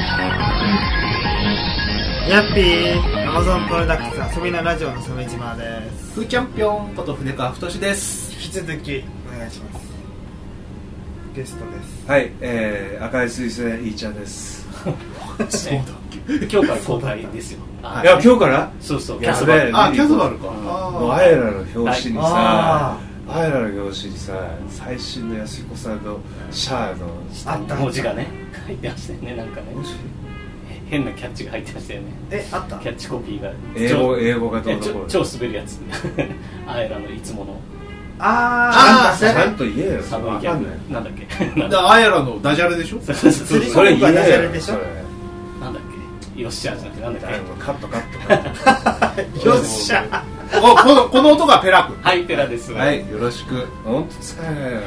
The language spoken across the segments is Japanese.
ヤッピー、アマゾンプロダクツ遊びのラジオの鮫島です。 ふーちゃんぴょんこと船川太です。 引き続きお願いします。ゲストです。 はい、赤い彗星いーちゃんです。 そうだっけ。 今日から公開ですよ。 いや、今日から？ そうそう。 キャスバル。 キャスバルか。 もうアイラの表紙にさ、アイラの表紙にさ、最新の安彦さんのシャアのあった文字がね書いてましたよね。なんかね。変なキャッチが入ってましたよね。 あった？ キャッチコピーが英語がどうのこうの超滑るやつ。アイラのいつものちゃんと言えよ。 サブイギャグなんだっけ。 アヤラのダジャレでしょ。 それ言えよ。 なんだっけ。よっしゃじゃなくてなんだっけ。 カット。 よっしゃ。 この音がペラ君。 はい、ペラです。 はい、よろしく。 本当使えないよ。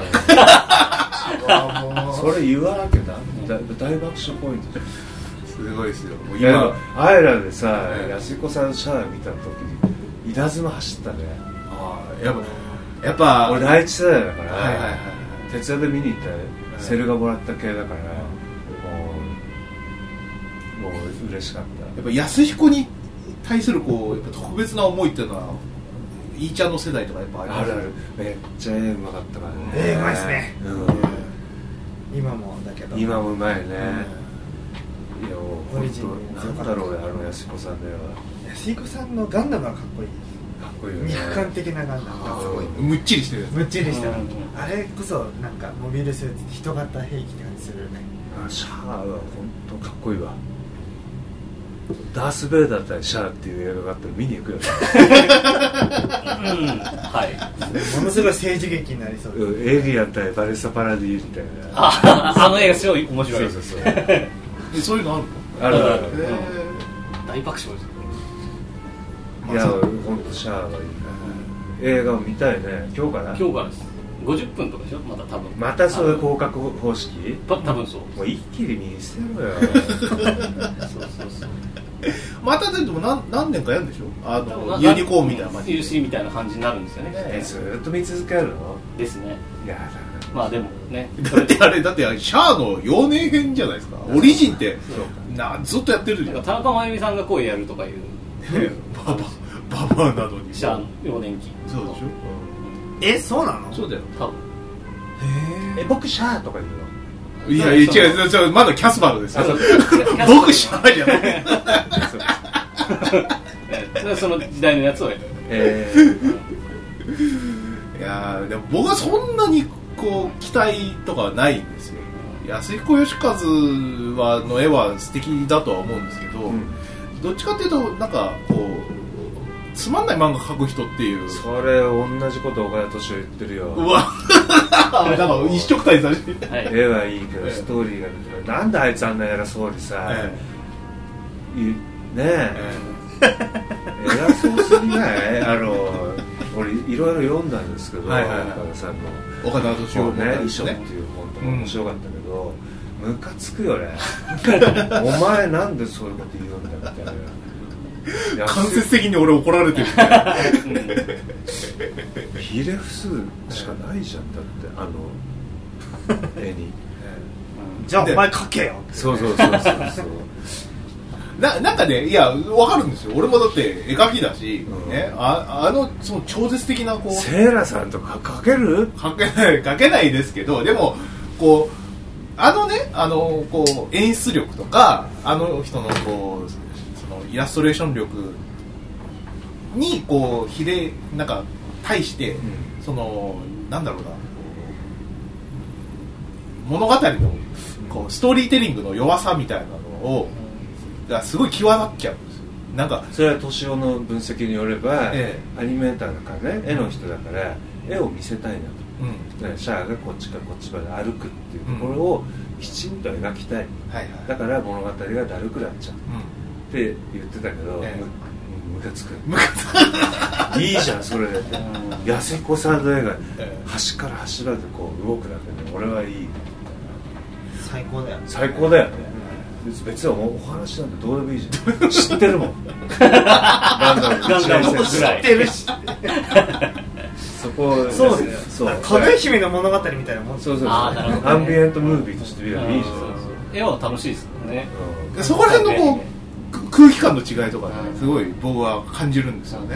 それ言わなきゃ大爆笑ポイントじゃん。 すごいですよ。 いや、アイラでさ、安彦さんシャア見た時に稲妻走ったね。 やっぱ俺第一世代だから、 はいはいはい、 徹夜で見に行ったセルがもらった系だから、もう嬉しかった。 やっぱ安彦に対するこうやっぱ特別な思いっていうのは、いーちゃんの世代とかやっぱあるある。めっちゃうまかったからね。 うまいっすね。今もだけど。 今もうまいね。いや、 オリジンなんだろうね、あの安彦さんでは。 安彦さんのガンダムはかっこいい。 かっこいいよね。 肉感的なガンダムがすごい。 むっちりしてる。 むっちりした。あれこそなんかモビルスーツ人型兵器って感じするよね。 シャアは本当かっこいいわ。ダース・ベイダー対シャアっていう映画があったら見に行くよね。 はい。 ものすごい政治劇になりそうです。 エイリアン対バレスタ・パラディみたいな。 あの映画すごい面白い。 そういうのあるの？ ある。 大爆笑です。 いや、本当シャアはいい。映画を見たいね。今日からです。50分とかでしょ。また多分。 またそういう広角方式？ 多分そう。 もう一気に見せろよ。 そう。 またでも何年かやるんでしょ。ユニコーンみたいな感じ。 UC みたいな感じになるんですよね。 ずっと見続けるの？ ですね。 いやだ。 まあでもね。 だってシャアの幼年編じゃないですか。オリジンってずっとやってるじゃん。 田中真由美さんが声やるとかいう。 ババアなのに。 シャアの幼年期。 そうでしょ。 そうなの？ そうだよ。 多分。 僕シャアとか言うの？ いや違うまだキャスバルですよ。僕シャアじゃない。 その時代のやつを。いやでも僕はそんなにこう期待とかはないんですよ。安彦義和の絵は素敵だとは思うんですけど、どっちかっていうとなんかこうつまんない漫画描く人っていう。 それ同じこと岡田敏夫言ってるよ。 うわなんか一色体されて絵はいいけどストーリーが出てなんであいつあんな偉そうにさ、ねえ偉そうすぎない？俺いろいろ読んだんですけど、岡田さんの岡田敏夫のね遺書っていう本とか面白かったけど、ムカつくよね。お前なんでそういうこと言うんだみたいな。 間接的に俺怒られてる。 ひれ伏すしかないじゃん。だってあの絵に。 じゃあお前描けよ。 そう。 なんかね、いやわかるんですよ。俺もだって絵描きだし、ね、その超絶的なこうセーラさんとか描ける？ 描けないですけど、でもこうこう演出力とかあの人のこうそのイラストレーション力にこうなんか対して、そのなんだろうな、物語のこうストーリーテリングの弱さみたいなのがすごい際立っちゃうんですよ。なんかそれは敏夫の分析によれば、アニメーターだからね、絵の人だから絵を見せたいなと、シャアがこっちからこっちまで歩くっていうところをきちんと描きたい、だから物語がだるくなっちゃう、って言ってたけど、ムカつく。いいじゃんそれで。安彦さんの絵が端から端までこう動くだけで俺はいい。 最高だよね。 最高だよね。別にお話なんてどうでもいいじゃん。知ってるもん。 ガンダムも知ってるし。 そこそうですね。かぐや姫の物語みたいなもん。 そうアンビエントムービーとして見ればいいじゃん。 絵は楽しいですね。 ね、 そこら辺のこう空気感の違いとかね、すごい僕は感じるんですよね。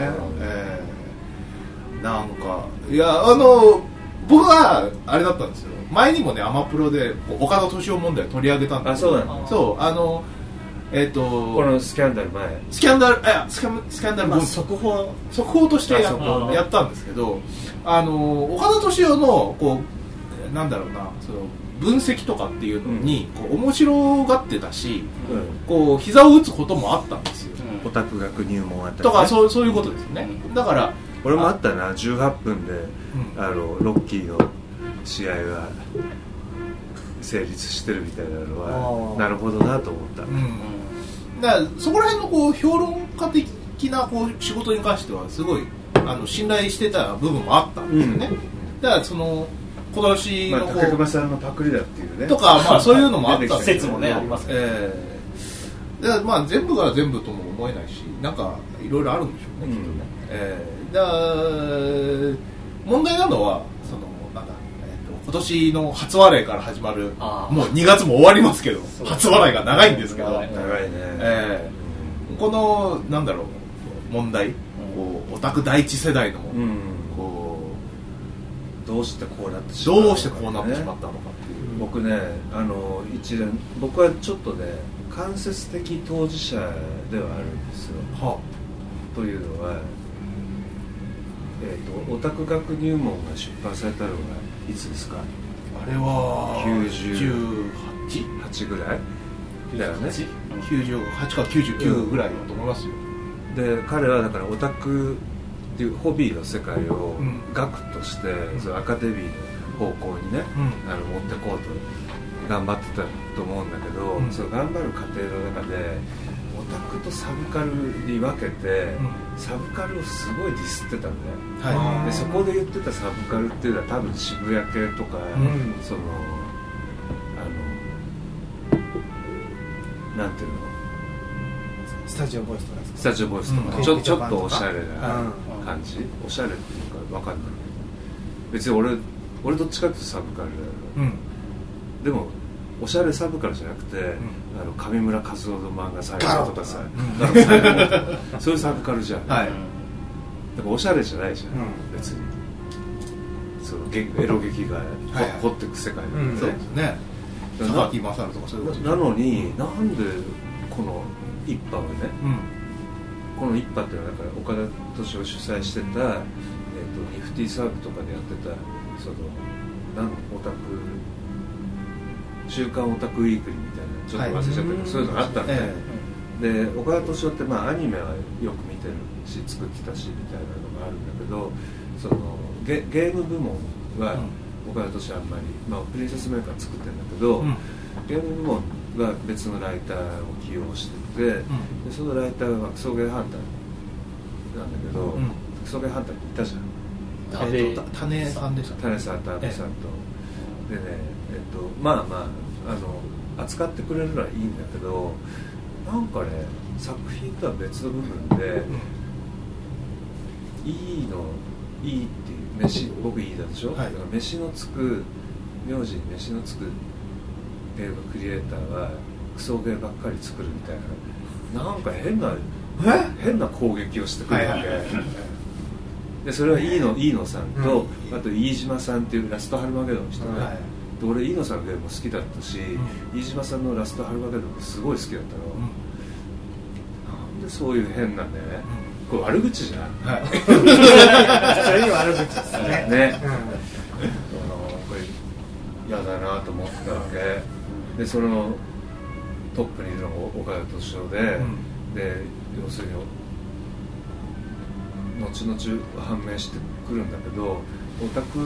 なんかいや僕はあれだったんですよ。前にもねアマプロで岡田敏夫問題を取り上げたんですよ。そうなの。 そうこのスキャンダル前スキャンダル後、速報としてやったんですけど、岡田敏夫のこうなんだろうな、その分析とかっていうのにこう面白がってたし、こう膝を打つこともあったんですよ。 オタク学入門あたり、 とかそういうことですよね。だから俺もあったな、18分でロッキーの試合が成立してるみたいなのはなるほどなと思った。 だからそこら辺のこう評論家的なこう仕事に関してはすごい信頼してた部分もあったんですよね。だからその今年の竹熊さんのパクリだっていうねとか、まあそういうのもあったんです説もねありますけど、 だからまあ全部が全部とも思えないし、なんかいろいろあるんでしょうね、きっとね。だから問題なのはそのなんだ、今年の初笑いから始まる、もう2月も終わりますけど、初笑いが長いんですけど、 長いね。 このなんだろう問題、こうオタク第一世代のこうどうしてこうなってしまったのかっていう。僕ね一連僕はちょっとね間接的当事者ではあるんですよ。というのは、オタク学入門が出版されたのがいつですか？ あれは 98ぐらいだよね。 98か99ぐらいだと思いますよ。 で彼はだからオタクっていうホビーの世界を学として、そのアカデミーの方向にね、持ってこうと頑張ってたと思うんだけど、その頑張る過程の中でオタクとサブカルに分けて、サブカルをすごいディスってたんで、でそこで言ってたサブカルっていうのは多分渋谷系とか、そのなんていうの、 スタジオボイスとかですか？ スタジオボイスとか、ちょっとおしゃれな感じ、おしゃれっていうか分かんない。別に俺どっちかっていうとサブカルだよ、でもおしゃれサブカルじゃなくて、上村和夫の漫画最初とかさ、そういうサブカルじゃん。だからおしゃれじゃないじゃん、別に。そのエロ劇が掘っていく世界だよね。 そうですね。榊勝とかそういうことなのに、なんでこの一派はね、この一派っていうのはだから岡田敏夫主催してた、ニフティサーブとかでやってたそのオタク週刊オタクウィークリーみたいな、ちょっと忘れちゃったけど、そういうのがあったんで、で岡田敏夫ってまあアニメはよく見てるし作ってたしみたいなのがあるんだけど、そのゲーム部門は岡田敏夫あんまり、まあ、プリンセスメーカー作ってるんだけど、ゲーム部門は別のライターを起用してて、でそのライターがクソゲーハンターなんだけど、クソゲーハンターっていたじゃん。 種さんでした種さんと阿部さんと、でね、まあ扱ってくれるのはいいんだけど、なんかね作品とは別の部分で、いいっていう飯、僕いいだでしょ、だから飯のつく名字に飯のつくゲームクリエイターはクソゲーばっかり作るみたいな、なんか変な攻撃をしてくるわけ。でそれは飯野さんと、あと飯島さんっていうラストハルマゲドンの人ね、で俺飯野さんのゲームも好きだったし、飯島さんのラストハルマゲドンもすごい好きだったの、なんでそういう変なね、これ悪口じゃん、 それには悪口ですね。 これ嫌だなと思ったわけで、そのトップにいるのが岡田敏夫で、で要するに後々判明してくるんだけど、オタク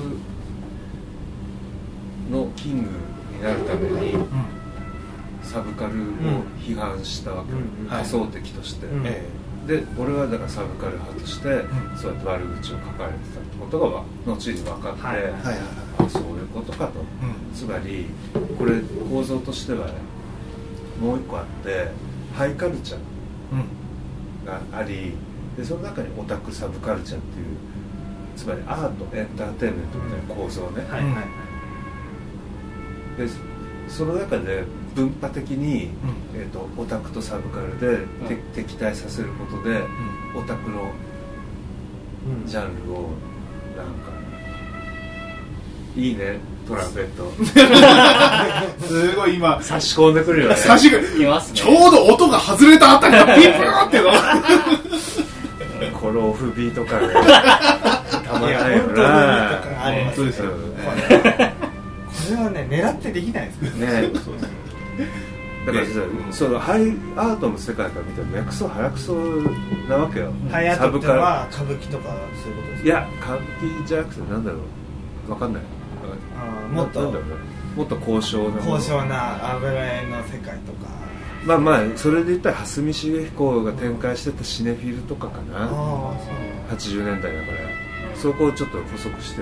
のキングになるためにサブカルを批判したわけ、仮想敵として、で俺はだからサブカル派として、そうやって悪口を書かれてたってことが後に分かって、そういうことかと、つまりこれ構造としてはもう一個あって、ハイカルチャーがあり、でその中にオタクサブカルチャーっていう、つまりアートエンターテインメントみたいな構造ね、でその中で分派的に、オタクとサブカルで、敵対させることで、オタクのジャンルをなんかいいねトランペットすごい今差し込んでくるよね。 差し込んでますね。ちょうど音が外れたあたりがピープーってのこのオフビート感がたまらないよな。 本当ですよね。 これはね狙ってできないですからね。 だからそのハイアートの世界から見たら目くそ腹くそなわけよ。 ハイアートってのは歌舞伎とかそういうことですか？ いや歌舞伎じゃなくてなんだろう、わかんない。 もっと高尚な油絵の世界とか、 まあそれで言ったら蓮見茂彦が展開してたシネフィルとかかな。80年代だからそこをちょっと補足してる。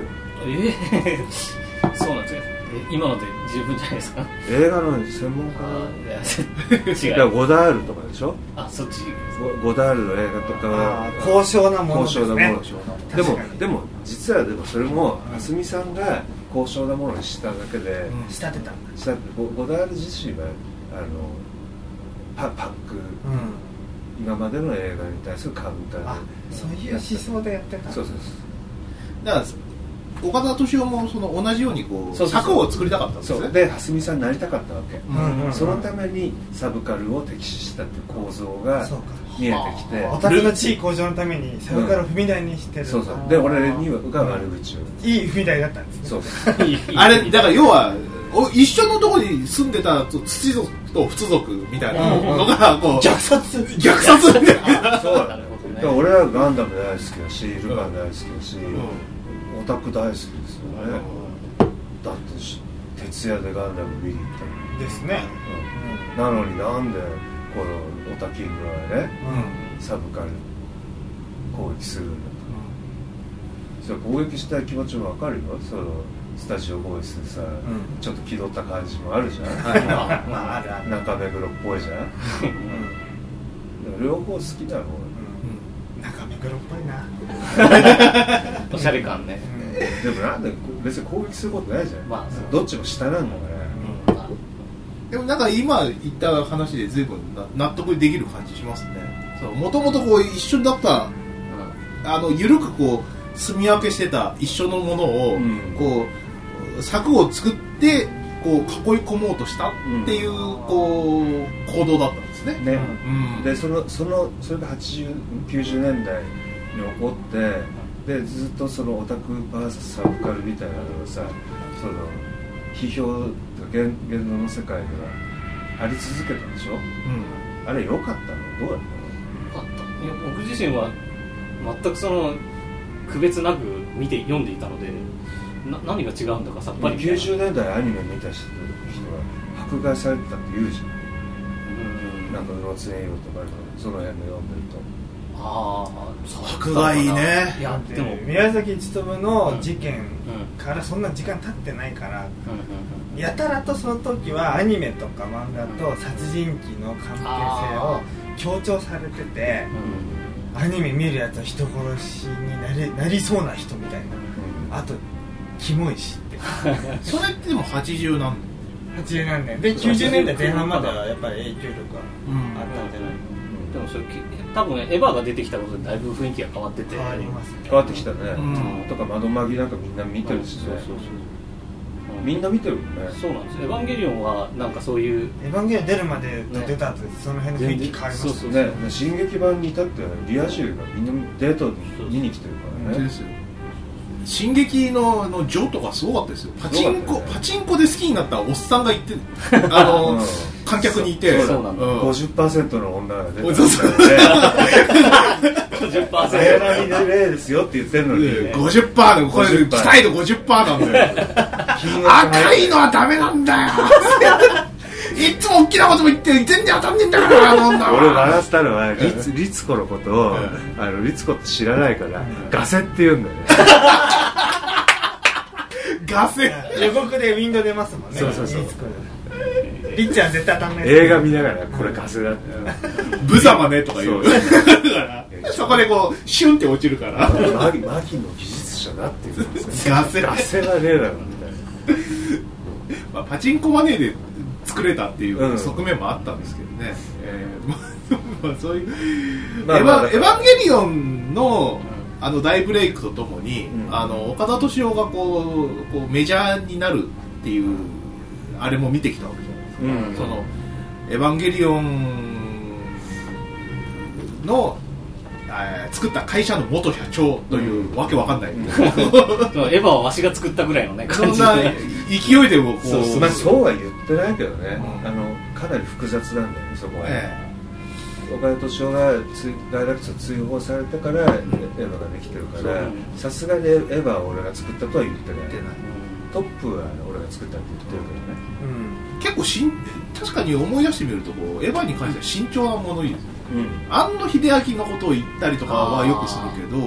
そうなんですね。今ので十分じゃないですか。 映画の専門家違う。 だからゴダールとかでしょ。 そっち。 ゴダールの映画とかは高尚なものですね。 でも実はそれも蓮見さんが高尚なものにしただけで、 仕立てたゴダール自身はパック、今までの映画に対するカウンターで、 そういう思想でやってた。 そうだから岡田斗司夫もその同じようにこう作を作りたかったんですよね。 で蓮見さんになりたかったわけ。そのためにサブカルを敵視したっていう構造が見えてきて、 オタクの地位向上のためにサブカルを踏み台にしてる。 そうで俺にが悪口をいい踏み台だったんですね。 そうあれだから要は一緒のところに住んでた土族と仏族みたいなのがこう虐殺みたいな。 そうだね。俺はガンダム大好きだし、ルパン大好きだし、オタク大好きですよね。だって徹夜でガンダム見に行ったですね。 なのになんでこのオタキングはね、サブカル攻撃するんだと。それ攻撃したい気持ちもわかるよ。そのスタジオボイスでさ、ちょっと気取った感じもあるじゃん。中目黒っぽいじゃん。両方好きだろ。 中目黒っぽいな。 おしゃれ感ね。 でもなんで別に攻撃することないじゃん。どっちも下なんだから。 でもなんか今言った話で随分納得できる感じしますね。もともとこう一緒だった緩くこう住み分けしてた一緒のものをこう策を作ってこう囲い込もうとしたっていうこう行動だったんですね。 でそれが80、90年代に起こってでずっとそのオタク VS サブカルみたいなのがさ、その批評言論の世界ではあり続けたでしょ。あれ良かったの？どうやったの？ いや僕自身は全くその区別なく読んでいたので何が違うんだかさっぱり。 90年代アニメ見た人は迫害されてたって言うじゃん。なんか宇野常洋とかその辺の読んでると。 迫害ね。 いやでも宮崎勉の事件からそんな時間経ってないから、やたらとその時はアニメとか漫画と殺人鬼の関係性を強調されてて、アニメ見るやつは人殺しになりそうな人みたいな、あとキモいしってそれってでも80何年で90年代前半まではやっぱり影響力があったんじゃない。 でもそれ多分エヴァが出てきたことでだいぶ雰囲気が変わってて、 変わりますね。 変わってきたね。とか窓マギなんかみんな見てるしね。みんな見てるもんね。 そうなんです。エヴァンゲリオンはなんかそういうエヴァンゲリオン出るまでと出た後でその辺の雰囲気変わりましたね。進撃版に至ってはリア充がみんなデートに見に来てるからね。 進撃のジョとかすごかったですよ。パチンコで好きになったおっさんがいて観客にいて 50% の女が出てるからね。50%綾波レイですよって言ってるのに 50% でこれ期待度 50% なんだよ。赤いのはダメなんだよ。いつも大きなことも言って全然当たんねえんだから俺笑ったのはリツコのことをリツコって知らないからガセって言うんだよね。 ガセ予告でウィンドウ出ますもんね。 そうリッチは絶対当たんない映画見ながらこれガセだって無様ねとか言うそこでこうシュンって落ちるからマギの技術者だって言うんですよ。 ガセはねえだろみたいな。 パチンコマネーで作作れたっていう側面もあったんですけどね、まあそういう、エヴァンゲリオンのあの大ブレイクとともに、岡田斗司夫がこうメジャーになるっていうあれも見てきたわけじゃないですか、そのエヴァンゲリオンの作った会社の元社長というわけわかんない、エヴァはわしが作ったぐらいのね感じで、 そんな勢いでもこう、 まあそうは言ってないけどね、かなり複雑なんだよねそこは、岡田斗司夫が大学生追放されてからエヴァができてるからさすがにエヴァは俺が作ったとは言ってない、トップは俺が作ったって言ってるけどね、 結構確かに思い出してみるとこうエヴァに関しては慎重なものいいですよ、庵野秀明のことを言ったりとかはよくするけど、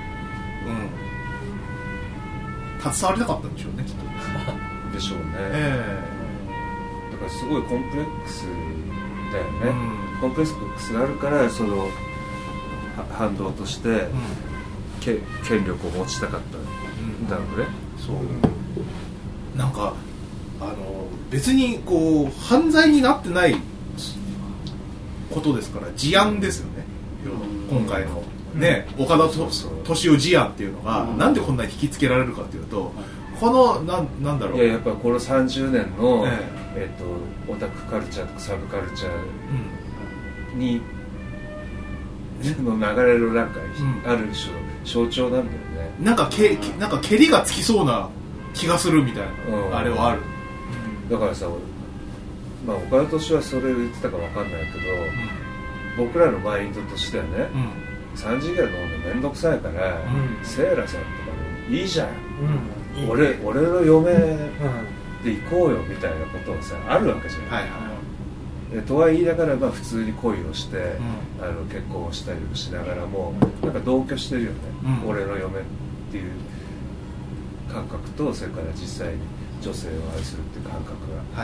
携わりたかったんでしょうねきっとでしょうね、だからすごいコンプレックスだよね、コンプレックスがあるからその反動として、権力を持ちたかったんだろうね、 そうなんか別にこう犯罪になってないことですから事案ですよね、今回のね、岡田斗司夫事案っていうのが、なんでこんなに引きつけられるかっていうと、このなんだろう、 やっぱこの30年の、オタクカルチャーとかサブカルチャーに、の流れの中にある種象徴なんだよね、 なんか蹴りがつきそうな気がするみたいな、あれはある、 だからさ、まあ、岡田斗司夫はそれを言ってたか分かんないけど、僕らのマインドとしてはね、3次元の女めんどくさいから、セイラさんとかでいいじゃん、俺の嫁で行こうよみたいなことはさあるわけじゃない、とは言いながら、まあ、普通に恋をして、結婚をしたりしながらもなんか同居してるよね、俺の嫁っていう感覚と、それから実際に女性を愛するっていう感覚が、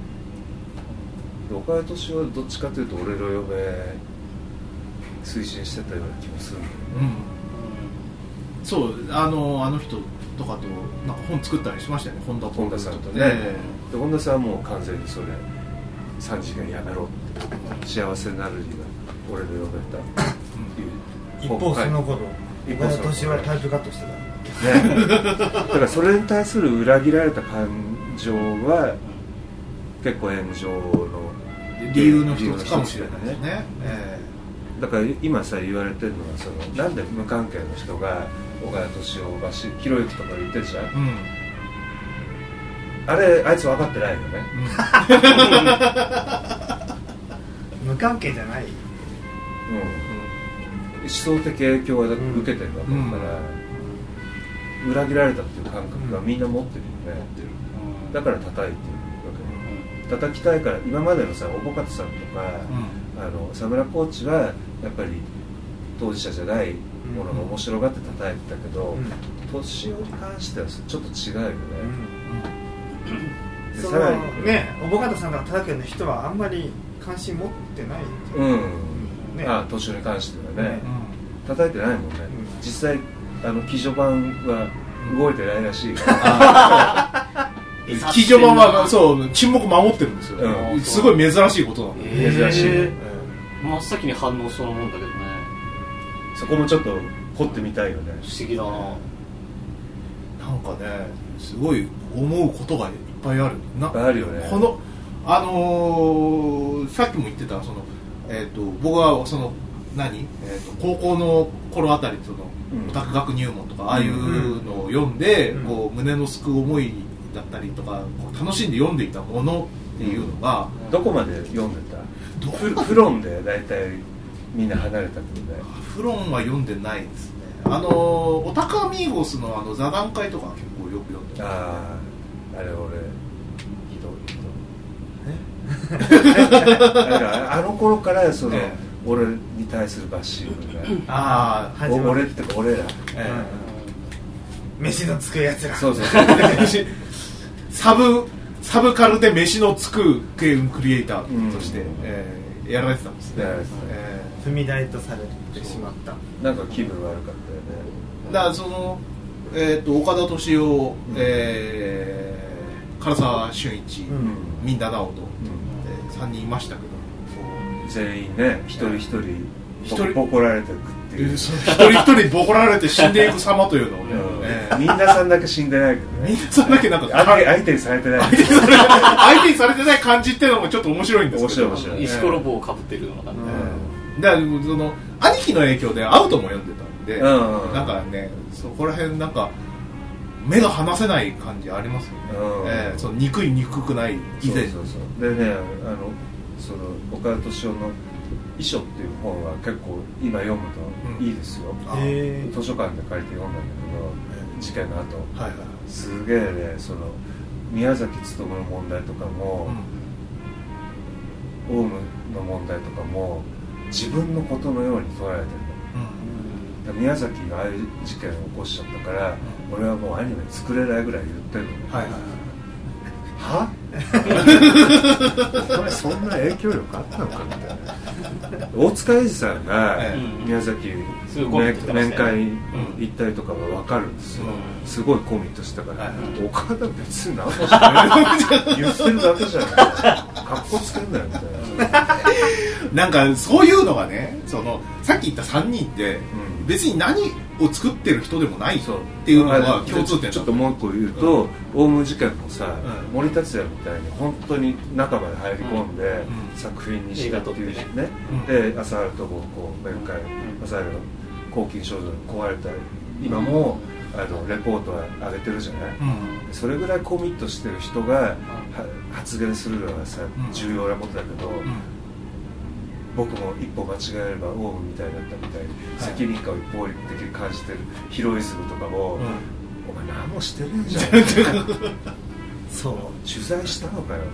岡田斗司夫はどっちかというと俺の嫁推進してたような気もするんだよね、 そうあの人とかとなんか本作ったりしましたよね、本田さんとね、で本田さんはもう完全にそれ3次元やめろって、幸せになるには俺の嫁だっていう、 一方その頃岡田斗司夫はタイプカットしてた、 だからそれに対する裏切られた感情は結構炎上の理由の一つかもしれないですね、 だから今さ言われてるのはなんで無関係の人が岡田斗司夫がひろゆきとか言ってるじゃん、あれあいつ分かってないよね、 無関係じゃない、 思想的影響は受けてるわけだから、裏切られたっていう感覚がみんな持ってるよね、だから叩いてるわけ、叩きたいから。今までのさ、おぼかたさんとか、沢村コーチはやっぱり当事者じゃないものが面白がって叩いてたけど、年寄りに関してはちょっと違うよね、 そのね、おぼかたさんが叩くような人はあんまり関心持ってない、 年寄りに関してはね、叩いてないもんね、実際騎乗版は動いてないらしい騎乗版はそう沈黙守ってるんですよ、すごい珍しいことなんで、 珍しい、 真っ先に反応しそうなもんだけどね、 そこもちょっと掘ってみたいよね、 不思議だな、 なんかね、すごい思うことがいっぱいある、 あるよね、 このさっきも言ってた僕は高校の頃あたりオタク学入門とかああいうのを読んで、こう胸のすく思いだったりとかこう楽しんで読んでいたものっていうのが、 どこまで読んでた？フロンで大体みんな離れたってことで、 フロンは読んでないですね。オタクアミーゴスの座談会とか結構よく読んでた。 あれ俺ひどいあの頃から俺に対するバッシングが俺ってか俺ら、 飯のつくやつら、 そうサブカルで飯のつくゲームクリエイターとして、やられてたんですね、 踏み台とされてしまった。 なんか気分悪かったよね。 だから岡田斗司夫、唐沢俊一、民田直人 3人いましたけど、 全員ね一人一人ボコられていくっていう、 一人一人ボコられて死んでいく様というのをね、 みんなさんだけ死んでないけどね、 みんなさんだけなんか相手にされてない相手にされてない感じっていうのもちょっと面白いんですけど、 面白い石ころ棒をかぶってるのがだからその兄貴の影響でアウトも読んでたんで、なんかねそこら辺なんか目が離せない感じありますよね、その憎くない以前。 そうでね、その岡田斗司夫の遺書っていう本は結構今読むといいですよ、図書館で借りて読んだんだけど、事件の後、すげえね、その宮崎勉の問題とかも、オウムの問題とかも自分のことのように捉えてるの、宮崎がああいう事件を起こしちゃったから、俺はもうアニメ作れないぐらい言ってるのね、はお前そんな影響力あったのかみたいな。大塚英二さんが宮崎面会に行ったりとかは分かるんですよ、すごいコミットしてたから、岡田別に何もしてない言ってるだけじゃないかっこつけんなよみたいななんかそういうのがね、そのさっき言った3人って別に何を作ってる人でもないっていうのが共通点だ。 ちょっともう一個言うと、オウム事件もさ、森達也みたいに本当に中まで入り込んで作品にしたっていうね、で朝原とこう面会、朝原の抗菌症状に壊れた今もレポートは上げてるじゃない、それぐらいコミットしてる人が発言するのはさ重要なことだけど、僕も一歩間違えればオウムみたいだったみたいに責任感を一方的に感じてるヒロイズムとかも、お前何もしてねえじゃんそう取材したのかよ、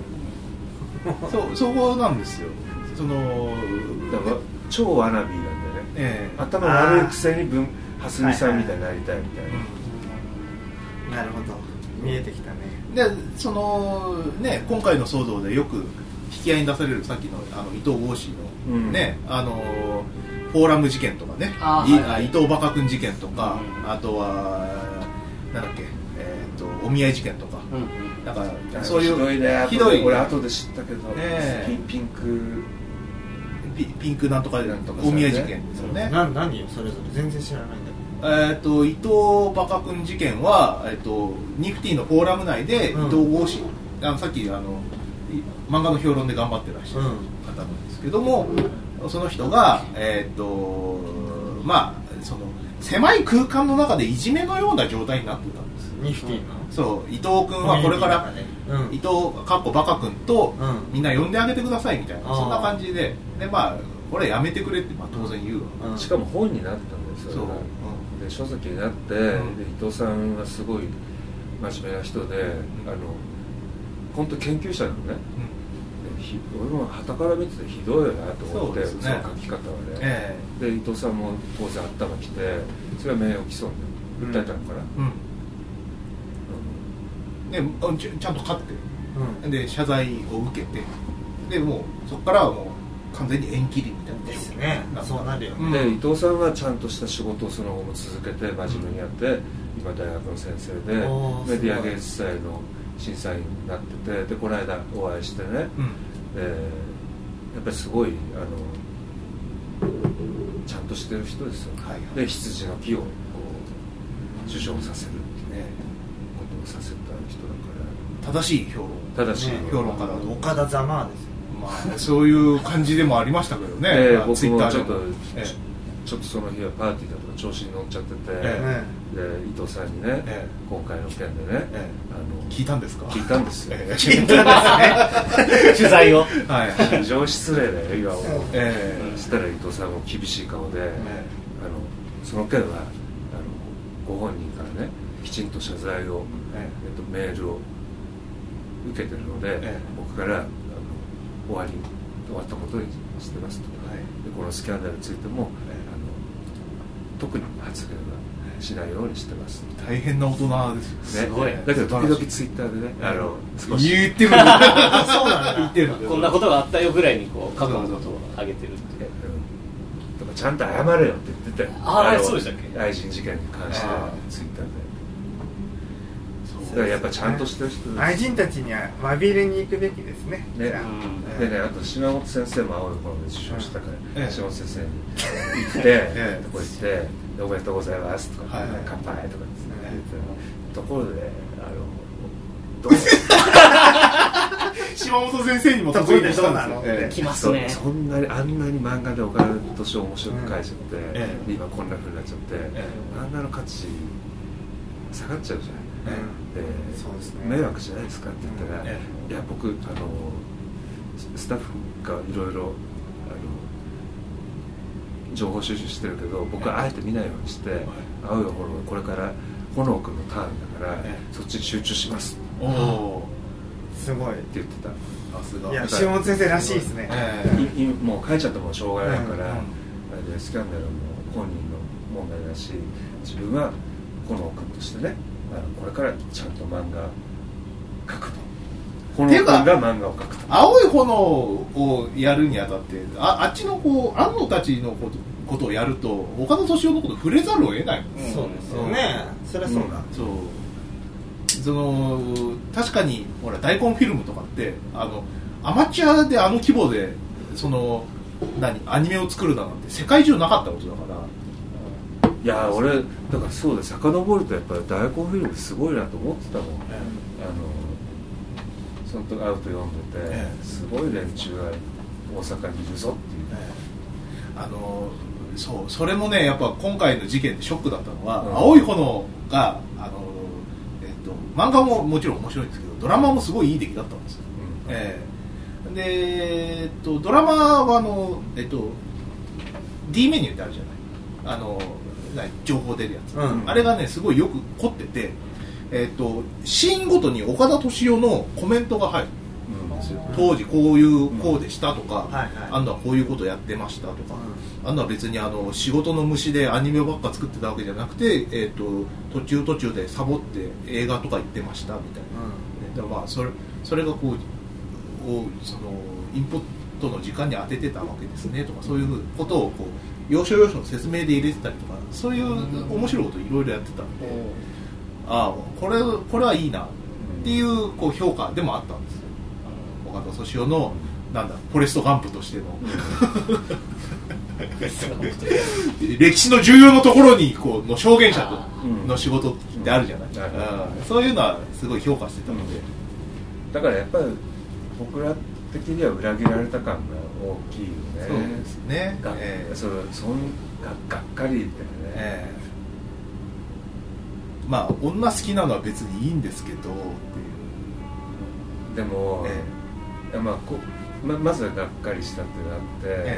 そこなんですよ。そのだから超ワナビーなんだよね、頭悪いくせに蓮見さんみたいになりたいみたいな、なるほど、見えてきたね。 でそのね、今回の騒動でよく引き合いに出されるさっきの伊藤剛志のね、フォーラム事件とかね、伊藤バカ君事件とか、あとはなんだっけ、お見合い事件とか、なんかそういうひどい、俺後で知ったけど、 ピンクなんとかお見合い事件ですよね。 何よそれぞれ全然知らないんだけど。伊藤バカ君事件はニフティのフォーラム内で伊藤剛志、さっき漫画の評論で頑張ってらっしゃる方なんですけども、その人がまあその狭い空間の中でいじめのような状態になってたんです。 ニフティのそう、伊藤君はこれから、伊藤かっこバカ君とみんな呼んであげてくださいみたいな、そんな感じで、まあこれやめてくれって当然言うわ、 しかも本になったんですよ。で書籍になって、伊藤さんはすごい真面目な人で、本当研究者なのね、俺も傍から見ててひどいよなと思って、その書き方はね、で伊藤さんも当然頭きて、それは名誉毀損で訴えたのかな、ちゃんと勝って、で謝罪を受けて、でもうそこからはもう完全に縁切りみたいなですね。そうなるよね。 で伊藤さんはちゃんとした仕事をその後も続けて真面目にやって、今大学の先生でメディア芸術祭の審査員になってて、でこの間お会いしてね、やっぱりすごいちゃんとしてる人ですよ、で羊の木をこう受賞させるっていうねことをさせた人だから、 正しい評論家だと岡田ざまですよ。 まあそういう感じでもありましたけどね。 僕もちょっとその日はパーティーだとか調子に乗っちゃってて、で伊藤さんにね、今回の件でね、 聞いたんですか？ 聞いたんですよ。 聞いたんですね。取材を。 非常に失礼な笑顔を。そしたら伊藤さんも厳しい顔で、その件はご本人からねきちんと謝罪を、メールを受けてるので、僕から終わったことにしてますと、でこのスキャンダルについても、特に発言はしないようにしてます。 大変な大人ですよね。 すごい。だけど時々ツイッターでね、 少し言ってる。そうなんだ。言ってる。 こんなことがあったよぐらいにこう過去のことを上げてるって。 とかちゃんと謝れよって言ってて。 そうでしたっけ？ 愛人事件に関してツイッターで。 そからやっぱちゃんとしてる人です。 愛人たちには詫びるに行くべきですね。 でね、あと島本先生も青い頃で受賞したから、島本先生に行ってとこ行っておめでとうございますとか、乾杯とかですね、ところでどう島本先生にも届いてしたんですよ。 来ますね。 そんなにあんなに漫画で岡田敏夫面白く書いちゃって、今こんな風になっちゃって、漫画の価値下がっちゃうじゃない。 そうですね、 迷惑じゃないですかって言ったら、いや僕スタッフがいろいろ情報収集してるけど、僕はあえて見ないようにして、青い炎これから炎くんのターンだから、そっちに集中します。 すごいって言ってた。 いや島本先生らしいですね。 もう書いちゃってもしょうがないから、スキャンダルも本人の問題だし、自分は炎くんとしてね、これからちゃんと漫画描くと。炎くんが漫画を描くと。 青い炎をやるにあたって、あっちの安野たちのことをやると、岡田敏夫のこと触れざるを得ない。 そうですよね。そりゃそうだ。 確かにほら大根フィルムとかってアマチュアで規模でアニメを作るだなんて世界中なかったことだから。 いや俺だからそうで遡るとやっぱり大根フィルムすごいなと思ってたもん。その時アウト読んでて、すごい連中が大阪にいるぞっていう。 それもねやっぱ今回の事件でショックだったのは、青い炎が漫画ももちろん面白いんですけど、ドラマもすごいいい出来だったんですよ。でドラマはD メニューってあるじゃない、情報出るやつ、あれがねすごいよく凝ってて、シーンごとに岡田敏夫のコメントが入るんですよ。当時こうでしたとか、あんなはこういうことやってましたとか、あんなは別に仕事の虫でアニメばっか作ってたわけじゃなくて、途中でサボって映画とか行ってましたみたいな、だからまあそれがそのインプットの時間に当ててたわけですねとか、そういうことを要所要所の説明で入れてたりとか、そういう面白いこといろいろやってたんで、これはいいなっていう評価でもあったんですよ。岡田敏夫のフォレストガンプとしての歴史の重要なところにの証言者の仕事ってあるじゃない、そういうのはすごい評価してたので、 だからやっぱり僕ら的には裏切られた感が大きいよね。 そうですね。 がっかりだよね。 まあ女好きなのは別にいいんですけどっていう。 でも、まずはがっかりしたってなって、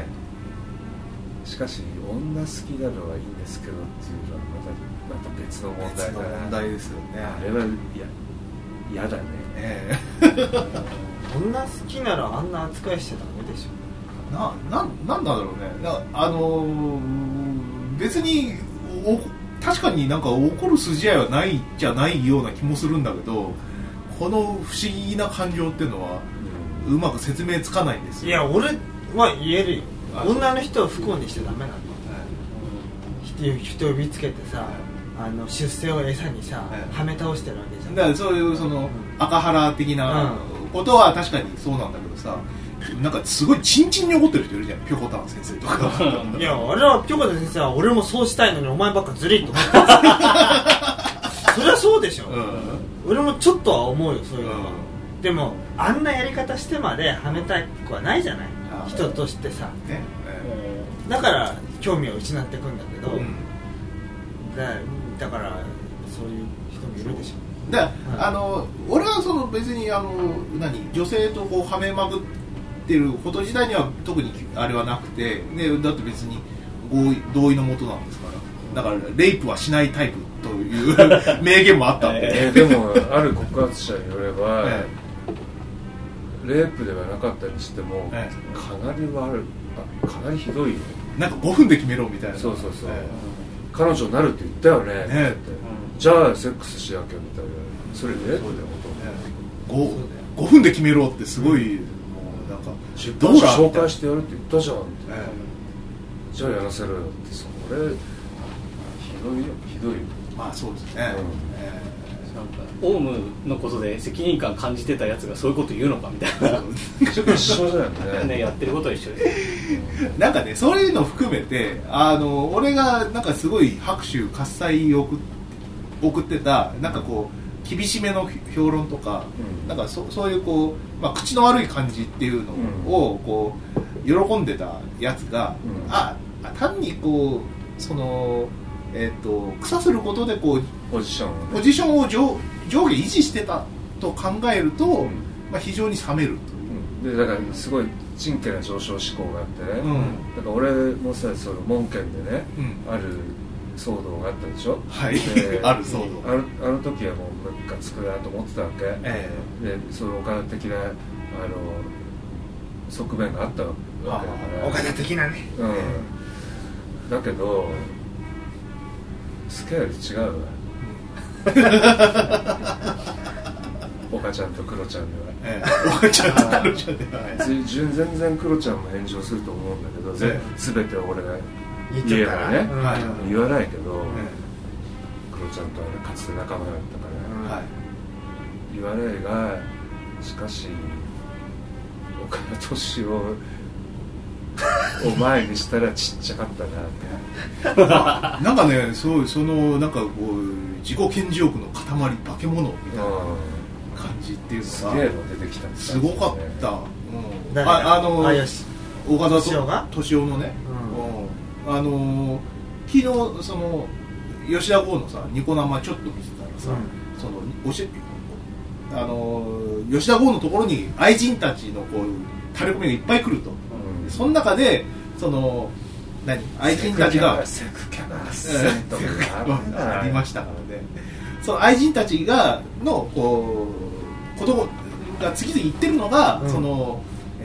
しかし女好きなのはいいんですけどっていうのはまた別の問題だ。 別の問題ですよね。 あれは嫌だね。 女好きならあんな扱いしちゃダメでしょ。 なんだろうね。別に確かに怒る筋合いはないじゃないような気もするんだけど、この不思議な感情っていうのはうまく説明つかないんですよ。 いや俺は言えるよ。女の人を不幸にしちゃダメなの。人を見つけてさ、出世を餌にさ、はめ倒してるわけじゃん。 だからそういう赤原的なことは確かにそうなんだけどさ、すごいチンチンに怒ってる人いるじゃん、ピョコタン先生とか。 いやあれはピョコタン先生は俺もそうしたいのにお前ばっかずりっと思ってそりゃそうでしょ、俺もちょっとは思うよそういうのは、でもあんなやり方してまではめたくはないじゃない、人としてさ、だから興味を失っていくんだけど、だからそういう人もいるでしょ。 俺は別に女性とはめまくってること自体には特にあれはなくて、だって別に同意のもとなんですから、だからレイプはしないタイプという名言もあったんで、 でもある告発者によれば、レイプではなかったにしても、かなりひどいよ。 5分で決めろみたいな。 そう、彼女になるって言ったよねって、じゃあセックスしなきゃみたいな、それレイプだよ。 5分で決めろってすごい、 出版社紹介してやるって言ったじゃんって、じゃあやらせろよって、それひどいよ。 まあそうですね。 オウムのことで責任感感じてたやつがそういうこと言うのかみたいな一緒だよねやってることは一緒です。 なんかね、そういうの含めて俺がなんかすごい拍手喝采を送ってたなんかこう厳しめの評論とか、なんかそういうこう、まあ、口の悪い感じっていうのをこう喜んでたやつが、単にこうその草することでこうポジションを上下維持してたと考えると、まあ、非常に冷めるという、 でだからすごい真剣な上昇志向があってね、だから俺もさその門県でね、ある騒動があったでしょ、 はい、ある騒動あの時はもうムカつくなと思ってたわけ、でその岡田的な側面があったわけだから岡田的なね、 だけどスケール違うわ岡ちゃんとクロちゃんでは、 岡ちゃんとクロちゃんでは全然クロちゃんも炎上すると思うんだけど、全て俺が言えばね、言わないけど、クロちゃんとはねかつて仲間だったから、言わないが、しかし岡田敏夫を前にしたらちっちゃかったなってなんかね、そのなんかこう自己顕示欲の塊化け物みたいな感じっていうのがすげえの出てきた、 すごかった、岡田敏夫のね、昨日その吉田剛のさニコ生ちょっと見てたらさ、その吉田剛のところに愛人たちのこうタレコミがいっぱい来ると、その中でその愛人たちがセクキャナセントがありましたからね、その愛人たちがのこうことが次々言ってるのが、その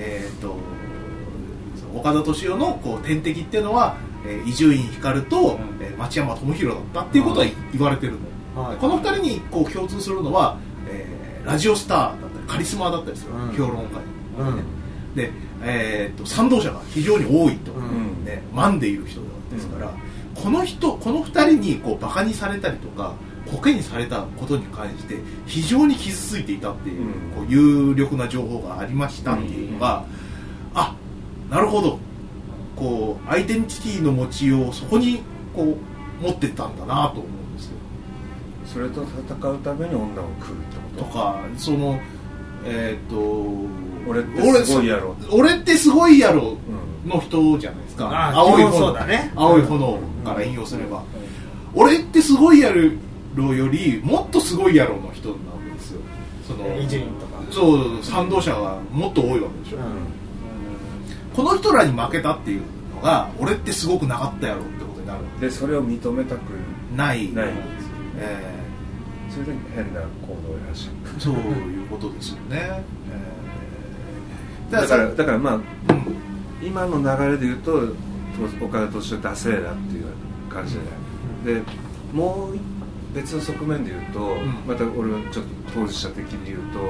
岡田敏夫のこう天敵っていうのは伊集院光と町山智博だったっていうことは言われてるの、この2人にこう共通するのは、ラジオスターだったりカリスマだったりする、評論家に、で賛同者が非常に多いと、マンでいる人ですから、この2人にこうバカにされたりとかコケにされたことに関して非常に傷ついていたっていう、こう有力な情報がありましたっていうのが、なるほど、こうアイデンティティの持ちようをそこにこう持ってたんだなと思うんですよ。 それと戦うために女を食うってこととか、その俺ってすごいやろ、 俺ってすごいやろの人じゃないですか、青い炎から引用すれば、俺ってすごいやろよりもっとすごいやろの人なんですよ。その伊集院とかそう賛同者がもっと多いわけでしょ、この人らに負けたっていうのが俺ってすごくなかったやろってことになるで、それを認めたくないんですよ、それで変な行動をやしそういうことですよね、 だからまあ、今の流れで言うと岡田敏夫ダセーだっていう感じで、でもう別の側面で言うと、また俺はちょっと当事者的に言うと、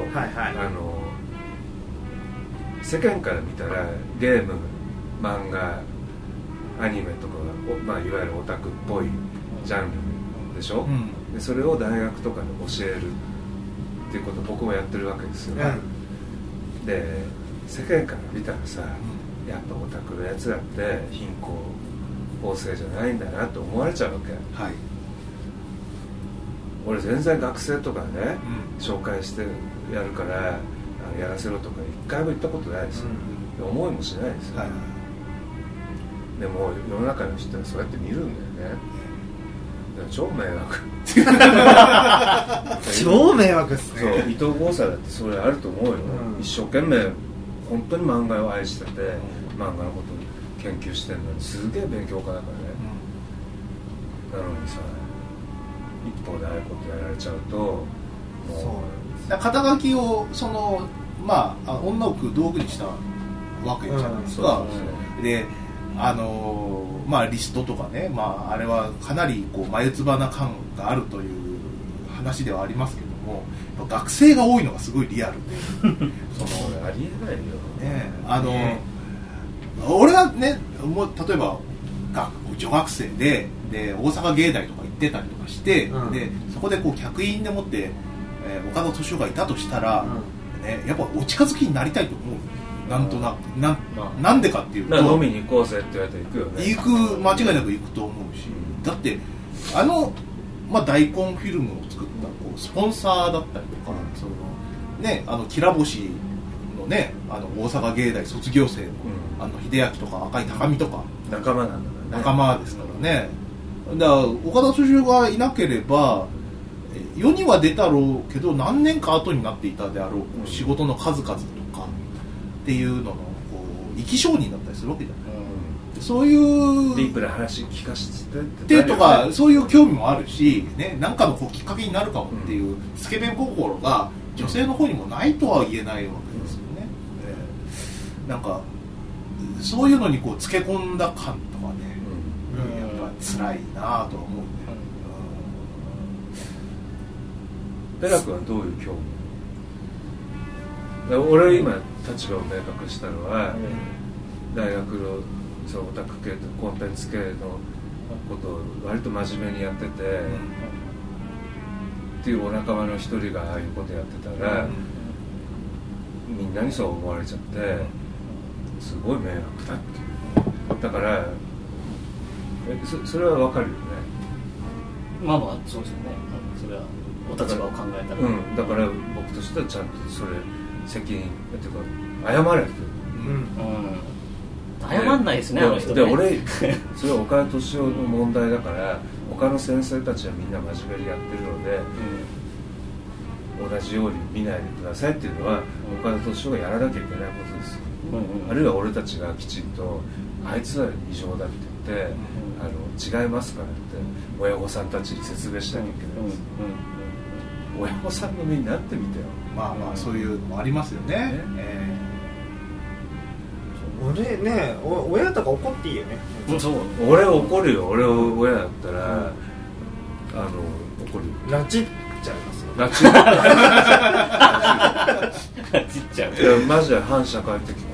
世間から見たらゲーム、漫画、アニメとかは、いわゆるオタクっぽいジャンルでしょ、でそれを大学とかで教えるっていうことを僕もやってるわけですよ、で世間から見たらさ、やっぱオタクのやつらって貧困法制じゃないんだなと思われちゃうわけ、俺全然学生とかね、紹介してやるからやらせろとか一回も言ったことないですよ、思いもしないですよ、でも世の中の人はそうやって見るんだよね、超迷惑超迷惑っすね。 そう、伊藤剛さんだってそれあると思うよ、一生懸命本当に漫画を愛してて、漫画のことを研究してるのにすげえ勉強家だからね、なのにさ一方でああいうことやられちゃうと、もう肩書きをその女を食う道具にしたわけじゃないですか、でリストとかね、あれはかなりこう眉唾な感があるという話ではありますけども、学生が多いのがすごいリアルでそのありえないよね。俺がね、もう例えば女学生で大阪芸大とか行ってたりとかして、でそこでこう客員でもって、岡田斗司夫がいたとしたら、ね、やっぱお近づきになりたいと思う。なんとなくなんでかっていうと、 飲みに行こうぜって言われたら行くよね。 間違いなく行くと思うし、だって大根フィルムを作ったこうスポンサーだったりとか、そのね、きら星のね、大阪芸大卒業生の、秀明とか赤井高見とか仲間なんだね。 仲間ですからね。だから岡田斗司夫がいなければ世には出たろうけど何年か後になっていたであろう、仕事の数々とかっていうののこう生き証人だったりするわけじゃない、そういうディープな話聞かせてってとか、そういう興味もあるし、ね、なんかのこうきっかけになるかもっていうスケベ心が女性の方にもないとは言えないわけですよね、なんかそういうのにこうつけ込んだ感とかね、やっぱ辛いなとは思うね。 ペラ君はどういう興味？俺今立場を明確したのは、大学のそのオタク系とコンテンツ系のことを割と真面目にやってて、っていうお仲間の一人がああいうことやってたら、みんなにそう思われちゃってすごい迷惑だっていう。だからそれはわかるよね。 まあそうですよね。それはお立場を考えたら、 だから僕としてはちゃんとそれ責任っていうか謝れって、 謝んないですね、あの人ね。 で俺それは岡田斗司夫の問題だから、他の先生たちはみんな真面目にやってるので、同じように見ないでくださいっていうのは、岡田斗司夫がやらなきゃいけないことですよ、あるいは俺たちがきちんとあいつは異常だって言って、違いますからって親御さんたちに説明しなきゃいけないです、親御さんの身になってみてよ。 そういうのもありますよね。 俺ね、親とか怒っていいよね。 そう俺怒るよ。俺親だったら、怒るよ。 拉致っちゃいますよ。 拉致ちっちゃう。 いやマジで反社会的行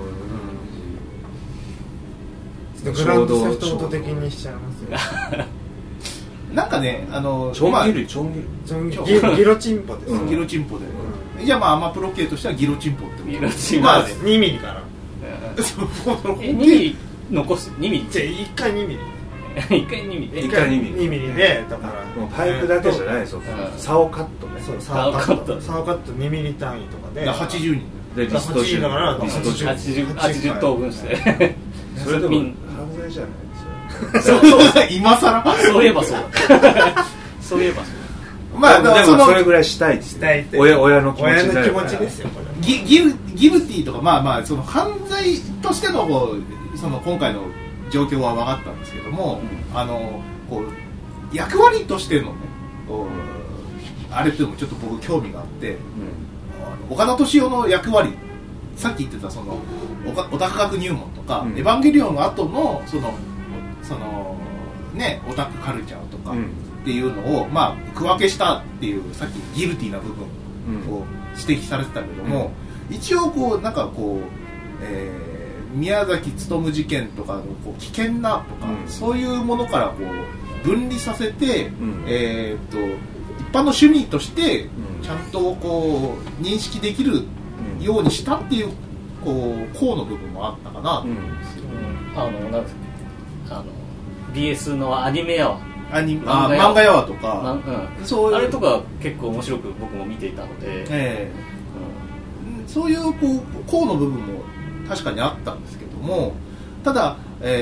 動、 グランドセフトオート的にしちゃいますよ。 なんかね、 ちょん切りギロチンポです、 ギロチンポで、じゃあアマプロ系としてはギロチンポってギロチンポで 2ミリから、 2ミリ残す、2ミリじゃあ1回2ミリ 1回2ミリ 1回2ミリで、だからもうパイプだけじゃないですよ、竿カットね。 そう、竿カット2ミリ単位とかで 80人でリスト 80だから 80等分してそれでも犯罪じゃない今更そういえばそうだそういえばそうでもそれぐらいしたいって親の気持ちですよ。 ギルティとかその犯罪としてのその今回の状況は分かったんですけども、こう役割としてのね、あれっていうのもちょっと僕興味があって、岡田斗司夫の役割、さっき言ってたそのオタク学入門とか、エヴァンゲリオンの後のそのね、オタクカルチャーとかっていうのを、区分けしたっていう、さっきギルティな部分を指摘されてたけども、一応こうなんかこう、宮崎勉事件とかのこう危険なとか、そういうものからこう分離させて、一般の趣味としてちゃんとこう認識できるようにしたっていうこう項の部分もあったかなと思うんですよ。 なんですか、BS のアニメやわ、 漫画やわとか、 あれとか結構面白く僕も見ていたので、 そういうこう項の部分も確かにあったんですけども、ただ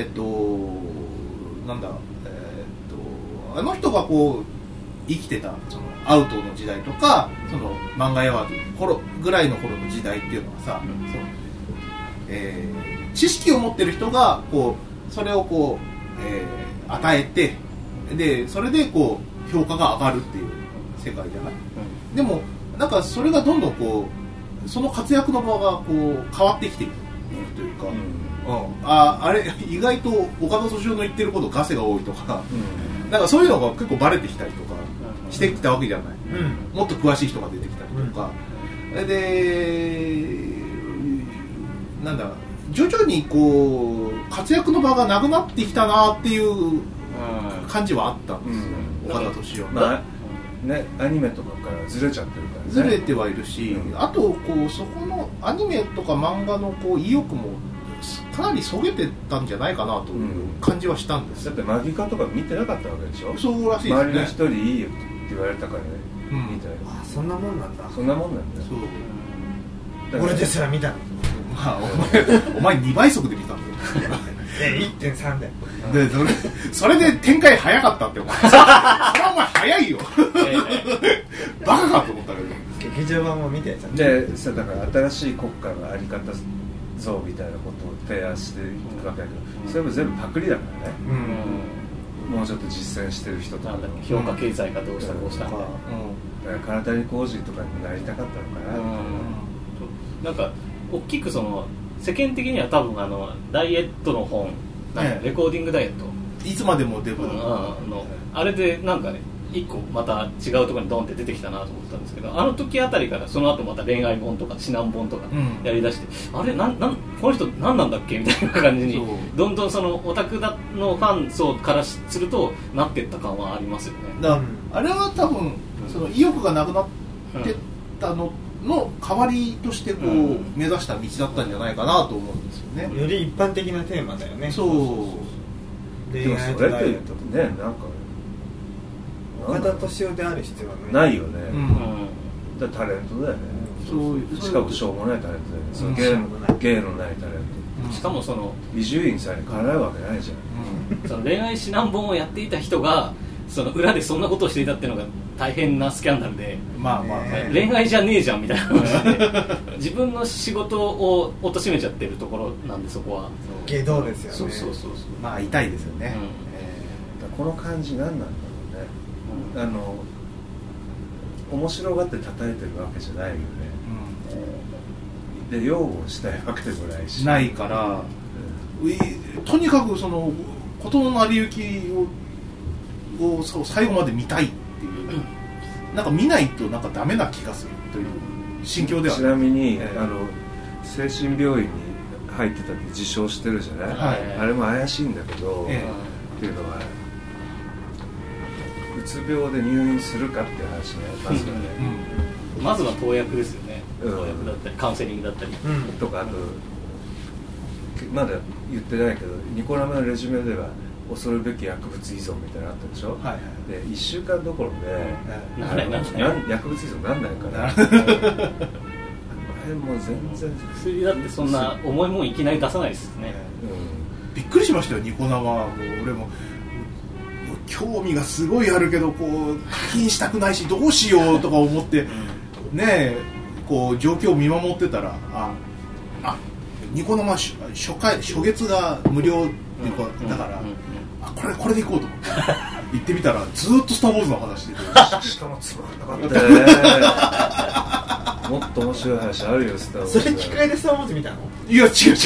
あの人がこう生きてたそのアウトの時代とか、その漫画やわという頃ぐらいの頃の時代っていうのはさ、知識を持ってる人がこうそれをこう、与えて、でそれでこう評価が上がるっていう世界じゃない、でもなんかそれがどんどんこうその活躍の場がこう変わってきているというか、あれ意外と岡田斗司夫の言ってることガセが多いとか、なんかそういうのが結構バレてきたりとかしてきたわけじゃない、もっと詳しい人が出てきたりとか、でなんだ徐々にこう活躍の場がなくなってきたなっていう感じはあったんですよ、岡田斗司夫。 ね、アニメとかからずれちゃってるからね。 ずれてはいるし、あとこうそこのアニメとか漫画のこう意欲もかなりそげてたんじゃないかなという感じはしたんです、 だってマギカとか見てなかったわけでしょ。 そうらしいですね。 周りの人にいいよって言われたからね、みたいな。 あ、そんなもんなんだ。 そんなもんなんだよ。 そう、俺ですら見たの。 まあお前2倍速で見たんだよ。 1.3 で。 でそれで展開早かったってお前。それはお前早いよ。バカかと思ったけど。 劇場版も見てちゃんと。 でさ、だから新しい国家のあり方像みたいなことを提案していくわけだけど、それも全部パクリだからね。もうちょっと実践してる人とか評価経済がどうしたこうしたとか、 唐谷浩二とかになりたかったのかな。 なんか大きくその世間的には多分ダイエットの本、レコーディングダイエット、 いつまでもデブのあれでなんかね、一個また違うところにドンって出てきたなと思ったんですけど、あの時あたりからその後また恋愛本とか指南本とかやりだして、あれこの人何なんだっけみたいな感じにどんどんそのオタクのファン層からするとなってった感はありますよね。 あれは多分その意欲がなくなってたの代わりとしてこう目指した道だったんじゃないかなと思うんですよね。 より一般的なテーマだよね。 そう。 でもそれってね、なんか岡田敏夫である必要はないよね。だからタレントだよね。そうしかもしょうもないタレントだよね。芸のないタレント。 しかもその伊集院さんにかなうわけないじゃん。 その恋愛指南本をやっていた人がその裏でそんなことをしていたっていうのが大変なスキャンダルで、恋愛じゃねえじゃんみたいな話で自分の仕事を貶めちゃってるところなんで、そこは下道ですよね。 そうまあ痛いですよね。 この感じ何なんだろうね。面白がって叩いてるわけじゃないよね。で擁護したいわけでもないしないから、とにかくその事の成り行きを最後まで見たいっていう、なんか見ないとなんかダメな気がするという心境では。 ちなみに、精神病院に入ってたって自称してるじゃない、あれも怪しいんだけど、っていうのはうつ病で入院するかっていう話ね、まずはね、 まずは投薬ですよね。投薬だったりカウンセリングだったり、 とか、あとまだ言ってないけどニコラマのレジュメでは恐るべき薬物依存みたいなのあったでしょ、で1週間どころで、薬物依存なんないからあれもう全然薬だってそんな重いもんいきなり出さないですね。 びっくりしましたよ、ニコ生は。もう俺も興味がすごいあるけどこう課金したくないしどうしようとか思ってね、こう状況を見守ってたら、ニコ生初月が無料だから、これで行こうと思って行ってみたらずっとスター・ウォーズの話でしかもつまんなかったね。もっと面白い話あるよ、スター・ウォーズ。 それ機械でスター・ウォーズ見たの？ いや違うス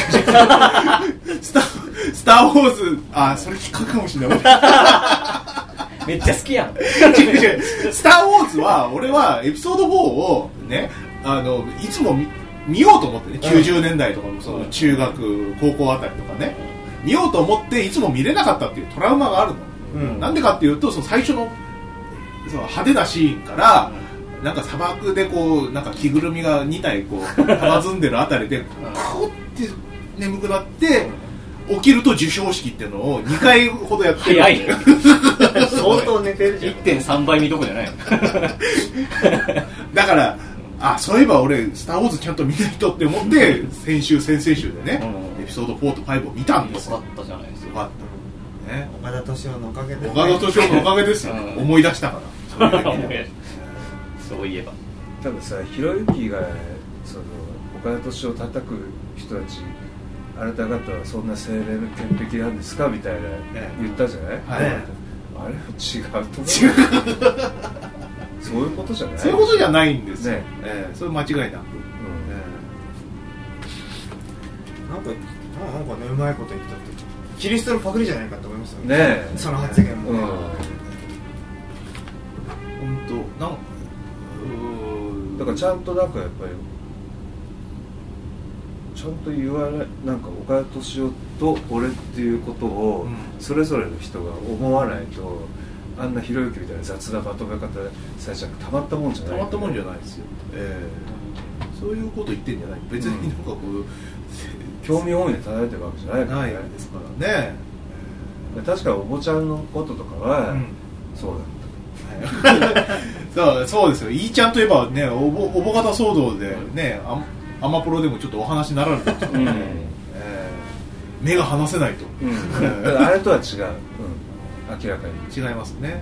ター・ウォーズ、それきっかけかもしれない。 めっちゃ好きやん。 違うスター・ウォーズは俺はエピソード4をね、いつも見ようと思ってね、90年代とかのその中学高校あたりとかね、見ようと思っていつも見れなかったっていうトラウマがあるの。なんでかっていうと、その最初のその派手なシーンから、なんか砂漠でこうなんか着ぐるみが2体こう佇んでるあたりでクーって眠くなって起きると授賞式っていうのを2回ほどやってる。 早い。 相当寝てるじゃん。 1.3 倍見とこじゃないの。 だからそういえば俺スター・ウォーズちゃんと見ないとって思って先々週でね、エピソード4と5を見たんですよ。 よかったじゃないですか。 よかったね。 岡田敏夫のおかげで、 岡田敏夫のおかげですよ。思い出したから。 そういえば多分さ、ひろゆきがその岡田敏夫を叩く人たち、あなた方はそんな清廉な潔癖なんですかみたいな言ったじゃない、あれ違うと思う。そういうことじゃない。 そういうことじゃないんですよ。それ間違いなく。なんかね、うまいこと言ったってキリストのパクリじゃないかと思いますよね。 その発言も。 本当だからちゃんとなんかやっぱりちゃんと言わない、なんか岡田敏夫と俺っていうことをそれぞれの人が思わないと、 あんなひろゆきみたいな雑なまとめ方されちゃたまったもんじゃない、 たまったもんじゃないですよ、そういうこと言ってんじゃない、別になんかこう、 興味本位で叩いてるわけじゃないからね、ないですからね、 確かおばちゃんのこととかは、そうだったそうですよ、いいちゃんといえばね、おぼがた騒動でね、アマプロでもちょっとお話になられたんですけど、目が離せないと、 あれとは違う、明らかに違いますね。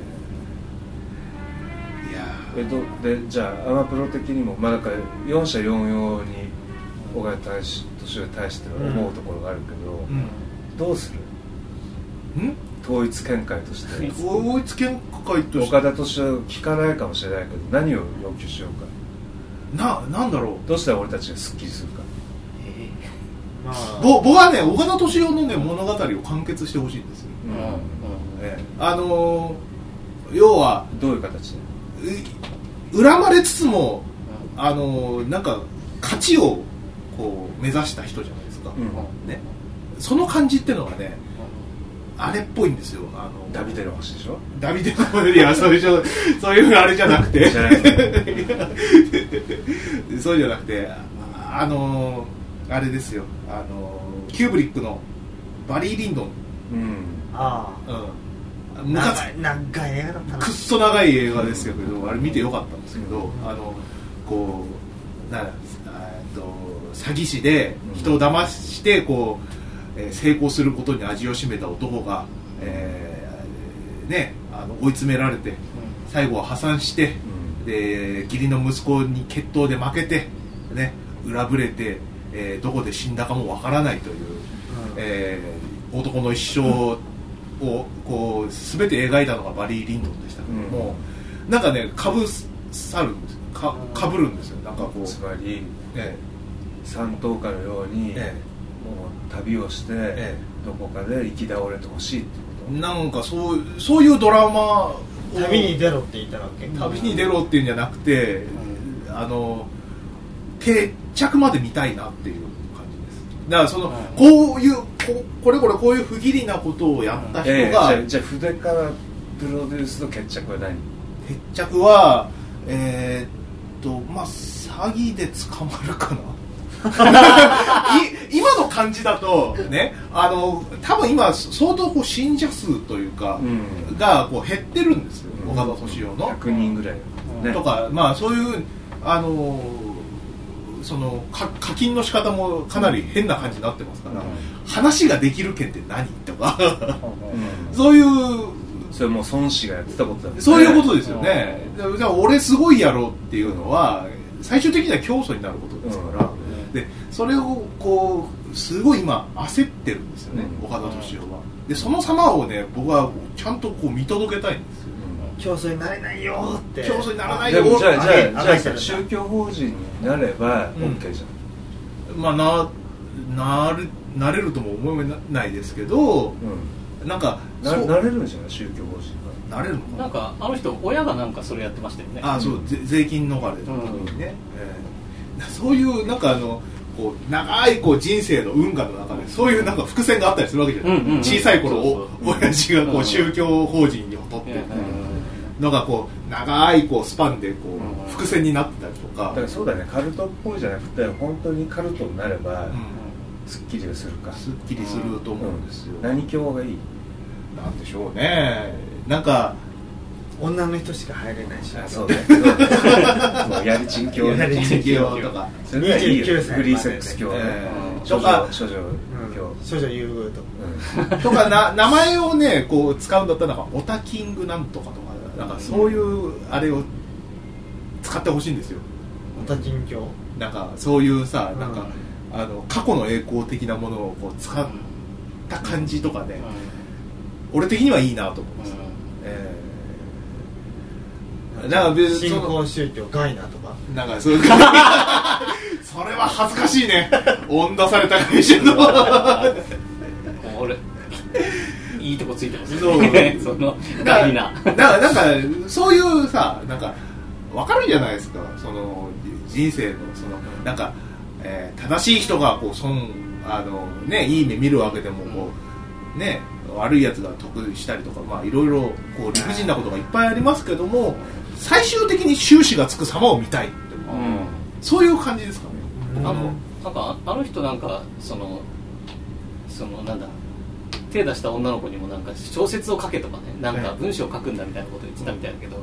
いやでじゃあアマプロ的にも、なんか4社4用に小川敏夫に対して思うところがあるけど、どうする？統一見解として。 統一見解として岡田敏夫聞かないかもしれないけど、何を要求しようか。 なんだろう。 どうしたら俺たちがスッキリするか。 僕はね、岡田敏夫のね物語を完結してほしいんですよ。要はどういう形で恨まれつつもなんか勝ちをこう目指した人じゃないですか、ね、その感じっていうのがね、あれっぽいんですよ。 ダビデの星でしょ。 ダビデの星、いやそういうあれじゃなくてそうじゃなくてあれですよ、キューブリックのバリー・リンドン、 長い映画だったな。 くっそ長い映画ですけど、あれ見てよかったんですけど、こう詐欺師で人を騙してこう、成功することに味を占めた男が、追い詰められて最後は破産して、で義理の息子に決闘で負けて、ね、裏ぶれて、どこで死んだかもわからないという、男の一生をこう全て描いたのがバリー・リンドンでしたけども、なんかねかぶるんですよ、かぶるんですよ。なんかこうつまり、三等家のように、もう旅をして、どこかで生き倒れてほしいってこと。 なんかそういうドラマを旅に出ろって言ったわけ。 旅に出ろっていうんじゃなくて、決着まで見たいなっていう感じです。だからこういうこれこういう不義理なことをやった人が、 じゃあ筆からプロデュースの決着は何？ 決着は詐欺で捕まるかな今の感じだとね、多分今相当こう信者数というか、がこう減ってるんですよ、岡田敏夫の 100人ぐらい、 とか、そういうその課金の仕方もかなり変な感じになってますから、話ができる件って何とかそういうそれもう孫子がやってたことだもんね。 そういうことですよね。じゃあ俺すごいやろうっていうのは最終的には競争になることですから、でそれをこうすごい今焦ってるんですよね、岡田敏夫は。でその様をね、僕はちゃんとこう見届けたいんですよ。 競争になれないよって。 競争にならないよ。 でもじゃあ宗教法人になれば OK じゃん。 なれるとも思えないですけど、なんかなれるんじゃない、宗教法人が。なれるのかな。 なんか人親がなんかそれやってましたよね。 そう、税金逃れの時にね、そういうなんかこう長いこう人生の運河の中でそういうなんか伏線があったりするわけじゃない。小さい頃親父がこう宗教法人にとってのがこう長いこうスパンでこう伏線になってたりとか。 だからそうだね、カルトっぽいじゃなくて本当にカルトになればすっきりするか。 すっきりすると思うんですよ。 何教がいい？ なんでしょうね。なんか女の人しか入れないし。 そうね。もうやりちん教とか。それがいいよ。フリーセックス教とか処女教。処女優遇とか。 とか名前をねこう使うんだったらなんかオタキングなんとかとかなんかそういうあれを使ってほしいんですよ。 オタキン教。 なんかそういうさ、なんか過去の栄光的なものをこう使った感じとかね、俺的にはいいなと思います。なんか新興宗教ガイナとかなんかそういうそれは恥ずかしいね。恩出された会社の俺いいとこついてますね。 そのガイナなんかそういうさ、なんか分かるじゃないですか、その人生のそのなんか、正しい人がこういい目見るわけでもこうね悪いやつが得したりとか、まあいろいろこう理不尽なことがいっぱいありますけども、最終的に収支がつく様を見たいって、そういう感じですかね。 なんかあの人なんかそのなんだ手出した女の子にもなんか小説を書けとかね、なんか文章を書くんだみたいなことを言ってたみたいだけど、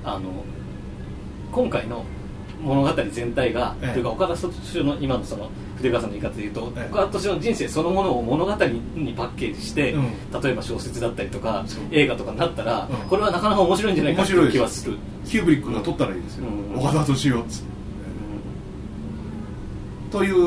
今回の物語全体が、というか岡田敏夫の今のその筆川さんの言い方で言うと、岡田敏夫の人生そのものを物語にパッケージして、例えば小説だったりとか映画とかになったら、これはなかなか面白いんじゃないかという気はする。 キューブリックが撮ったらいいですよ、岡田敏夫っつって、という、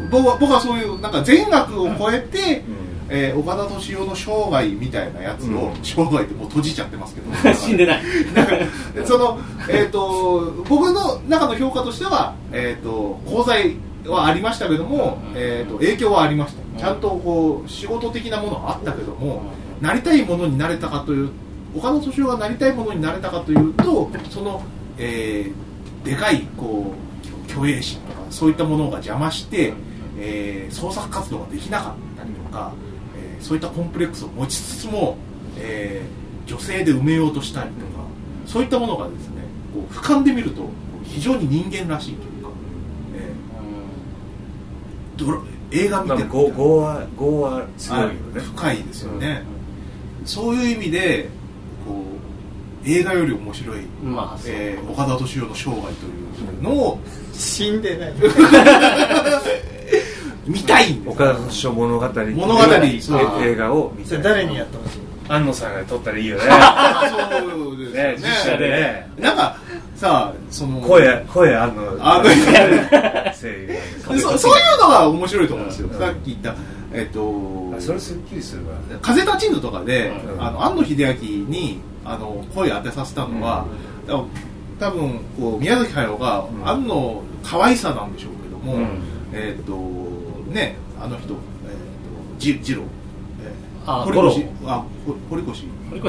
僕はそういうなんか善悪を超えて、岡田敏夫の生涯みたいなやつを、生涯ってもう閉じちゃってますけど死んでないその、僕の中の評価としては、功罪はありましたけども、影響はありました。ちゃんとこう仕事的なものはあったけども、なりたいものになれたかという、岡田敏夫がなりたいものになれたかというと、その、でかいこう虚栄心とかそういったものが邪魔して、創作活動ができなかったりとか、そういったコンプレックスを持ちつつも、女性で埋めようとしたりとか、そういったものがですね、こう俯瞰で見ると非常に人間らしいというか、映画見てると業は強いよね、 深いですよね、そういう意味でこう映画より面白い、岡田敏夫の生涯というのを死んでない見たいんです。 岡田敏夫物語映画を見たい。 それ誰にやってほしい？ 安野さんが撮ったらいいよね。 そうですね。 実写でね。 なんかさ、その声声声いうのが面白いと思うんですよ。さっき言ったそれすっきりするわ。 風立ちぬとかで庵野秀明に声当てさせたのは、多分こう宮崎駿が庵野可愛さなんでしょうけども、ね、あの人、次郎、堀越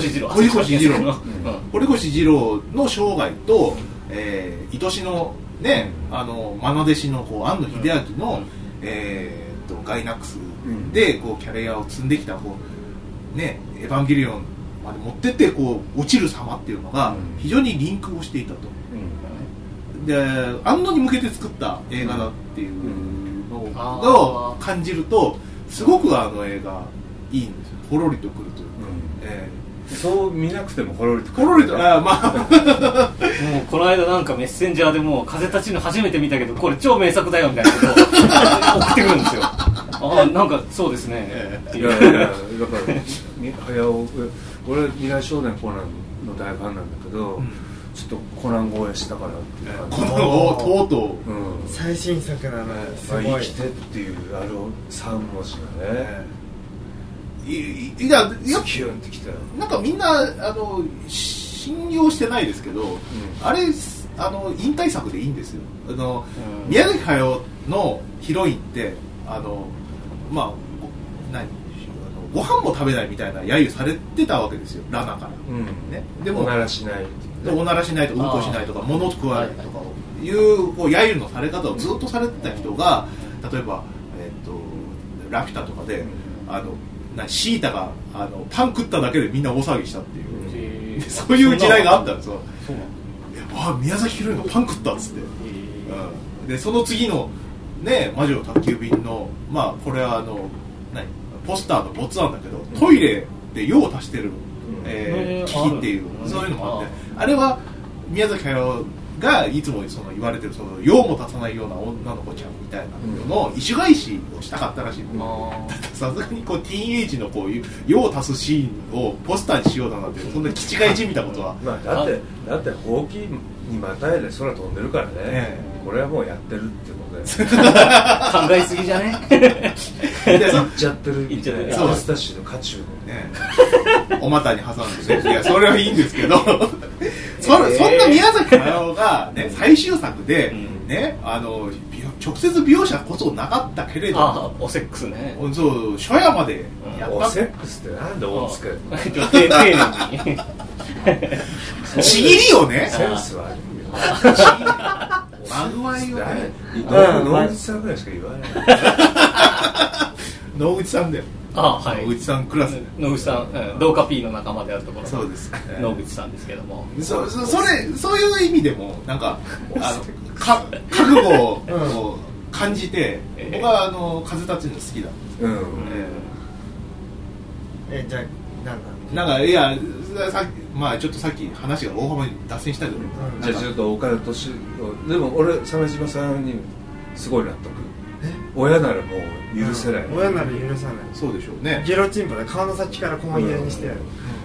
二郎の生涯と、愛しのね、愛弟子のこう庵野秀明の、ガイナックスでこうキャリアを積んできたこう、ね、エヴァンゲリオンまで持ってってこう落ちる様っていうのが非常にリンクをしていたと。で、庵野に向けて作った映画だっていうのを感じると、すごくあの映画いいんですよ。ほろりとくるというか、 そう見なくてもほろりとほろりと、まあもうこの間なんかメッセンジャーでもう風立ちぬ初めて見たけどこれ超名作だよみたいなことを送ってくるんですよ。なんかそうですね、 いやだから俺未来少年コナンの大ファンなんだけど、ちょっとコナン超えしたからっていう感じ。 コナンをとうとう、 最新作なのすごい。 生きてっていう3文字がね、 いやキュンってきたよ。 なんかみんな信用してないですけど、あれ引退作でいいんですよ。宮崎駿のヒロインってまあご飯も食べないみたいな揶揄されてたわけですよ、ラナから、ね、でもおならしないおならしないとかうんこしないとか物を食わないとかいうこう揶揄のされ方をずっとされてた人が、例えばラピュタとかでシータがパン食っただけでみんな大騒ぎしたっていう、そういう時代があったんですよ。宮崎宏がパン食ったっつって、でその次のね、魔女の宅急便の、まあこれはポスターのボツなんだけど、トイレで用を足してる、機器っていう、そういうのもあって、あれは宮崎駿がいつも言われてる用も足さないような女の子ちゃんみたいなのの意趣返しをしたかったらしい。さすがにこうティーンエイジのこういう用を足すシーンをポスターにしようだなんて、そんな気違いじみたことはだってほうきにまたいで空飛んでるからね、これはもうやってるってことで考えすぎじゃね行っちゃってるみたいな。アスタッシュの渦中のお股に挟んでね、いやそれはいいんですけどそんな宮崎駿が、ね、最終作で、ね、直接描写こそなかったけれど、 おセックスね、 そう初夜までやった。 おセックスってなんで大塚丁寧にちぎりをね、 センスはあるよまぐわいをね、 野口さんぐらいしか言わない。 野口さんだよ。 はい、野口さんクラスで野口さん、同化 P の仲間であるところそうです、 野口さんですけども、 そういう意味でもなんか覚悟を感じて、僕は風立ちぬ好きだ。 じゃあなんかいやまあちょっとさっき話が大幅に脱線したけど、 じゃあちょっと岡田敏夫でも俺鮫島さんにすごい納得。親ならもう許せない、 親なら許さない。 そうでしょうね。 ゲロチンポで顔の先から細切れにしてやる。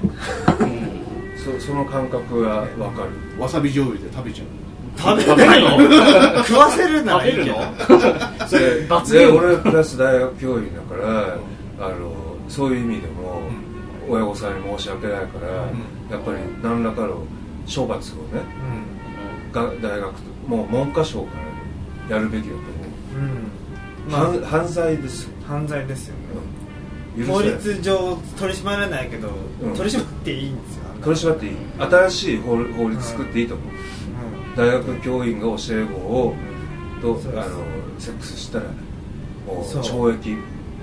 その感覚は分かる。 わさび醤油で食べちゃう。 食べないの？食わせるならいいけど。 それで俺プラス大学教員だからそういう意味でも親御さんに申し訳ないからやっぱり何らかの処罰をね大学もう文科省からやるべきだと思う。犯罪ですよ。 犯罪ですよね。法律上取り締まらないけど取り締まっていいんですよ。 取り締まっていい。新しい法律作っていいと思う。大学教員が教え子をセックスしたらもう懲役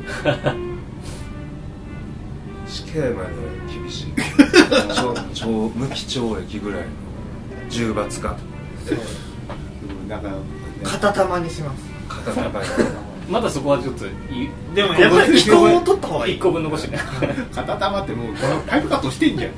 死刑まで厳しい無期懲役ぐらいの重罰化なんか片玉にします。 片玉にまだそこはちょっとでもやっぱり気候を取った方がいい。 1個分残してね片玉ってもうパイプカットしてんじゃん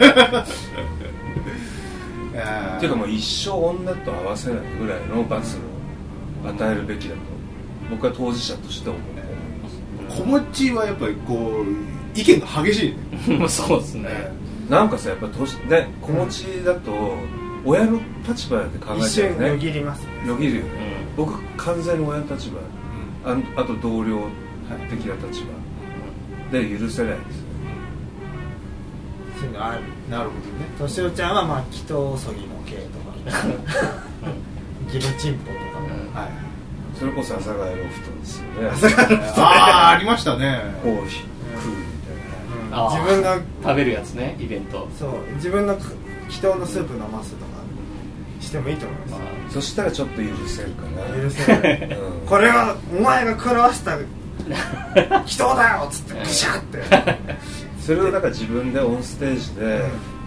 っていうかもう一生女と合わせないぐらいの罰を与えるべきだと僕は当事者として思います。 子持ちはやっぱりこう意見が激しいねそうですね。 なんかさやっぱ子持ちだと親の立場で考えてるね。 一瞬よぎりますね。 よぎるよね。僕完全に親の立場、あと同僚的な立場で許せないです。 そういうのある。 なるほどね。 としおちゃんはまあ祈祷そぎの系とかギロチンポとか、 はい、それこそ阿佐ヶ谷ロフトですよね。 ありましたね。 コーヒー食うみたいな、 自分が食べるやつね、イベント。 そう自分の祈祷のスープ飲ますとかしてもいいと思います。 そしたらちょっと許せるかな。 許せる、これはお前が狂わした祈祷だよっつってピシャってそれをだから自分でオンステージで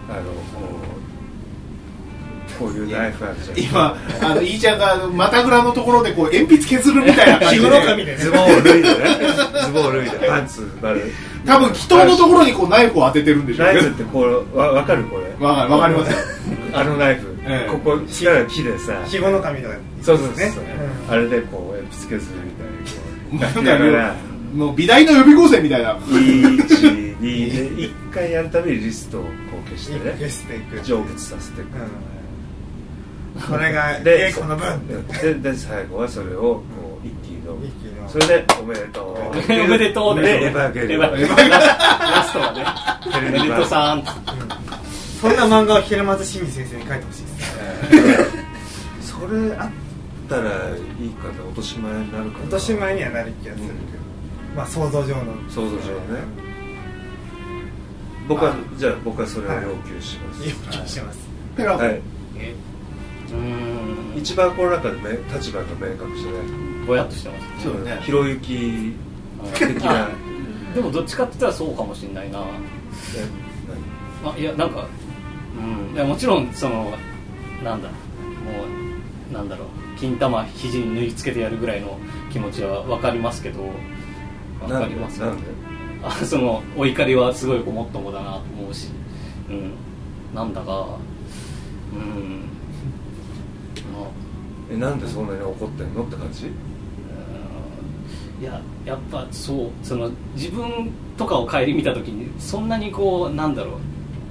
こういうナイフあるじゃん。 今イーちゃんが股ぐらのところでこう鉛筆削るみたいな感じでズボンを脱いでねズボンを脱いでパンツバル多分祈祷のところにこうナイフを当ててるんでしょうね。 ナイフってこう分かるこれ。 分かりますよあのナイフ、ここから木でさ肥後の神とかそうあれでこう鉛筆削るみたいなこうもう美大の予備校生みたいな 1、2で1回やるたびにリストをこう消してね消していく成仏させていく、 これが稽古の分で最後はそれをこう一気のそれでおめでとうおめでとうでエヴァゲリオンラストはねおめでとうさんそんな漫画を平松真二先生に書いてほしいですそれあったらいいかな。落とし前になるかな。 落とし前にはなる気がするけど、まあ想像上の想像上ね。僕はそれを要求します。 要求します。 はい。一番この中で立場が明確じゃない。 ぼやっとしてます。 そうね。ひろゆき的な。 でもどっちかって言ったらそうかもしれないな。いやなんか、いやもちろんそのなんだもうなんだろう金玉肘に縫い付けてやるぐらいの気持ちは分かりますけど。分かります。 なんで？ そのお怒りはすごいごもっともだなと思うし、なんだが、 なんでそんなに怒ってんのって感じ？ いややっぱその自分とかを顧みたときにそんなにこうなんだろ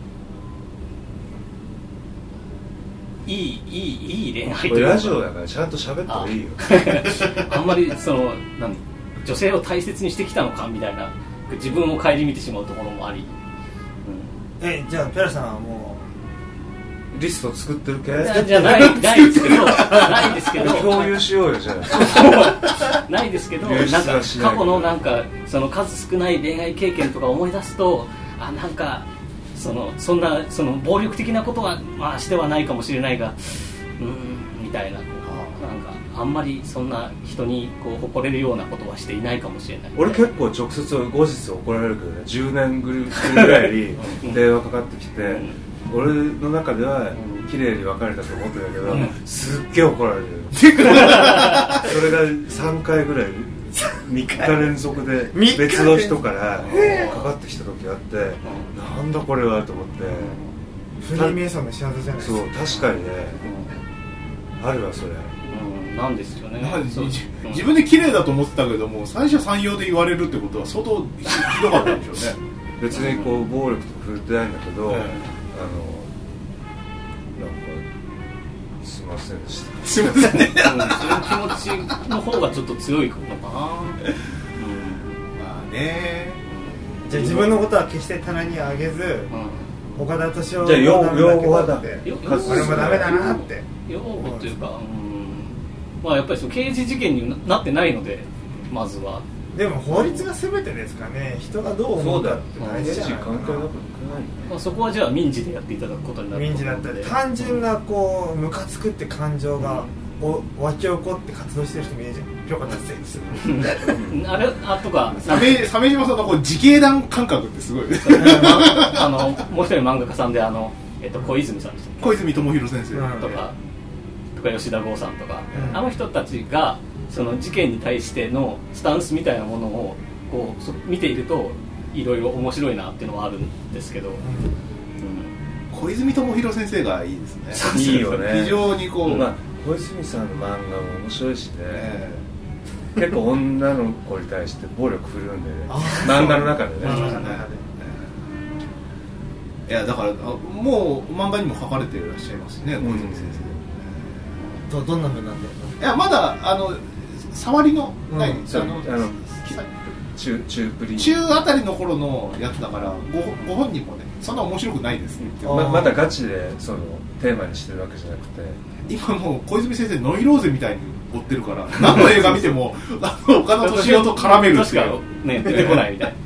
ういい恋愛というかラジオだからちゃんと喋った方がいいよあんまりその女性を大切にしてきたのかみたいな自分を顧みてしまうところもあり、 じゃあペラさんはもうリスト作ってるけじゃないですけど共有しようよじゃあないですけどなんか過去のなんかその数少ない恋愛経験とか思い出すとなんかそんな暴力的なことはまあしてはないかもしれないがみたいななんかあんまりそんな人にこう誇れるようなことはしていないかもしれない。 俺結構直接後日怒られるけどね、10年ぐらいに電話かかってきて、俺の中では綺麗に別れたと思ってたけど、すっげえ怒られるそれが3回ぐらい3日連続で別の人からかかってきた時があって、なんだこれはと思って、 フリーメイソンの仕業じゃないですか。 そう、確かにね、あるわそれ。 なんですよね。 自分で綺麗だと思ってたけども、三者三様で言われるってことは相当ひどかったんでしょうね。 別にこう暴力とか振るってないんだけど、なんかすいませんでした。 すいませんね。 そういう気持ちの方がちょっと強いのかな。 まあね。 じゃあ自分のことは決して棚に上げず、岡田敏夫じゃあ擁護はだ。 俺もダメだなって。 擁護というか、まあやっぱりその刑事事件になってないので、まずは。 でも法律が全てですかね。人がどう思うかって大事じゃないかな。 まあそこはじゃあ民事でやっていただくことになる。 民事だったり単純なこうムカつくって感情が湧き起こって活動してる人もいるじゃん。ピョコ達成する。 あれとか鮫島さんのこう自警団感覚ってすごい。 もう一人漫画家さんで小泉さんでしたっけ。 小泉智弘先生とか吉田剛さんとか、あの人たちがその事件に対してのスタンスみたいなものをこう見ているといろいろ面白いなっていうのはあるんですけど、 小泉智弘先生がいいですね。 いいよね。 非常にこう、 小泉さんの漫画も面白いしね、結構女の子に対して暴力振るんでね、漫画の中でね。 いやだからもう漫画にも書かれていらっしゃいますね、小泉先生。 どんな風なんだよ。 いやまだ触りのない中あたりの頃のやつだからご本人もねそんな面白くないですねって。 まだガチでそのテーマにしてるわけじゃなくて、 今もう小泉先生ノイローゼみたいに追ってるから何の映画見ても岡田敏夫と絡めるっていうね出てこないみたい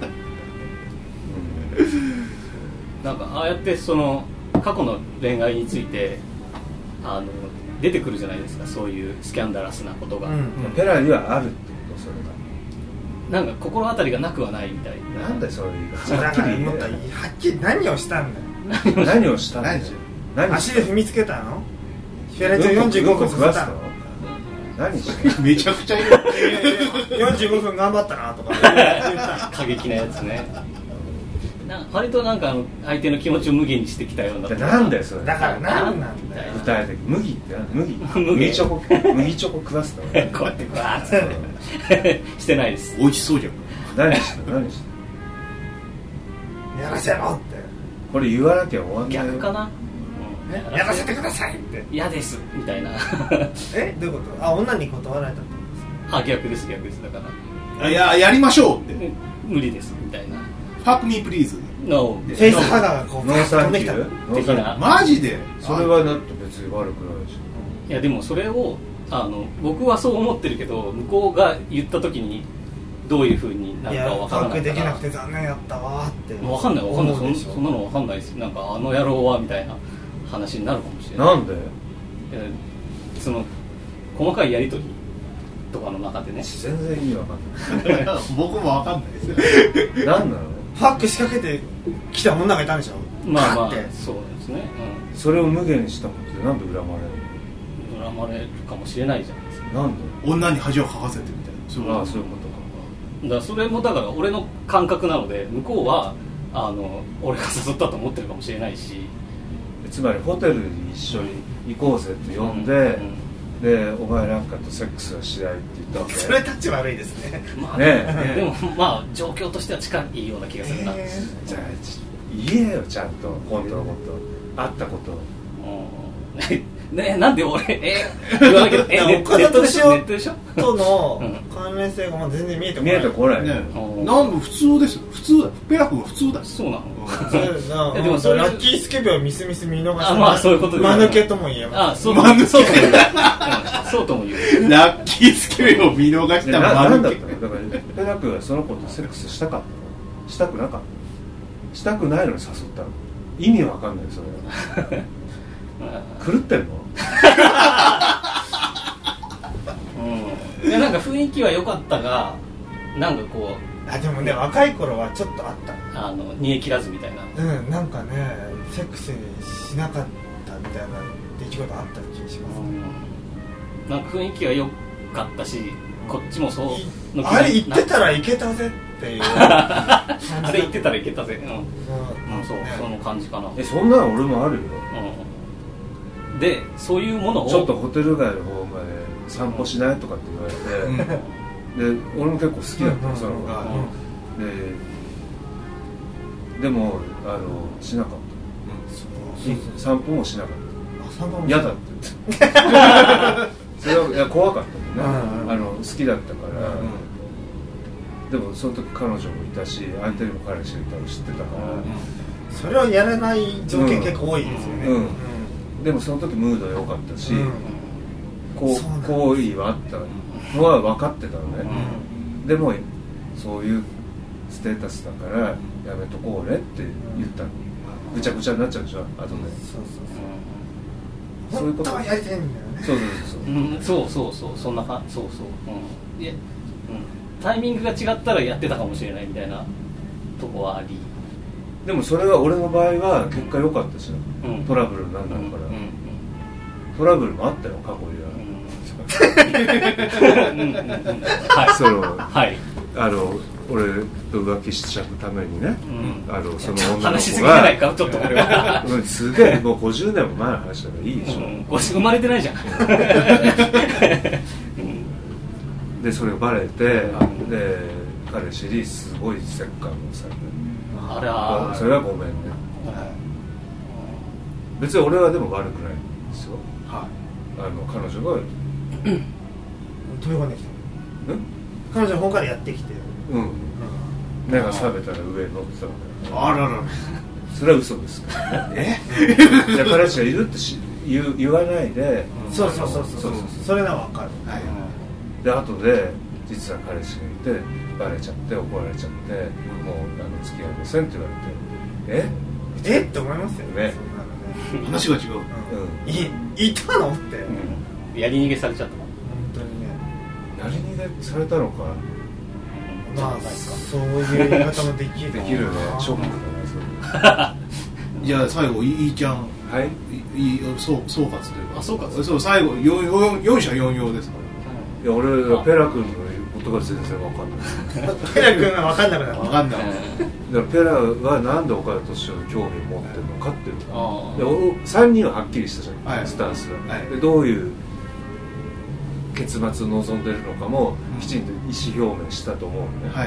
な。なんかああやってその過去の恋愛について出てくるじゃないですか、そういうスキャンダラスなことが。 ペラにはあるってこと、それがなんか心当たりがなくはないみたいな。 なんだよそれ。 はっきり何をしたんだよ。 何をしたんだよ。 足で踏みつけたの？フェレチョ45分させたの？ 何してめちゃくちゃいい。 45分頑張ったなとか過激なやつね。割となんか相手の気持ちを無限にしてきたような。 なんだよそれ。 だから何なんだよ。 具体的麦って麦チョコ食わすの。 こうやってグワーッてしてないです。 美味しそうじゃん。 何してやらせろって。 これ言わなきゃ終わんないよ。 逆かな。 やらせてくださいって嫌ですみたいな。 どういうこと？女に断られたってことですか？ 逆ですだから。 やりましょうって。 無理ですみたいな。 Fuck me please。 No。 フェイスハガーがこうノーサンキュー的な。 マジで？ それはだって別に悪くないでしょ。 いやでもそれを僕はそう思ってるけど、向こうが言った時にどういう風になるか分からないから。 できなくて残念やったわって分かんないそんなの分かんないです。なんか野郎はみたいな話になるかもしれない。 なんで？ その細かいやり取りとかの中でね。 全然意味分かんない。 僕も分かんないですよ。 何なの？ ファック仕掛けてきた女がいたんでしょ。 まあそうですね。 それを無限にしたことでなんで恨まれるの？恨まれるかもしれないじゃないですか。 なんで？ 女に恥をかかせてみたいな。 そういうことか。 だからそれもだから俺の感覚なので、向こうは俺が誘ったと思ってるかもしれないし。 つまりホテルに一緒に行こうぜって呼んで、でお前なんかとセックスはしないって言ったわけ。 それタッチ悪いですね。 でもまあ状況としては近いような気がするな。 じゃあ言えよちゃんと本当のこと会ったことね、なんで俺言わなきゃネットでしょとの関連性がまあ全然見えてこない。 なんで普通ですよ。普通だ。ペラ君は普通だ。 そうなの。 でもラッキースケベをミス見逃した。 まあそういうことです。 間抜けとも言えます。 そうとも言う。そうとも言う。 ラッキースケベを見逃した間抜け。だからペラ君はその子とセックスしたかったの？したくなかった？したくないのに誘ったの？意味わかんないそれ。狂ってんの？ 雰囲気は良かったが、なんかこうでもね、若い頃はちょっとあった、 煮え切らずみたいな、 なんかねセックスにしなかったみたいな出来事あった気がします、 なんか雰囲気は良かったし、こっちもそうあれ言ってたらいけたぜっていうあれ言ってたらいけたぜ、そう、その感じかな。 そんなの俺もあるよ、 でそういうものをちょっとホテル街の方まで散歩しないとかって言われて、で俺も結構好きだったその子が、でもしなかった、散歩もしなかった、嫌だって言ってそれはいや怖かったもんね、好きだったから、でもその時彼女もいたし相手にも彼氏がいたの知ってたから、 それをやらない条件結構多いですよね、 でもその時ムード良かったし、好意はあったのは分かってたのね、でもそういうステータスだからやめとこうねって言ったの、ぐちゃぐちゃになっちゃうでしょ後で、 そういうことはやりたいんだよね、 そうそんな感じ、タイミングが違ったらやってたかもしれないみたいなとこはあり、 でもそれは俺の場合は結果良かったし、トラブルになるんだから、トラブルもあったよ過去には、俺と浮気しちゃうためにね、その女の子が話しすぎじゃないかちょっとこれはすげえもう50年も前の話だからいいでしょ、 生まれてないじゃんでそれがバレて、で彼氏にすごい折檻をされて、それはごめんね、別に俺はでも悪くないんですよ、彼女が飛び込んできて、彼女の方からやってきて、 目が覚めたら上に乗ってたわけだ、 あららそれは嘘ですからね彼氏がいるって言わないで、 そうそれは分かる、 で後で実は彼氏がいてバレちゃって怒られちゃって、もう付き合いませんって言われて、 えって思いますよね、 話が違う、 いたのって、 やり逃げされちゃった、本当にね、 やり逃げされたのか、 まあそういう言い方もできるできるね、ショックだねそれじゃあ最後いいちゃん、総括というか、そう最後4者4様ですから、 いや俺はペラ君の言うことが全然分かんない、 ペラ君が分かんなくなった、 分かんない、 だからペラはなんで岡田敏夫に興味を持ってるのかっていうで3人ははっきりしたじゃん、スタンスが、でどういう結末を望んでるのかもきちんと意思表明したと思うんで、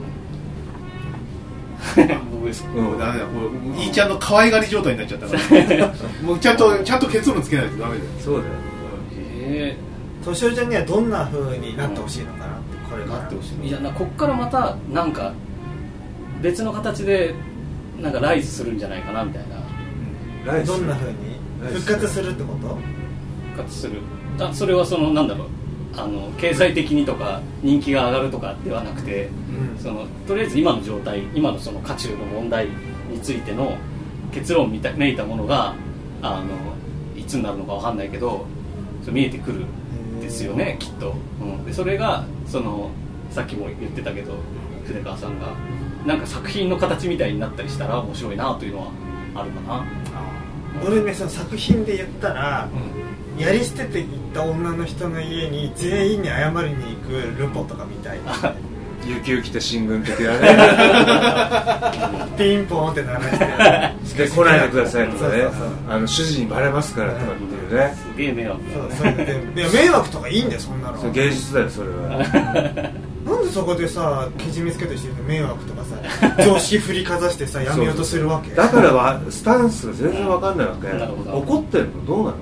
僕ですか、 ダメだ、いいちゃんの可愛がり状態になっちゃったからもうちゃんと結論つけないとダメだよ、 そうだよ、 敏夫ちゃんにはどんな風になってほしいのかなって、これからいやこっからまたなんか別の形でなんかライズするんじゃないかなみたいな、 どんな風に復活するってこと？ 復活する、それはそのなんだろう、経済的にとか人気が上がるとかではなくて、とりあえず今の状態、今のその渦中の問題についての結論めいたものがいつになるのかわかんないけど見えてくるんですよね、きっと、でそれがさっきも言ってたけど筆川さんがなんか作品の形みたいになったりしたら面白いなというのはあるかな。 俺ね、その作品で言ったら、やり捨てていった女の人の家に全員に謝りに行くルポとかみたいな有給来て進軍的だねピンポンって鳴らしてで来ないでくださいとかね、主人にバレますからとかっていうね、 すげえ迷惑、 迷惑とかいいんだよ、そんなの、 それ芸術だよそれはなんでそこでさけじめつけてしてるの、迷惑とかさ常識振りかざしてさやめようとするわけだからはスタンスが全然わかんないわけ、怒ってるのどうなの、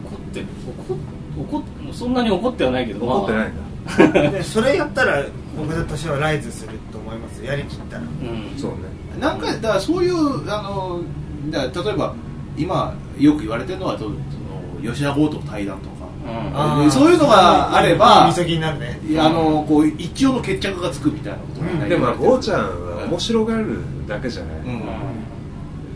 そんなに怒ってはないけど、 怒ってないんだそれやったら僕だとしてはライズすると思います、やりきったら、 そうね、 なんかだからそういうだから例えば今よく言われてるのはその吉田剛と対談とか、そういうのがあれば急ぎになるね、 こう一応の決着がつくみたいなことになりでも剛ちゃんは面白がるだけじゃない、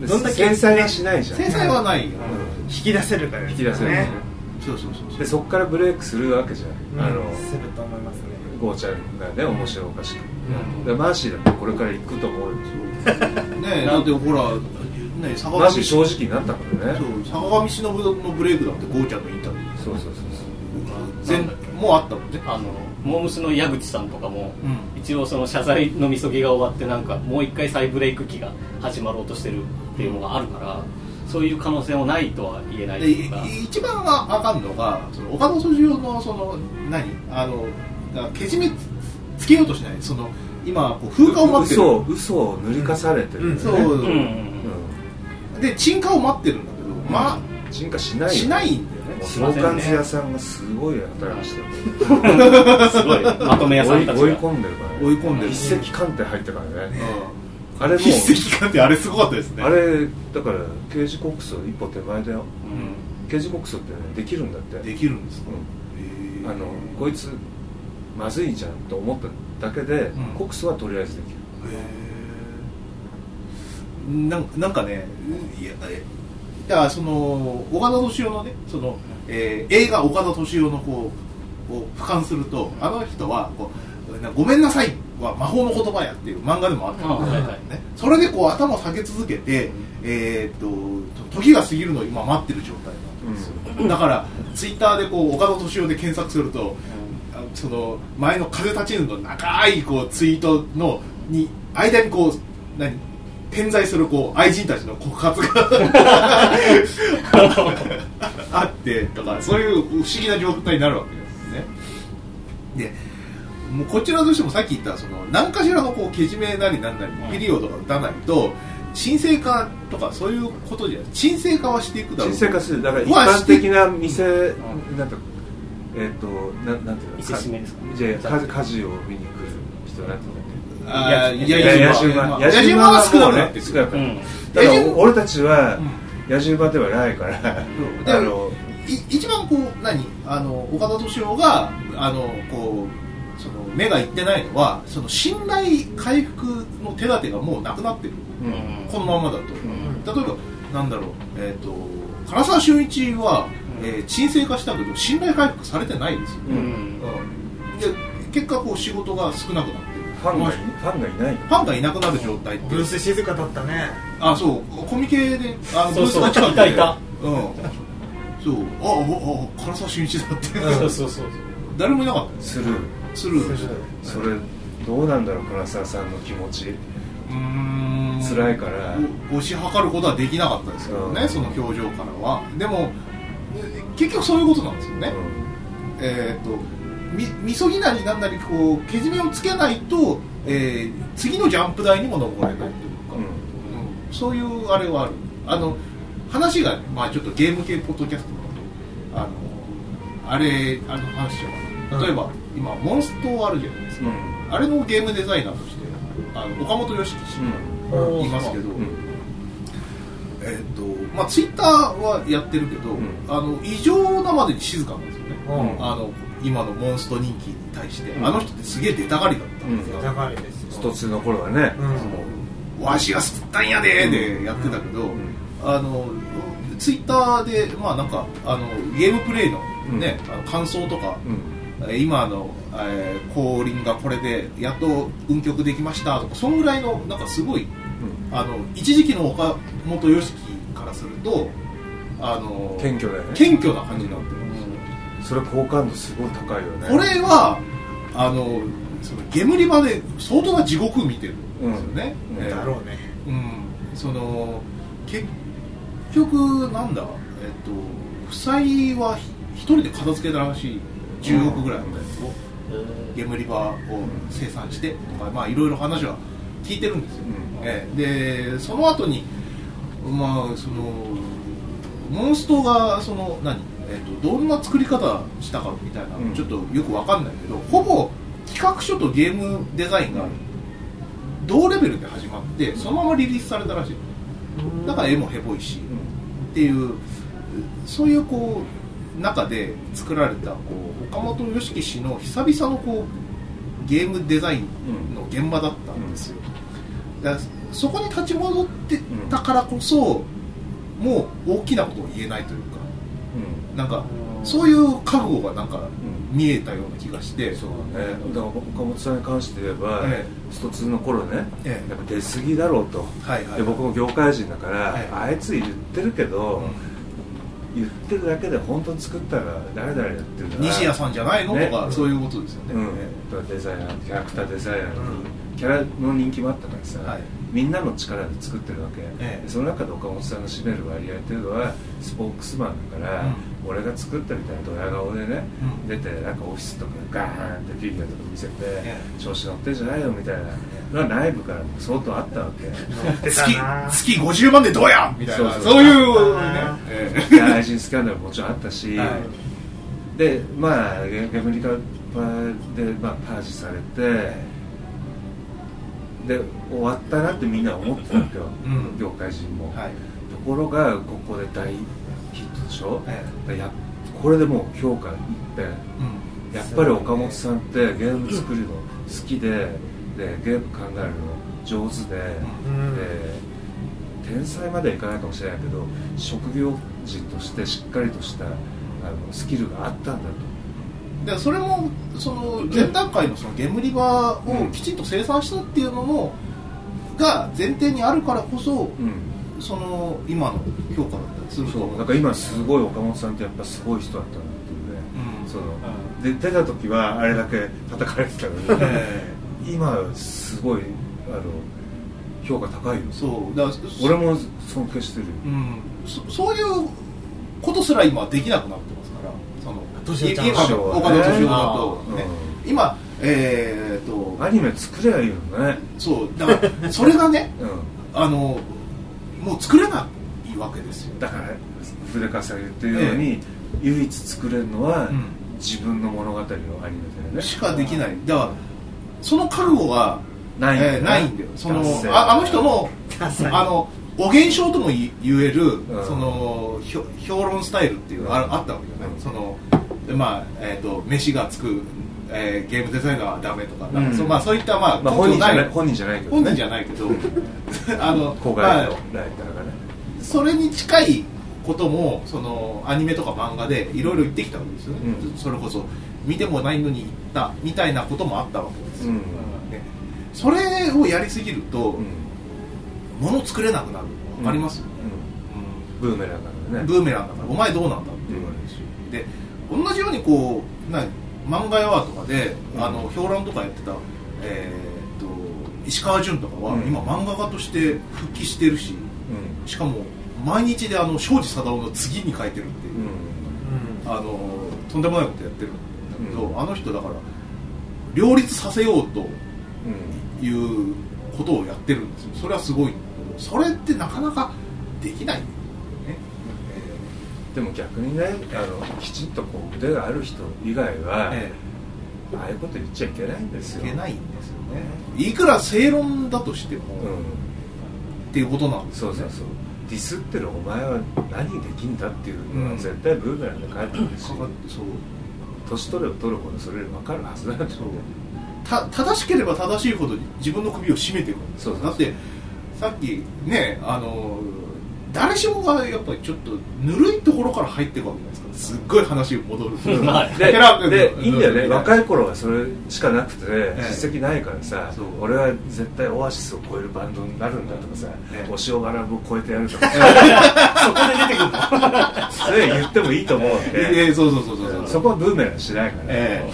どんだけ繊細はしないじゃん、 繊細はないよ、 引き出せるから引き出せるね、 そうでそこからブレイクするわけじゃん、 すると思いますね。 ゴーちゃんがね面白おかしく、でマーシーだってこれから行くと思うでしょね。だってほらね、 マーシー正直になったからね。 坂上忍のブレイクだってゴーちゃんのインタビュー。 そうもうあったもんね。 モームスの矢口さんとかも、一応その謝罪のみそぎが終わってなんかもう一回再ブレイク期が始まろうとしてるっていうのがあるから、そういう可能性もないとは言えないというか。 一番あかんのがその岡田敏夫のそのけじめつけようとしない、その今こう風化を待ってる、 嘘を塗り重ねてる、 そうで鎮火を待ってるんだけど、 鎮火しないんだよね。 相関図屋さんがすごい働きしてるすごいまとめ屋さんたちが追い込んでるからね。筆跡鑑定入ったからね。あれも筆跡鑑定あれすごかったですね。 あれだから刑事告訴一歩手前だよ。刑事告訴ってねできるんだって。 できるんですか。 こいつまずいじゃんと思っただけで告訴はとりあえずできる。 なんかね、いやその岡田敏夫のね、その、映画岡田敏夫のこうを俯瞰すると、あの人はこうごめんなさいは魔法の言葉やっていう漫画でもあったんですよ、ね。それでこう頭を下げ続けて、時が過ぎるのを今待ってる状態なんですよ。だからツイッターでこう岡田敏夫で検索すると、その前の風立ちぬの長いこうツイートのに間にこう点在するこう愛人たちの告発があってとか、そういう不思議な状態になるわけですね。でもうこちらとしてもさっき言ったその何かしらのこうけじめなりなんなりピリオドが打たないと沈静化とかそういうことじゃない。沈静化はしていくだろう。 沈静化する。だから一般的な店なんかなんていうの、 伊勢志摩ですか。 じゃあ火事を見に来る人なんていうの。 野島は少なくなってる。だから俺たちは野島ではないから。 一番こう岡田敏夫がこうその目がいってないのは、その信頼回復の手立てがもうなくなってる。このままだと。例えばなんだろう、唐沢俊一は沈静化したけど信頼回復されてないですよ。で結果こう仕事が少なくなってる。 ファンがいなくなる状態って。 ブース静かだったね。 そうコミケでブースが近くで、そう唐沢俊一だって、 そう誰もいなかった。 スルー。それどうなんだろう、唐沢さんの気持ち。辛いから推し量ることはできなかったですけどね、その表情からは。でも結局そういうことなんですよね。みそぎなりなんなりこうけじめをつけないと、次のジャンプ台にも登れないというか、そういうあれはある。話が、ちょっとゲーム系ポッドキャストだとあの話しようかな。例えば、今モンストあるじゃないですか、あれのゲームデザイナーとして岡本良樹氏がいますけど、ツイッターはやってるけど、異常なまでに静かなんですよね。今のモンスト人気に対して、あの人ってすげえ出たがりだったんですよ。 出たがりですよ。 スト2の頃はね、 わしが作ったんやででやってたけど、ツイッターでなんかゲームプレイのね、感想とか、今の後輪がこれでやっと運曲できましたとか、そのぐらいのなんかすごい、一時期の岡本良樹からすると謙虚だよね。 謙虚な感じになってる。 それ好感度すごい高いよね。 これはそのゲムリバで相当な地獄を見てるんですよね。 だろうね。 その結局なんだ、負債は一人で片付けたらしい。10億ぐらいのやつをゲムリバを生産してとか、いろいろ話は聞いてるんですよ。でその後にそのモンストがそのどんな作り方したかみたいなのちょっとよく分かんないけど、ほぼ企画書とゲームデザインが同レベルで始まってそのままリリースされたらしい。だから絵もヘボいし、っていうそういうこう中で作られたこう岡本良樹氏の久々のこうゲームデザインの現場だったんですよ。だからそこに立ち戻ってたからこそもう大きなことを言えないというか、 なんかそういう覚悟がなんか見えたような気がして、 そうだね。だから岡本さんに関して言えば、スト2の頃ね、やっぱ出過ぎだろうと、で僕も業界人だから、あいつ言ってるけど、言ってるだけで本当に作ったら誰々やってるんだ西谷さんじゃないの、とかそういうことですよね。 デザイナー、キャラクターデザイナーに、キャラの人気もあったからさ、みんなの力で作ってるわけ、その中で岡本さんが占める割合っていうのはスポークスマンだから、俺が作ったみたいなドヤ顔でね、出てなんかオフィスとかガーンってフィギュアとか見せて、調子乗ってんじゃないよみたいなのは内部からも相当あったわけ。 月50万でどうやみたいな、そういうね、 愛人スキャンダルももちろんあったし、でまあゲムリカパで、まあ、パージされて、で終わったなってみんな思ってたわけよ、業界人も、ところがここで大ヒットでしょ、これでもう評価いってやっぱり岡本さんってゲーム作るの好きで、ゲーム考えるの上手で、天才まではいかないかもしれないけど職業人としてしっかりとしたスキルがあったんだと。 でそれもその前段階のそのゲームリバーをきちんと生産したっていうのもが前提にあるからこそ、その今の評価だったりすると。 そうだから今すごい岡本さんってやっぱすごい人だったなっていうね、で出た時はあれだけ叩かれてたのに、今すごい評価高いよ。 そうだから俺も尊敬してるよ、 そういうことすら今できなくなってますから、その岡田敏夫だとね、今アニメ作ればいいのね。 そうだからそれがね、もう作れないわけですよ。 だから筆川さんが言ってるように、唯一作れるのは、自分の物語のアニメだよねしかできない。だからその覚悟がないんだよ。そのあの人のお現象とも言える、その評論スタイルっていうのがあったわけじゃない、そのまあ飯がつく、ゲームデザイナーはダメとか、まあそういった本人じゃないけど、 本人じゃないけど公開のライターがね、 それに近いこともそのアニメとか漫画でいろいろ言ってきたわけですよね、それこそ見てもないのに言ったみたいなこともあったわけですよ、それをやりすぎると、物作れなくなるの分かりますよね、 ブーメランだからね、 ブーメランだからお前どうなんだって言われるし、で同じようにこう漫画やわとかで、評論とかやってた、石川潤とかは、今漫画家として復帰してるし、しかも毎日で庄司貞夫の次に書いてるっていう、とんでもないことやってるんだけど、あの人だから両立させようということをやってるんですよ。それはすごいんだけど、それってなかなかできないんだよね。 でも逆にね、きちんとこう腕がある人以外は、ああいうこと言っちゃいけないんですよ。 いけないんですよね。いくら正論だとしても、っていうことなんですよね。 そうディスってるお前は何できんだっていうのは絶対ブーメランで返ってくるし、年取れば取るほどそれ分かるはずなんだよね。 正しければ正しいほど自分の首を絞めていくんですよ。だってさっきね、誰しもがやっぱりちょっとぬるいところから入っていくわけじゃないですか。すっごい話を戻るでいいんだよね。若い頃はそれしかなくて、実績ないからさ、俺は絶対オアシスを超えるバンドになるんだとかさ、お塩バラブを超えてやるとか、 そこで出てくるのそれ言ってもいいと思うわけ。そこはブーメランしないからね。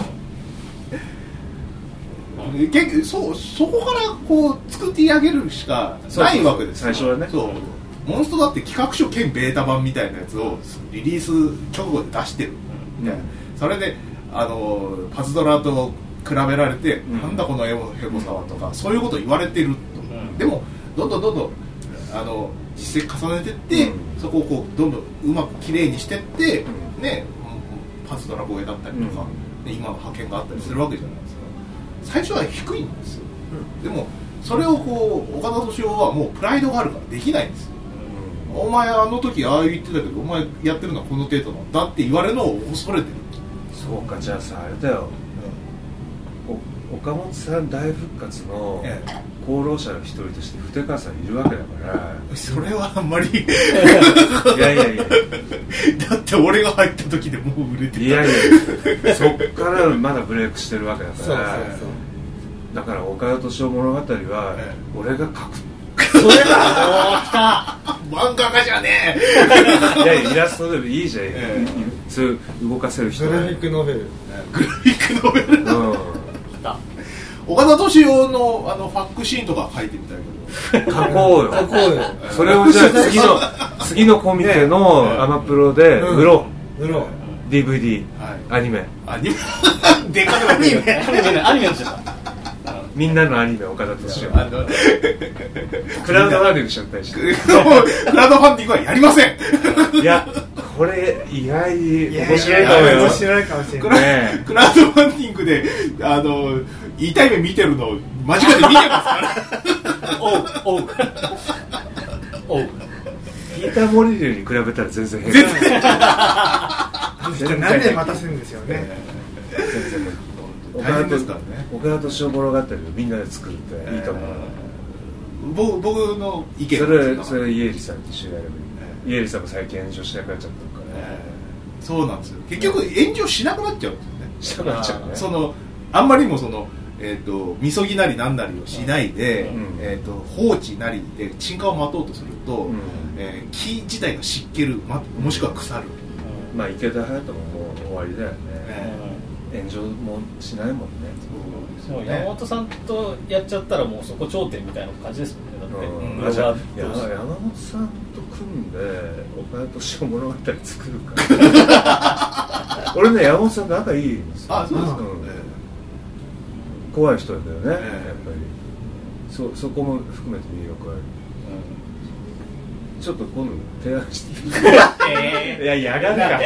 そこからこう作って上げるしかないわけですよ。 最初はね。 モンストだって企画書兼ベータ版みたいなやつをリリース直後で出してるみたいな、それでパズドラと比べられて、なんだこのエモさはとか、そういうこと言われてると、でもどんどん実績重ねてって、そこをこうどんどんうまくきれいにしてって、パズドラ超えだったりとか、今の派遣があったりするわけじゃないですか。最初は低いんですよ、でもそれをこう岡田敏夫はもうプライドがあるからできないんですよ。お前あの時ああ言ってたけどお前やってるのはこの程度なんだって言われるのを恐れてる。 そうか、じゃあさあれだよ、岡本さん大復活の功労者の一人として筆川さんいるわけだからそれはあんまりいやいやいやだって俺が入った時でもう売れてた。 いやいやそっからまだブレイクしてるわけだからそうだから岡田斗司夫物語は俺が書くそれだ来た漫画家じゃねいやいやイラストでもいいじゃん、そういう動かせる人グラフィックノベルグラフィックノベル、 来た岡田斗司夫のファックシーンとか書いてみたいけど書こうよそれをじゃあ次のコミケのアマプロで売ろう、DVD、アニメでかくなってるアニメにしちゃったみんなのアニメ岡田斗司夫クラウドファンディングしちゃったりしてクラウドファンディングはやりませんいやこれ意外に面白いかもよ面白いかもしれないクラウドファンディングで痛い目見てるの間近で見てますからおうピーター・モリリューに比べたら全然変何年待たせるんですよね全然大変ですからね。 岡田斗司夫物語をみんなで作るっていいと思う、 僕の意見それ家入さんと一緒にやればいい、家入さんも最近炎上しなくなっちゃってるから、 そうなんですよ。結局炎上しなくなっちゃうんですよね。 しなくなっちゃうね。 あんまりにもみそぎなりなんなりをしないで、放置なりで沈下を待とうとすると、木自体が湿気る、もしくは腐る。 まあ池田隼人ももう終わりだよね。炎上もしないもんね。 もう山本さんとやっちゃったらもうそこ頂点みたいな感じですもんね。だって山本さんと組んで岡田斗司夫物語作るから俺ね山本さんと仲いいんですよ。 あ、そうですか。 怖い人だけどね、やっぱりそこも含めて魅力ある、ちょっと今度提案していややがんか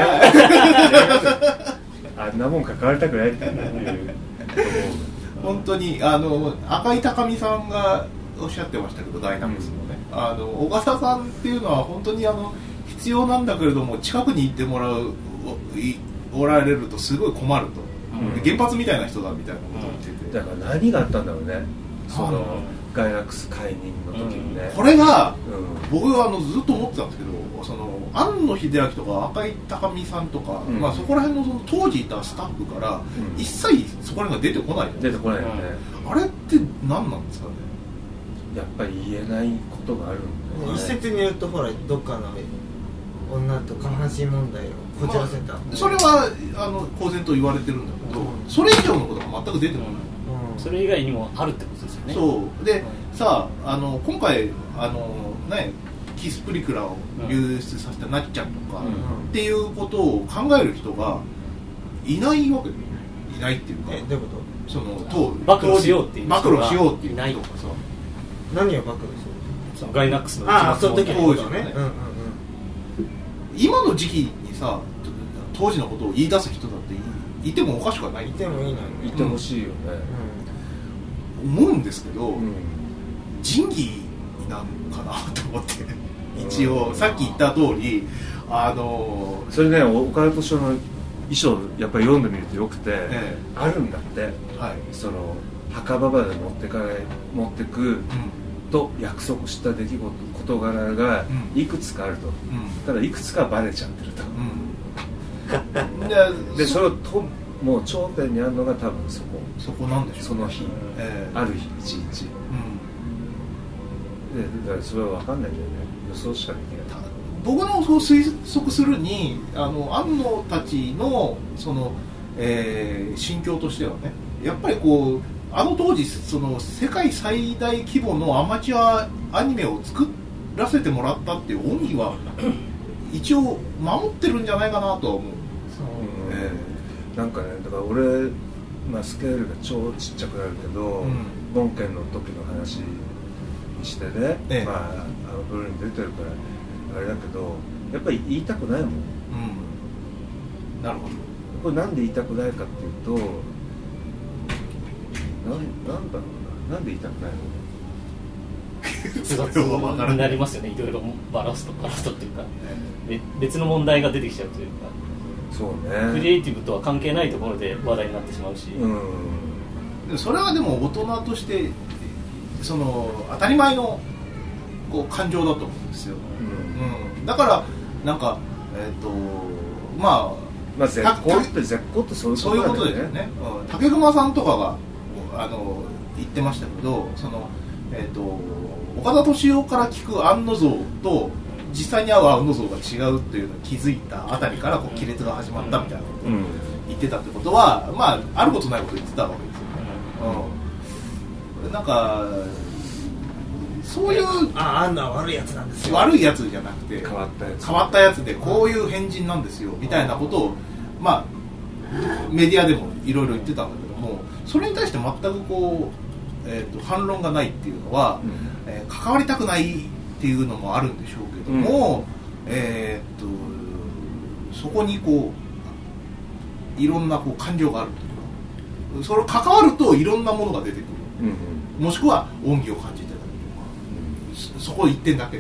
あんなもん関わりたくないっていう本当に赤井高見さんがおっしゃってましたけど、ダイナミクスのね、岡田さんっていうのは本当に必要なんだけれども近くに行ってもらおられるとすごい困ると、原発みたいな人だみたいなことを言ってて、 だから何があったんだろうね、そのガイナックス解任の時にね、 これが、僕はずっと思ってたんですけど、庵野秀明とか赤井高見さんとか、そこら辺の当時いたスタッフから、一切そこら辺が出てこない、 出てこないよね、 あれって何なんですかね。 やっぱり言えないことがあるんだよね。 一説によるとほらどっかの女と下半身問題をこじらせた、 それは公然と言われてるんだけど、それ以上のことが全く出てこない、 それ以外にもあるってことですよね。 そうでさあ、今回キスプリクラを流出させたなっちゃんとか、っていうことを考える人がいないわけで、いないっていうか、 どういうこと暴露しようっていう暴露しようっていういないとかさ、 何を暴露するそのガイナックスのその時のことね、 今の時期にさ当時のことを言い出す人だっていてもおかしくはない、 いてもいいのに言ってほしいよね、 思うんですけど、仁義なのかなと思って一応さっき言った通りそれね岡田斗司夫の遺書やっぱり読んでみるとよくて、あるんだって、その墓場まで持ってくと約束した出来事柄がいくつかあると、ただいくつかバレちゃってると、でそれをもう頂点にあるのが多分そこなんでしょう、その日、ある日一日、でだからそれは分かんないんだよね、予想しかできない。 僕のそう推測するに庵野たちの心境としてはね、やっぱり当時世界最大規模のアマチュアアニメを作らせてもらったっていう恩義は一応守ってるんじゃないかなとは思う。 なんかね、だから俺、スケールが超ちっちゃくなるけど、本県の時の話にしてね、ブルーに出てるからあれだけど、やっぱり言いたくないもん。 なるほど。 これなんで言いたくないかっていうと、なんだろうな、なんで言いたくないの？ 複雑になりますよね、いろいろバラストっていうか、別の問題が出てきちゃうというか、 そうね、 クリエイティブとは関係ないところで話題になってしまうし、 それはでも大人としてその当たり前のこう感情だと思うんですよ、だからなんかまあ絶好ってそういうことですよね。竹熊さんとかが言ってましたけど、その岡田斗司夫から聞く庵野像と実際に会う庵野像が違うっていうのを気づいたあたりからこう亀裂が始まったみたいなことを言ってたってことは、まああることないこと言ってたわけですよね。なんかそういう庵野は悪いやつなんですよ。 悪いやつじゃなくて変わったやつでこういう変人なんですよみたいなことをまあメディアでもいろいろ言ってたんだけども、それに対して全くこう反論がないっていうのは、関わりたくないっていうのもあるんでしょうけども、そこにこういろんなこう感情があるというか、それを関わるといろんなものが出てくる、もしくは恩義を感じてたりとか、そこ一点だけで、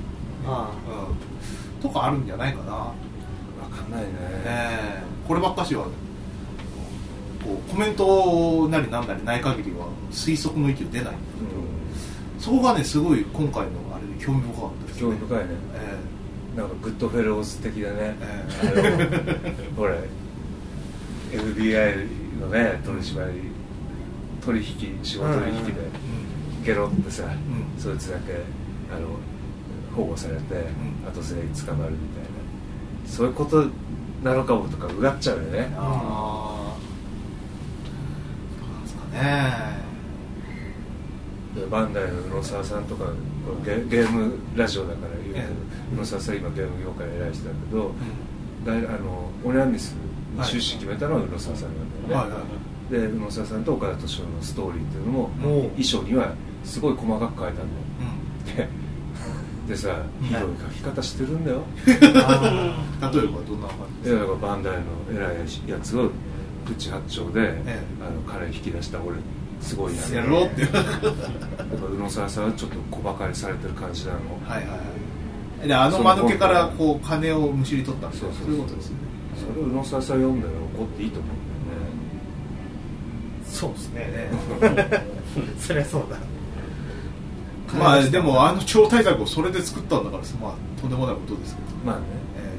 とかあるんじゃないかな。 分かんないね、 こればっかしはこうコメントなりなんなりない限りは推測の域を出ないんだけど、そこがねすごい今回のあれで興味深かったですね。 興味深いね、なんかグッドフェローズ的だね、ほら FBI のね取引仕事取引でゲロってさ、そいつだけ保護されて、後全員捕まるみたいな、そういうことなのかもとかうがっちゃうよね。バンダイの宇野沢さんとかゲームラジオだから言うけど、宇野沢さん今ゲーム業界偉い人だけど、オネアミスに出資決めたのは宇野沢さんなんだよね、で宇野沢さんと岡田斗司夫のストーリーっていうのも衣装にはすごい細かく書いてあるの、でさ、ひどい書き方してるんだよ。 例えばどんな感じですか？ だからバンダイの偉いやつをプチ八丁で、彼引き出した俺すごいやろうってだから宇野沢さんはちょっと小馬鹿にされてる感じなの。 で間抜けからこう金をむしり取ったんですよ。そういうことですね。 それを宇野沢さん読んだら怒っていいと思うんだよね。 そうですね。そりゃそうだ。 まあでも超大作をそれで作ったんだから、まあとんでもないことですけど。 まあね。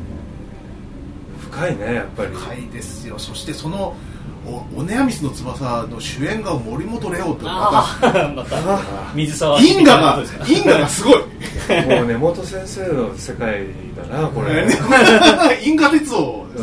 深いね、やっぱり。 深いですよ。そしてそのオネアミスの翼の主演が森本レオってまた水沢因果がすごい。 もう根本先生の世界だなこれ。 因果鉄道です。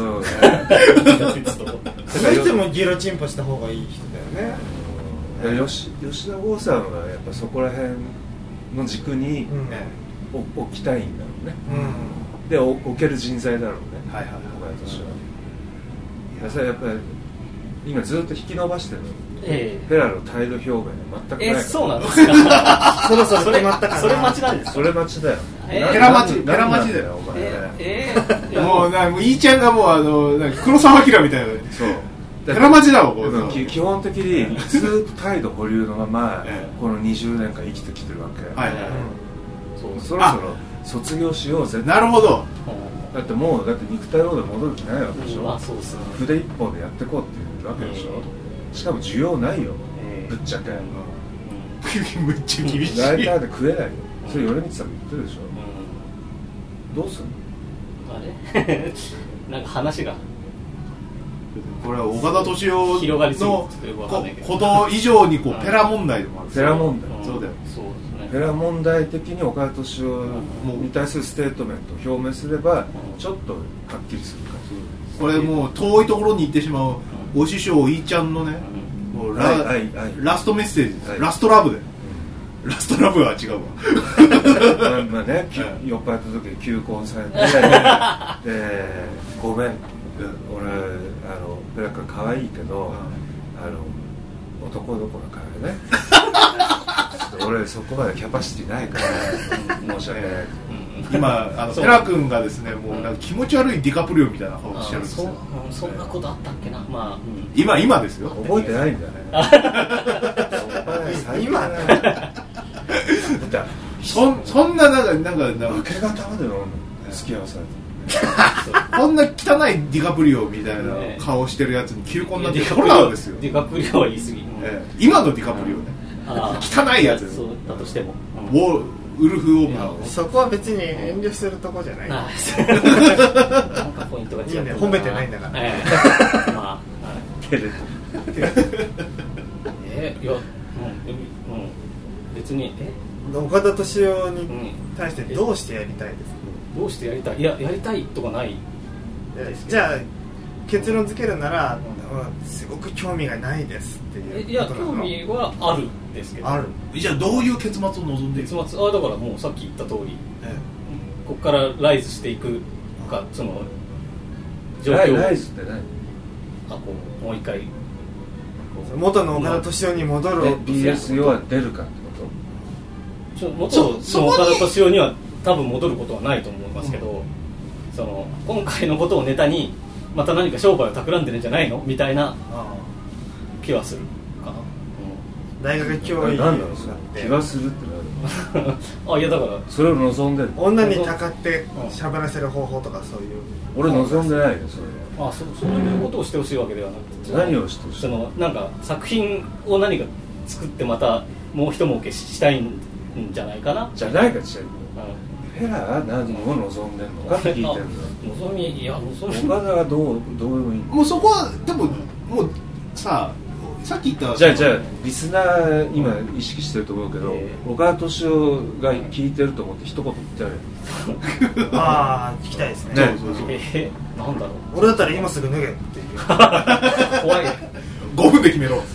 それしてもギロチンポした方がいい人だよね。 吉田剛さんはやっぱそこら辺の軸に置きたいんだろうね。で置ける人材だろうね。岡田斗司夫は。やっぱり今ずっと引き伸ばしてるの。ペラの態度表明全くない。 そうなんですか。 そろそろ決まったから。 それ待ちなんですか。 それ待ちだよ。 ペラ待ちだよお前。もういいちゃんがもう黒澤明みたいな。そう。ペラ待ちだわ。 基本的にずっと態度保留のままこの20年間生きてきてるわけ。そろそろ卒業しようぜ。 なるほど。 だって肉体労働戻る気ないわけでしょ。筆一本でやっていこうっていうわけでしょ。しかも需要ないよ、ぶっちゃけ。 むっちゃ厳しい。 ライターで食えないよ。それ米光さんも言ってるでしょ。どうすんの？ あれなんか話がこれは岡田斗司夫広がりすぎのてこと以上にペラ問題でもある。 ペラ問題。 そうだよ。 ペラ問題的に岡田斗司夫に対するステートメントを表明すればちょっとはっきりするか。 これもう遠いところに行ってしまうお師匠いいちゃんのね、ラストメッセージ、ラストラブで、ラストラブは違うわ。 まあね、酔っ払った時に求婚されてごめん、俺ペラ君可愛いけど男の子だからね俺そこまでキャパシティないから申し訳ない。今ペラ君がですね、もうなんか気持ち悪いディカプリオみたいな顔してるんですよ。 そんなことあったっけな。まあ今ですよ。 覚えてないんだね。 今そんななんか明け方までの付き合わされてこんな汚いディカプリオみたいな顔してるやつに求婚なんて取るんですよ。 ディカプリオは言い過ぎ。 今のディカプリオね。 汚いやつ。 そうだとしても、 ウルフオーバー。 そこは別に遠慮するとこじゃない。 なんかポイントが違ってる。 褒めてないんだから。 まあ、 照れていや、別に岡田敏夫に対してどうしてやりたいですか？ どうしてやりたい？いや、やりたいとかない。 じゃあ結論付けるなら、すごく興味がないですっていうことなの？ いや、興味はあるんですけど。 ある。 じゃあどういう結末を望んでいる？ 結末だからもうさっき言った通り、ここからライズしていくか、その状況ライズって何？ もう一回元の岡田敏夫に戻る。 BS 要は出るかってこと？元の岡田敏夫には多分戻ることはないと思いますけど、その今回のことをネタにまた何か商売を企んでるんじゃないのみたいな気はするかな。 大学教員なんだろう、気はするってなるいやだからそれを望んでる。 女にたかって喋らせる方法とかそういう。 俺望んでないよそれ。 そういうことをしてほしいわけではなくて、 何をしてほしい？ なんか作品を何か作ってまたもう一儲けしたいんじゃないかな。 じゃないかって言ってる。ヘラは何を望んでんのかって聞いてるんだよ。 望み、いや望み。 岡田がどうでもいい。 もうそこはでももうさっき言った。 じゃあリスナー今意識してると思うけど、岡田敏夫が聞いてると思って一言言ってやれ。 聞きたいですね。 なんだろう。 俺だったら今すぐ脱げっていう。 怖い。 5分で決めろ。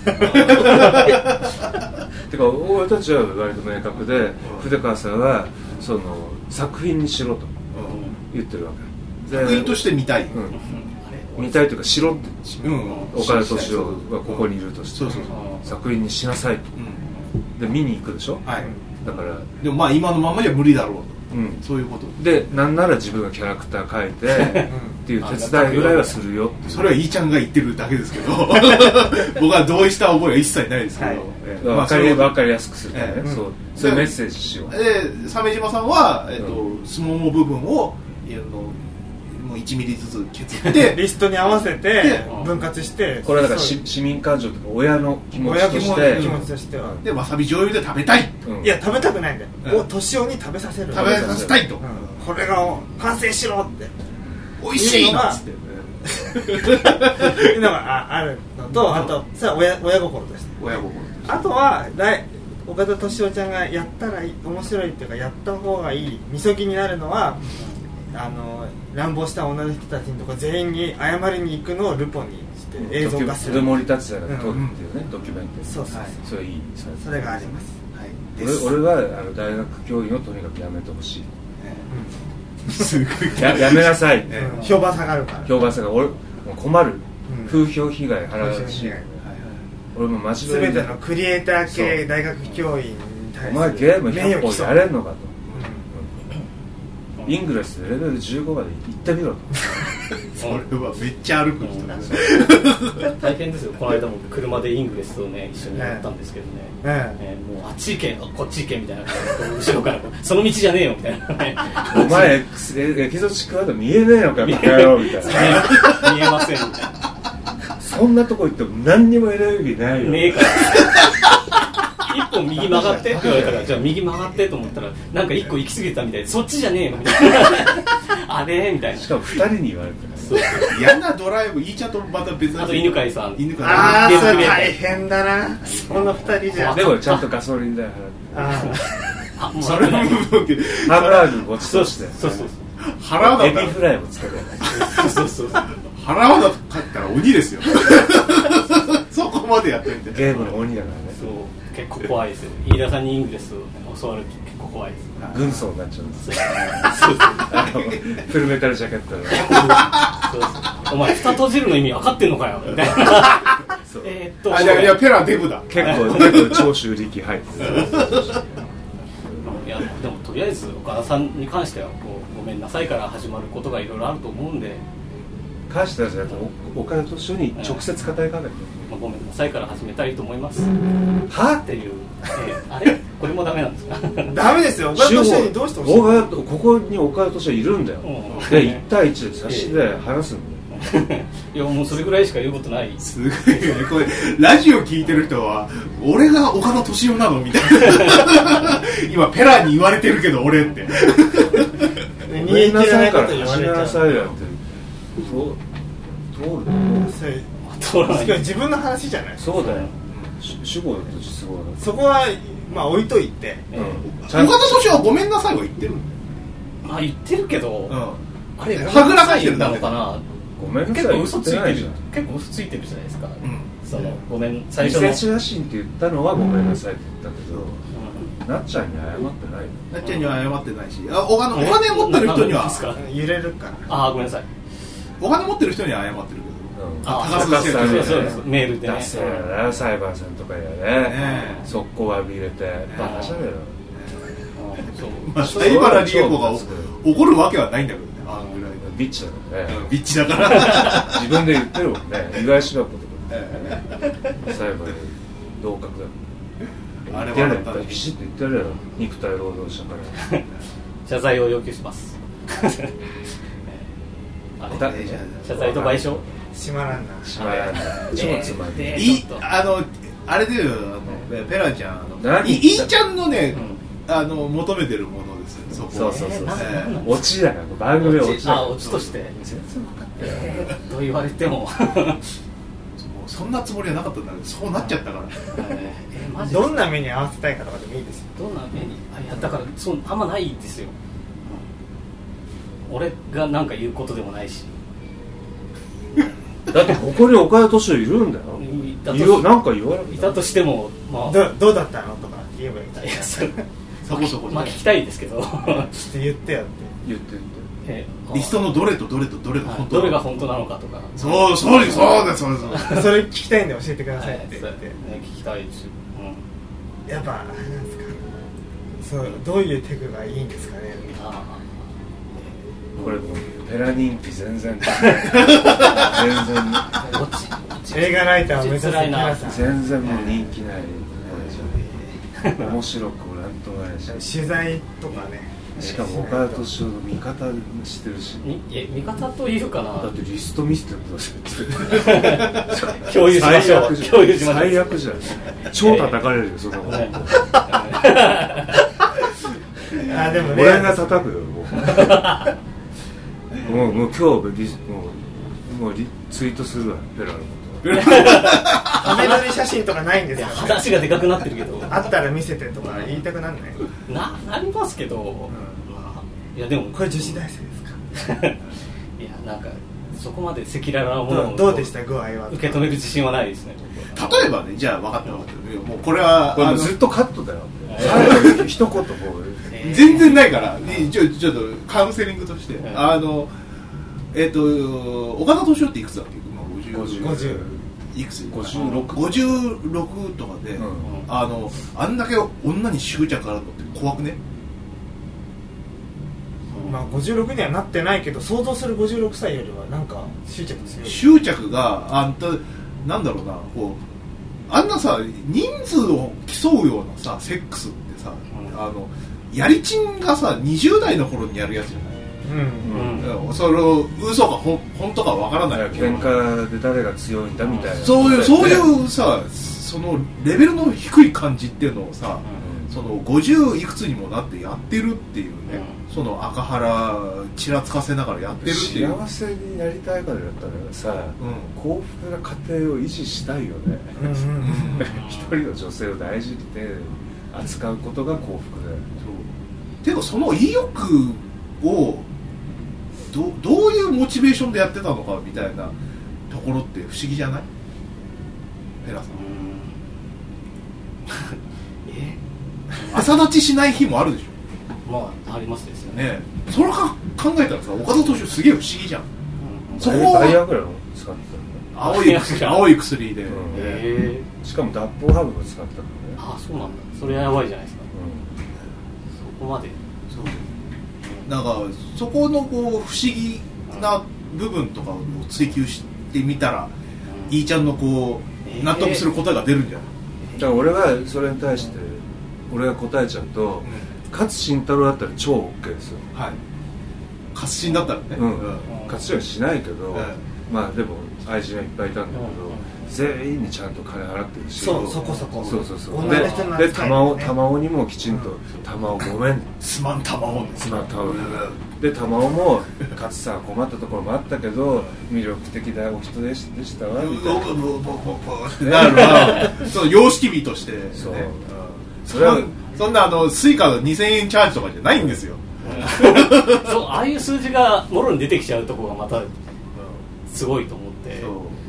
てか俺たちは割と明確で、筆川さんはその作品にしろと言ってるわけ。 作品として見たい。 見たいというかしろって。岡田敏夫がここにいるとして作品にしなさいと。で見に行くでしょ。だからでも今のままじゃ無理だろうと。そういうことで、なんなら自分がキャラクター描いてっていう手伝いぐらいはするよ。 それはイーちゃんが言ってるだけですけど僕は同意した覚えは一切ないですけど、 分かりやすくするためね、そういうメッセージしよう。 で鮫島さんは相撲の部分をもう1ミリずつ削ってリストに合わせて分割して、 これはだから市民感情とか親の気持ちとしてはでわさび醤油で食べたい。 いや食べたくないんだよ。敏夫に食べさせる。 食べさせたいと。 これが完成しろって美味しいのっつっていうのがあるのと、あとそれは親心として。あとは岡田敏夫ちゃんがやったら面白いっていうか、やった方がいいみそぎになるのは、乱暴した女の人たちのとこ全員に謝りに行くのをルポにして映像化する。 森達也が撮るっていうね、ドキュメント。 そうそれいい。 それがあります。 俺は大学教員をとにかくやめてほしい。 すごいやめなさい。 評判下がるから。 評判下がる。俺もう困る。風評被害払うし。俺も間違い全てのクリエイター系大学教員に対する。 お前ゲーム100本やれんのかと。イングレスでレベル15まで行ってみろと。 それはめっちゃ歩く人なんですよ。大変ですよ。この間も車でイングレスをね一緒にやったんですけどね。もうあっち行けこっち行けみたいな後ろからその道じゃねえよみたいな。 お前エキゾチックワード見えねえのかバカ野郎みたいな。 見えませんみたいな。そんなとこ行っても何にもエネルギーないよ。 ねえから。一本右曲がってって言われたから、じゃあ右曲がってと思ったらなんか一個行き過ぎたみたいで、そっちじゃねえのみたいなあれみたいな。 しかも2人に言われて嫌なドライブ。いいちゃんとまた別な。 あと犬飼さん。 それ大変だな。そんな2人じゃ。 でもちゃんとガソリン代払って。 それの部分でハンバーグごちそうして。 そう払わなかったらエビフライもつけて。 払わなかったら鬼ですよそこまでやってみて。 ゲームの鬼だからね。 結構怖いですよ。飯田さんにイングレスを教わる結構怖いです。 軍曹になっちゃうんですよ。フルメタルジャケットで。 お前蓋閉じるの意味分かってんのかよみたいな。 いやペラデブだ。 結構長州力入ってる。 いやでもとりあえず岡田さんに関してはごめんなさいから始まることがいろいろあると思うんで。 関しては岡田敏夫に直接語りかけて。 ごめんなさいから始めたいと思います。 はっていう。あれこれもダメなんですか。 ダメですよ。岡田敏夫にどうしてほしい。 ここに岡田敏夫いるんだよ。で1対1で差しで話すんだよ。 いやもうそれぐらいしか言うことない。 すごいねこれラジオ聞いてる人は俺が岡田敏夫なのみたいな今ペラに言われてるけど俺って逃げ切らないこと言われちゃう。 なさいなんて通らない。自分の話じゃない。 そうだよ。主語としてすごい。 そこはまあ置いといて。 岡田敏夫はごめんなさいは言ってる。 あ言ってるけど、あれはぐらかしてるなのかな。 ごめんなさい。 結構嘘ついてる。結構嘘ついてるじゃないですか。そのごめん最初の。 見せ写真って言ったのはごめんなさいって言ったけど、なっちゃんに謝ってない。 なっちゃんには謝ってないし、お金持ってる人には揺れるから。 あごめんなさい。 お金持ってる人には謝ってるけど。 高須さんにメールでね。 裁判さんとかやね。速攻詫び入れてバカじゃねえよ。 西原理恵子が怒るわけはないんだけどね。あのぐらいビッチだからね。 ビッチだから自分で言ってるもんね。意外しなこと裁判で同格だ。あれはビシッと言ってやれよ。肉体労働者から謝罪を要求します。謝罪と賠償。 閉まらんな。 閉まらんな。超つまんない。 あれでペラちゃんいいちゃんのね求めてるものですよ。 そうオチだから番組オチだ。 オチとして全然分かってと言われてもそんなつもりはなかったんだけどそうなっちゃったから。 どんな目に合わせたいかとかでもいいですよ。 どんな目にだからそうあんまないですよ。俺が何か言うことでもないし。 だってここに岡田敏夫いるんだよ。なんか言われいたとしても、 まあ、どうだったのとか言えばいいんだ。 そこそこまあ聞きたいですけどちょっと言ってよって言ってリストのどれとどれとどれが本当どれが本当なのかとか。 そうですそれ聞きたいんで教えてくださいって言って聞きたいですよ。 やっぱあれなんですか、そうどういうテクがいいんですかね。 これもうペラ人気全然映画ライターを目指す皆さん全然もう人気ない面白くもなんともないし取材とかね。 しかも岡田敏夫の味方してるし。 味方というかな。 だってリスト見せてください。 共有しましょう。共有しましょう。 最悪じゃん。超叩かれるよそんなこと。 あでもね。 俺が叩くよもう今日もうツイートするわペラのこと。 アメ撮り写真とかないんですよ。 話がでかくなってるけど。 あったら見せてとか言いたくなんない。 なりますけど。いやでもこれ女子大生ですか。 いやなんかそこまで赤裸々なものをどうでした具合は。 受け止める自信はないですね。 例えばねじゃあ分かったもうこれはずっとカットだよ。一言も全然ないからちょっとカウンセリングとして岡田敏夫っていくつだっけ。 50 いくつ 56 とかであんだけ女に執着あるのって怖くね。 まあ56にはなってないけど想像する56歳よりはなんか執着強い。 執着がなんだろうなこうあんなさ人数を競うようなさセックスってさやりちんがさ20代の頃にやるやつじゃない。それを嘘か本当かわからない。 喧嘩で誰が強いんだみたいな。 そういうさそのレベルの低い感じっていうのをさ、その50いくつにもなってやってるっていうね、その赤原ちらつかせながらやってるっていう。 幸せになりたいからだったらさ、幸福な家庭を維持したいよね。一人の女性を大事に扱うことが幸福だよ。 ていうかその意欲をどういうモチベーションでやってたのかみたいなところって不思議じゃない？ペラさん。朝立ちしない日もあるでしょ。まあありますですよね。 それか考えたらさ岡田敏夫すげえ不思議じゃん。 そこはバイアグラの使ってたの。青い薬で。 しかも脱法ハーブも使ってたからね。 あそうなんだ。それはやばいじゃないですか。そこまで。 なんかそこのこう不思議な部分とかを追求してみたら、いいちゃんのこう納得する答えが出るんじゃない？ だから俺がそれに対して俺が答えちゃうと、勝新太郎だったら超 OK ですよ。 はい。勝新だったらね。 勝新はしないけど、 まあでも愛人はいっぱいいたんだけど、全員にちゃんと金払ってるし、 そこそうで玉緒にもきちんと玉緒ごめんすまん玉緒で玉緒もかつさ困ったところもあったけど魅力的なお人でしたわみたいななるその様式美としてそうそんなスイカの2000円チャージとかじゃないんですよそうああいう数字がもろに出てきちゃうところがまたすごいと思って、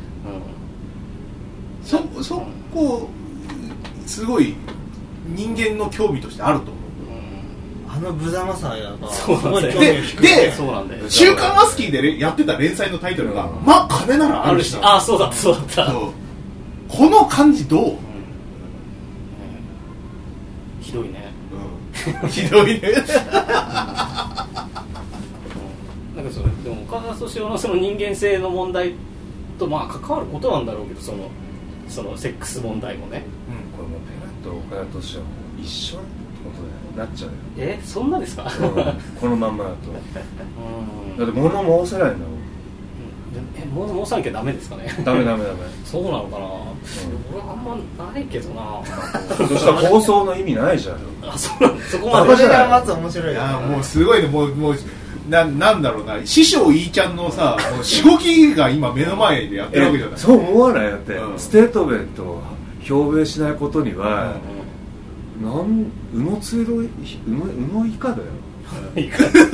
そこすごい人間の興味としてあると思う。 あの無様さやばそうなんだよ。 でそうなんだよ。 週刊アスキーでやってた連載のタイトルがまあ金ならあるし、 あそうだったこの感じどう？ ひどいね。 ひどいね。 なんかそれでも岡田敏夫のその人間性の問題とまあ関わることなんだろうけど、そのセックス問題もね、 これもうペラと岡田敏夫も一緒ってことになっちゃうよ。 そんなですか？ このまんまだとだって物申せないんだもん。 物申さなきゃダメですかね？ ダメそうなのかな、俺あんまないけどな。 そしたら放送の意味ないじゃん。 そこまでそれがまず面白い。 もうすごいね。もうなんだろうな、師匠いーちゃんのさしごきが今目の前でやってるわけじゃない。 そう思わない？だって、ステートメントを表明しないことには、うのついろうの以下だよ。 い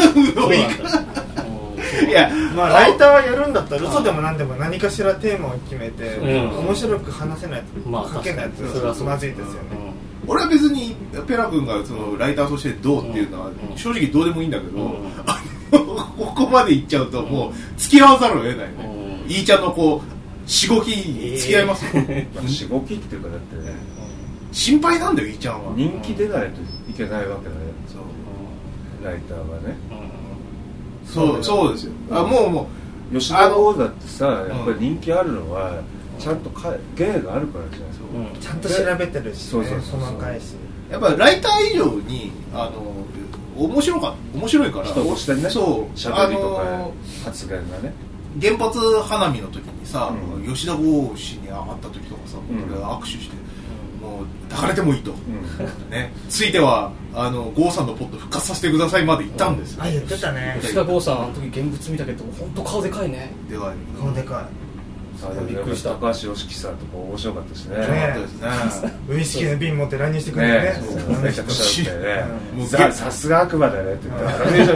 やまあライターはやるんだったら嘘でも何でも何かしらテーマを決めて面白く話せないと書けないとまずいですよね。 俺は別にペラ君がそのライターとしてどうっていうのは正直どうでもいいんだけど、ここまでいっちゃうともう付き合わざるを得ないね。いーちゃんのこうしごきに付き合いますよ。 しごきっていうかだってね、 心配なんだよいーちゃんは。 人気出ないといけないわけだよ。ライターはね。 そうですよ。もう吉田剛だってさ、やっぱり人気あるのはちゃんと芸があるからじゃないですか。 ちゃんと調べてるし、細かいし。 やっぱライター以上に面白いから。 人としてね。そう。喋りとか発言がね。 原発花見の時にさ、吉田剛氏に会った時とかさ、俺握手して。もう抱かれてもいいと、ね、ついては郷さんのポット復活させてくださいまで言ったんですよ。 言ってたね。 吉田剛さんあの時現物見たけど本当顔でかいね。 でかい。 顔でかい。 びっくりした。高橋良樹さんとか面白かったしね。 ウイスキーの瓶持って乱入してくれるね。 めちゃくちゃね。さすが悪魔だねって言って。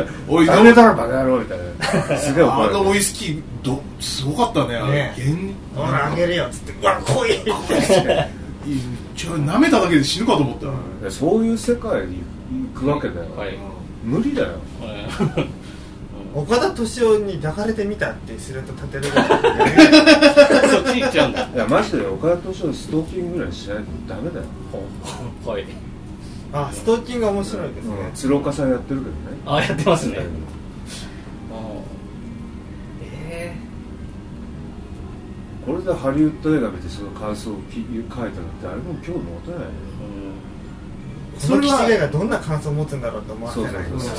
おい、ダメだろバカ野郎みたいな。すげえ怒られて。 ウイスキーすごかったね。 ほらあげるよっつって。うわ来い。 舐めただけで死ぬかと思った。 そういう世界に行くわけだよ。無理だよ。 岡田敏夫に抱かれてみたってすると立てるぐらい。 そっち行っちゃうんだ。 いやマジで岡田敏夫ストーキングぐらいしないとダメだよ。 はい。 ストーキング面白いですね。 鶴岡さんやってるけどね。 やってますね。 これでハリウッド映画見てその感想を書いたら誰も興味持てないよ。 そのキシゲがどんな感想を持つんだろうと思わせない。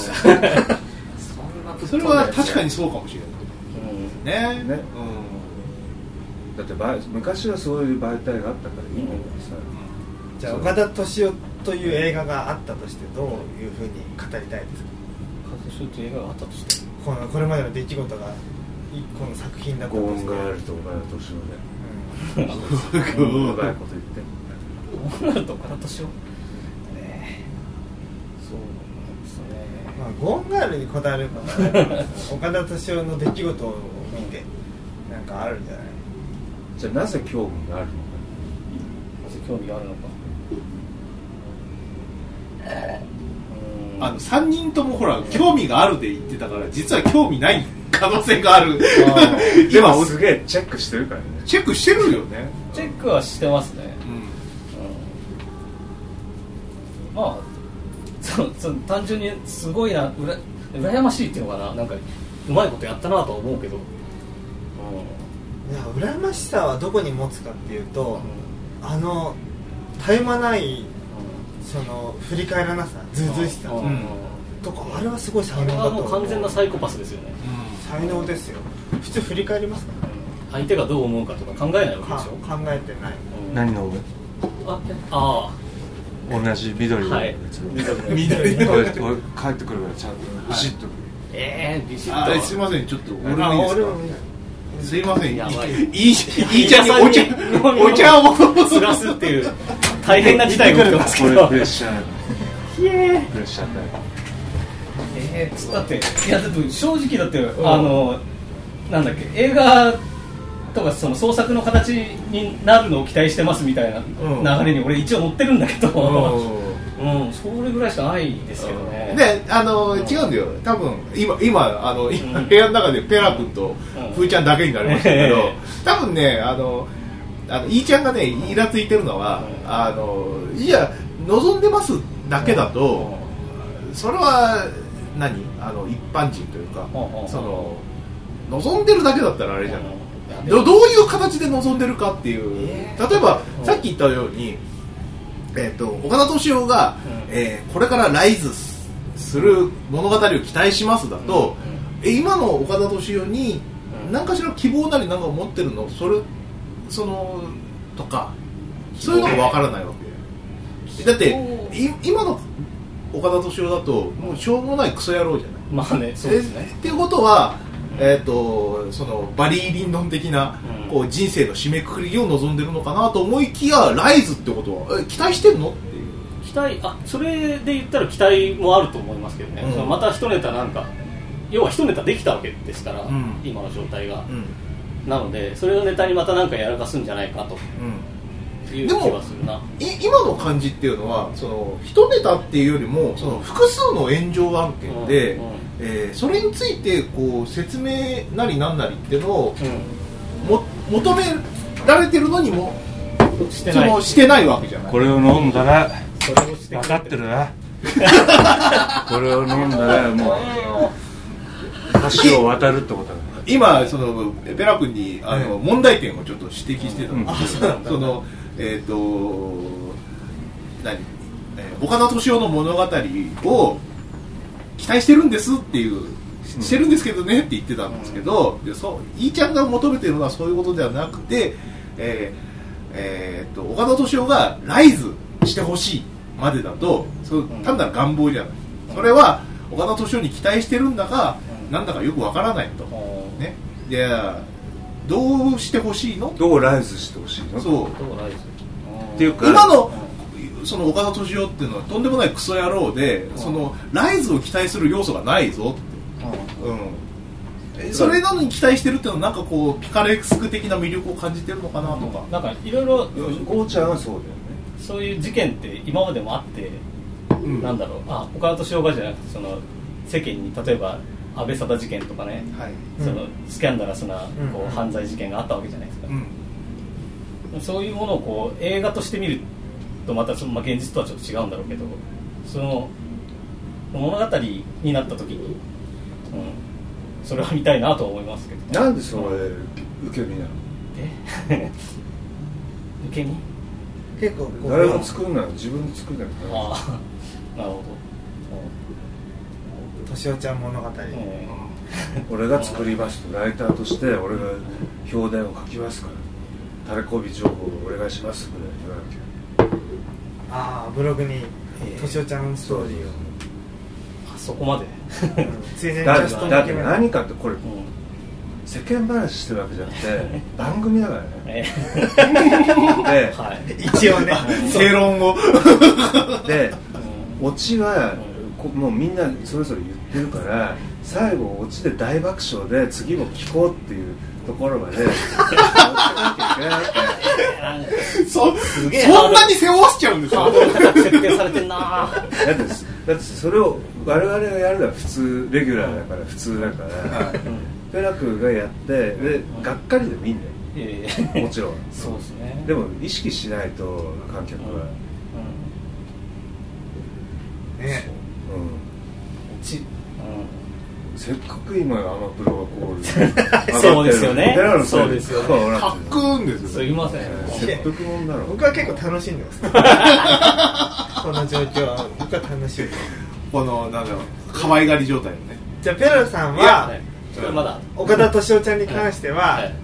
それは確かにそうかもしれないね。 だって昔はそういう媒体があったからいいんだけどさ。 じゃあ岡田敏夫という映画があったとしてどういうふうに語りたいですか？ 岡田敏夫という映画があったとしてこれまでの出来事が一個の作品だったとして。 ゴーンガールと岡田敏夫で。うまいこと言って。 ゴーンガールと岡田敏夫。 ゴーンガールにこだわるから岡田敏夫の出来事を見てなんかあるんじゃない？ じゃあなぜ興味があるのか。 なぜ興味があるのか。 3人ともほら興味があるって言ってたから実は興味ない可能性がある。 今すげえチェックしてるからね。 チェックしてるよね。 チェックはしてますね。まあ単純にすごいな羨ましいっていうのかな、なんかうまいことやったなとは思うけど、 いや羨ましさはどこに持つかっていうと、絶え間ないその振り返らなさ、ずうずうしさとか、あれはすごい才能だと思う。 あれはもう完全なサイコパスですよね。 才能ですよ。普通振り返りますか相手がどう思うかとか考えないわけでしょ。 考えてない。 何飲む？ あ同じ緑のやつ。 緑のこれ帰ってくるからちゃんとビシッと。 ビシッと。 すいません、ちょっと俺もいいですか？すいません、 やばい。 いいちゃんにお茶をすらすっていう大変な事態が起きてますけど。 プレッシャー。プレッシャーだよ。 だって正直だってなんだっけ、映画とかその創作の形になるのを期待してますみたいな流れに俺一応乗ってるんだけど、それぐらいしかないですけどね。 で違うんだよ、多分今部屋の中でペラ君とふーちゃんだけになりましたけど、多分ねいーちゃんがねイラついてるのは、いや望んでますだけだと、それは一般人というか、その望んでるだけだったらあれじゃない、どういう形で望んでるかっていう、例えばさっき言ったように、岡田斗司夫が、これからライズする物語を期待しますだと、今の岡田斗司夫に何かしら希望なり何か持ってるの、とかそういうのが分からないわけだって、今の岡田斗司夫だともうしょうもないクソ野郎じゃない。 まあね、そうですね。 っていうことは、そのバリー・リンドン的な、こう人生の締めくくりを望んでるのかなと思いきや、ライズってことは期待してんのっていう。 期待、それで言ったら期待もあると思いますけどね、また一ネタ要は一ネタできたわけですから、今の状態が、なのでそれをネタにまた何かやらかすんじゃないかという気はするな。 今の感じっていうのは、その一ネタっていうよりもその複数の炎上案件で、それについてこう説明なりなんなりっていうのを、求められてるのにもしてないわけじゃない。 これを飲んだら分かってるな。これを飲んだらもう橋を渡るってことだ。 今そのペラ君に問題点をちょっと指摘してたんですけど、その岡田斗司夫の物語を期待してるんですっていう、してるんですけどねって言ってたんですけど、いーちゃんが求めてるのはそういうことではなくて、岡田斗司夫がライズしてほしいまでだと、単なる願望じゃない。それは岡田斗司夫に期待してるんだか、なんだかよくわからないと、ね。で、どうしてほしいの？ どうライズしてほしいの？ そう。 どうライズ？ っていうか、 今のその岡田斗司夫っていうのはとんでもないクソ野郎で、そのライズを期待する要素がないぞって。それなのに期待してるっていうのはなんかこうピカレスク的な魅力を感じてるのかなとか。 なんかいろいろゴーちゃんはそうだよね。 そういう事件って今までもあって、なんだろう、岡田斗司夫がじゃなくて、その世間に例えば安倍貞事件とかね、そのスキャンダラスなこう犯罪事件があったわけじゃないですか。そういうものをこう映画として見るとまた現実とはちょっと違うんだろうけど、その物語になった時に、それは見たいなと思いますけど。 なんでそれ受け身なの？ 受け身？ 結構誰も作んないの、自分で作んないの。 なるほど。 斗司夫ちゃん物語。 俺が作りますと、ライターとして俺が表題を書きますから、タレコビ情報をお願いしますぐらい言わなきゃ。 ブログに斗司夫ちゃんストーリーを。 そこまで。 ついでにだって何かってこれ、世間話してるわけじゃなくて番組だからね。 で、一応ね、 正論をで、オチはもうみんなそれぞれ言ってるから、最後オチで大爆笑で次も聞こうっていうところまで持ってなきゃいけないわけ。 そんなに背負わせちゃうんですよ。 設定されてんな。 だってそれを我々がやるのは普通、レギュラーだから普通だから、ペラ君がやってでがっかりでもいいんだよ、もちろん。 そうですね。 でも意識しないと観客は、せっかく今アマプロがこうそうですよね。 ペラのそうですよね。 かっくんですよ。 すいません。 切腹もんだろう。 僕は結構楽しんでます。この状況は僕は楽しい。 このなんだろう、可愛がり状態のね。 じゃあペラさんはまだ岡田斗司夫ちゃんに関しては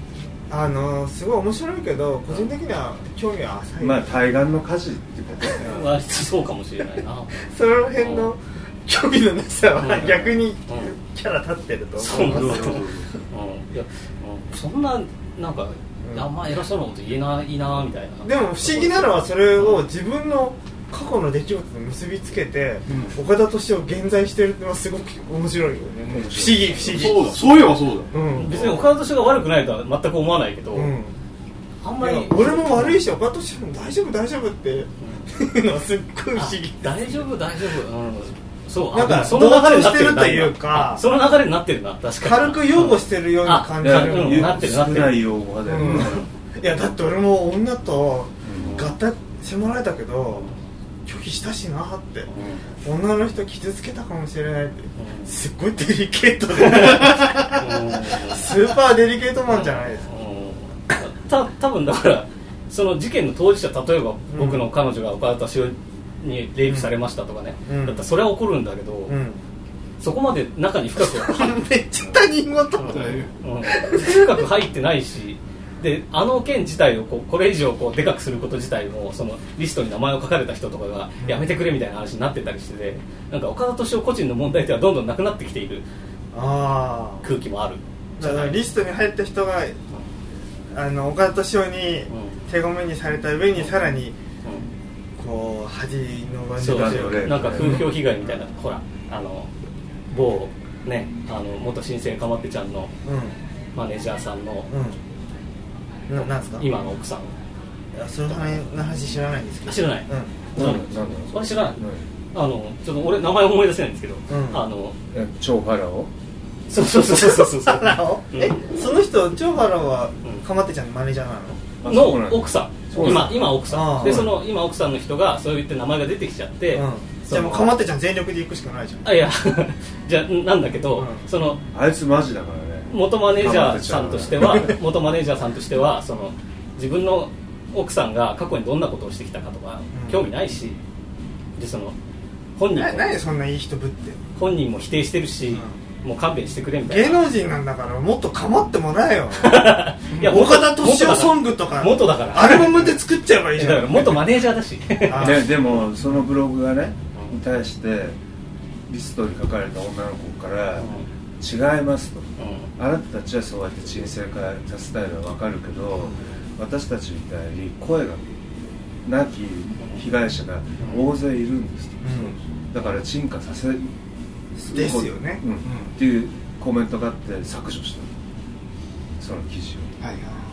すごい面白いけど個人的には興味は浅い。 まあ対岸の火事ってことね。 割とそうかもしれないな。 その辺の興味のなさは逆にキャラ立ってると思います。 そんななんかあんま偉そうなこと言えないなみたいな。 でも不思議なのはそれを自分の過去の出来事と結びつけて、岡田斗司夫を現在してるってのはすごく面白いよね。不思議。 そういえばそうだ。 別に岡田斗司夫が悪くないとは全く思わないけど、あんまり俺も悪いし岡田斗司夫も大丈夫っていうのはすっごい不思議。 大丈夫。そう、 なんかその流れになってるというか、 その流れになってるな、確かに。 軽く擁護してるような感じなってる。 少ない用語だよね。 いやだって俺も女と合体迫られたけど拒否したしなって、女の人傷つけたかもしれないって、すっごいデリケートでスーパーデリケートマンじゃないですか。 多分だからその事件の当事者、例えば僕の彼女が岡田斗司夫にレイプされましたとかね、だったらそれは起こるんだけど、そこまで中に深くめっちゃ他人事、 深く入ってないし、で件自体をこれ以上でかくすること自体もそのリストに名前を書かれた人とかがやめてくれみたいな話になってたりして、なんか岡田斗司夫個人の問題ではどんどんなくなってきている空気もある。 だからリストに入った人が岡田斗司夫に手ごめにされた上にさらにこう恥の場になんか風評被害みたいな、ほら某ね元新生かまってちゃんのマネージャーさんの、 なんですか今の奥さん。いやその話知らないんですけど。 知らない。 なん知らない。ちょっと俺名前思い出せないんですけど、 超ファラオ。 そう。 ファラオ？その人超ファラオはかまってちゃんのマネージャーなの？ の奥さん。今奥さんで、その今奥さんの人がそう言って名前が出てきちゃって、 じゃあもうかまってちゃん全力で行くしかないじゃん。 いやじゃなんだけど、そのあいつマジだからね。 元マネージャーさんとしてはその自分の奥さんが過去にどんなことをしてきたかとか興味ないし、でその本人何でそんないい人ぶって。 本人も否定してるし、もう勘弁してくれみたいな。 芸能人なんだからもっと構ってもらえよ。 いや岡田斗司夫ソングとか元だからアルバムで作っちゃえばいいじゃん。 だから元マネージャーだしでもそのブログがねに対してリストに書かれた女の子から違いますと、あなたたちはそうやって沈静化させたいのは分かるけど、私たちみたいに声がなき被害者が大勢いるんですと、だから沈下させですよね、 っていうコメントがあって削除したその記事を。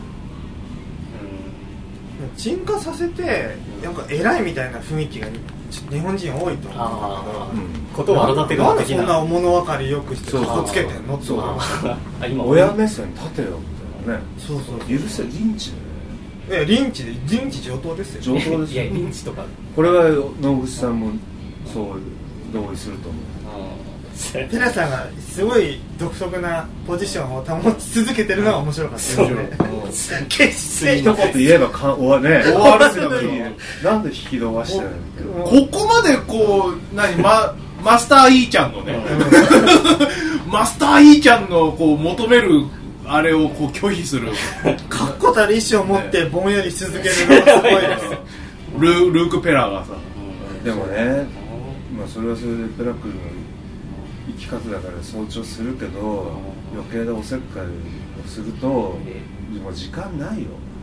沈下させてなんか偉いみたいな雰囲気が日本人多いと思うんだけど、ことを荒立てるなんでそんな物分かりよくしてかっこつけてんのって親目線立てよみたいなね。 そう許せリンチだよ。いやリンチ上等ですよ。 上等ですよ。 いやリンチとかこれは野口さんもそう同意すると思う。 テラさんがすごい独特なポジションを保ち続けてるのが面白かったですね。決して一言言えば終わるなんで引き伸ばしてるの。 ここまでこうマスター E ちゃんのねマスター E ちゃんのこう求めるあれをこう拒否する確固たる意志を持ってぼんやりし続けるのがすごいです。 ルーク・ペラーがさ、 でもね、まあそれはそれでペラ君の生き方だから尊重するけど、余計なおせっかいをするともう時間ないよ。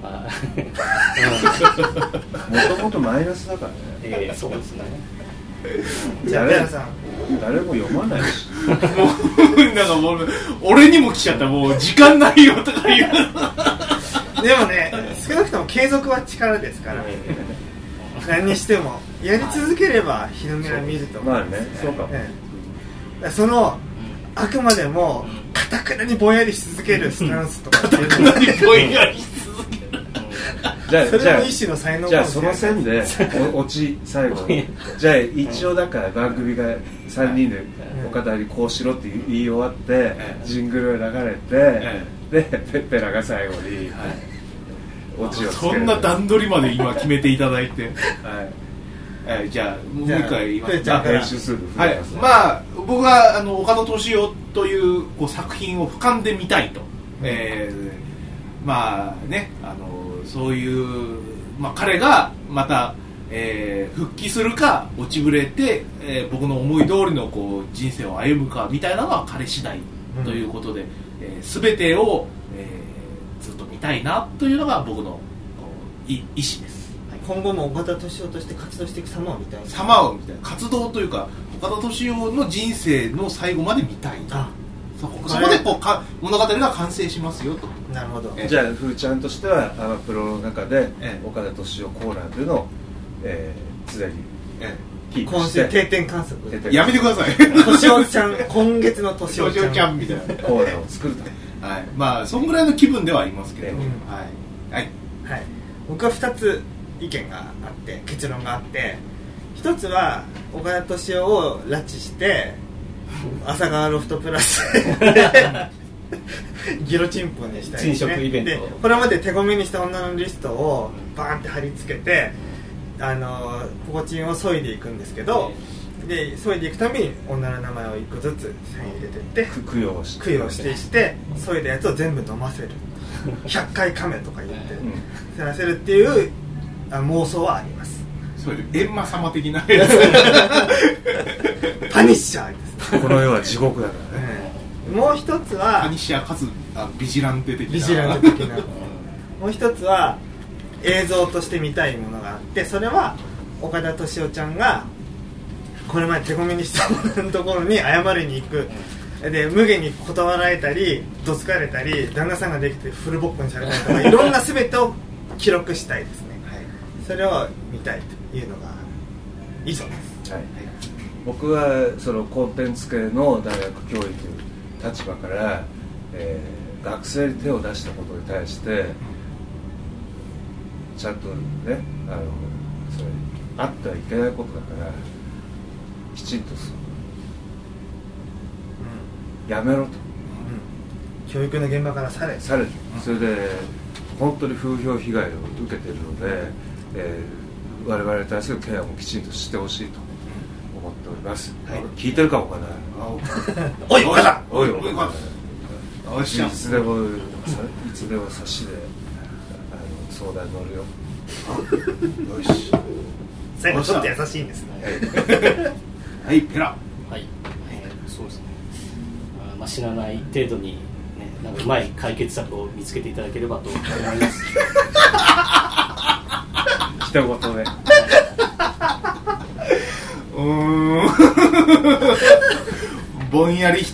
もともとマイナスだからね。 そうですね。 じゃあペラさん誰も読まないしなんかもう俺にも来ちゃった。もう時間ないよとか言うでもね、少なくとも継続は力ですから何にしてもやり続ければ日の目は見ると思うんです。 まあね、そうかも、 そのあくまでも堅くなにぼんやりし続けるスタンスとかっていうのにぼんやりし続けるそれも一種の才能かもしれない。 じゃあその線で落ち最後にじゃあ一応だから番組が3人で岡田にこうしろって言い終わってジングルが流れてでペッペラが最後に落ちをつける。 そんな段取りまで今決めていただいてじゃあもう一回言います。 編集する。 はい。まあ僕は岡田斗司夫という作品を俯瞰で見たいと、 まあね、そういう、まあ、彼がまた、復帰するか落ちぶれて、僕の思い通りのこう人生を歩むかみたいなのは彼次第ということで、全てを、ずっと見たいなというのが僕の意思です。 今後も岡田敏夫として活動していく様を見たい。 活動というか岡田敏夫の人生の最後まで見たい。そこでこう物語が完成しますよと。 なるほど。 じゃあふーちゃんとしてはアマプロの中で岡田敏夫コーナーというのを常にキープして今週定点観測やめてください。 敏夫ちゃん、今月の敏夫ちゃんみたいなコーナーを作ると。 はい、まあそんぐらいの気分ではありますけど、はい僕は2つ意見があって結論があって、一つは岡田敏夫を拉致して朝川ロフトプラスギロチンポにしたいですね。 珍食イベントでこれまで手ごめにした女のリストをバーンって貼り付けてポコチンを削いでいくんですけど、で削いでいくために女の名前を1個ずつサイン入れてって供養して削いだやつを全部飲ませる100回噛めとか言ってやらせるっていう妄想はあります。 そういう閻魔様的なやつパニッシャーですこの世は地獄だからね。 もう一つはパニッシャーかつビジランテ的なもう一つは映像として見たいものがあって、それは岡田敏夫ちゃんがこれまで手ごめにしたもののところに謝りに行くで、無限に断られたりどつかれたり旦那さんができてフルボッコにされたりとかいろんな全てを記録したいですね。それを見たいというのが以上です。 僕はそのコンテンツ系の大学教育立場から、学生に手を出したことに対してちゃんとねそれあってはいけないことだからきちんとやめろと、 教育の現場からされそれで本当に風評被害を受けているので、我々に対するケアもきちんとしてほしいと思っております。聞いてるかもかな。 おい岡田、 いつでも差しで相談乗るよ。よし。 最後ちょっと優しいんですね。 はいペラ。 はい、そうですね。死なない程度にね、なんかうまい解決策を見つけていただければと思います。 一言で。 ぼんやり一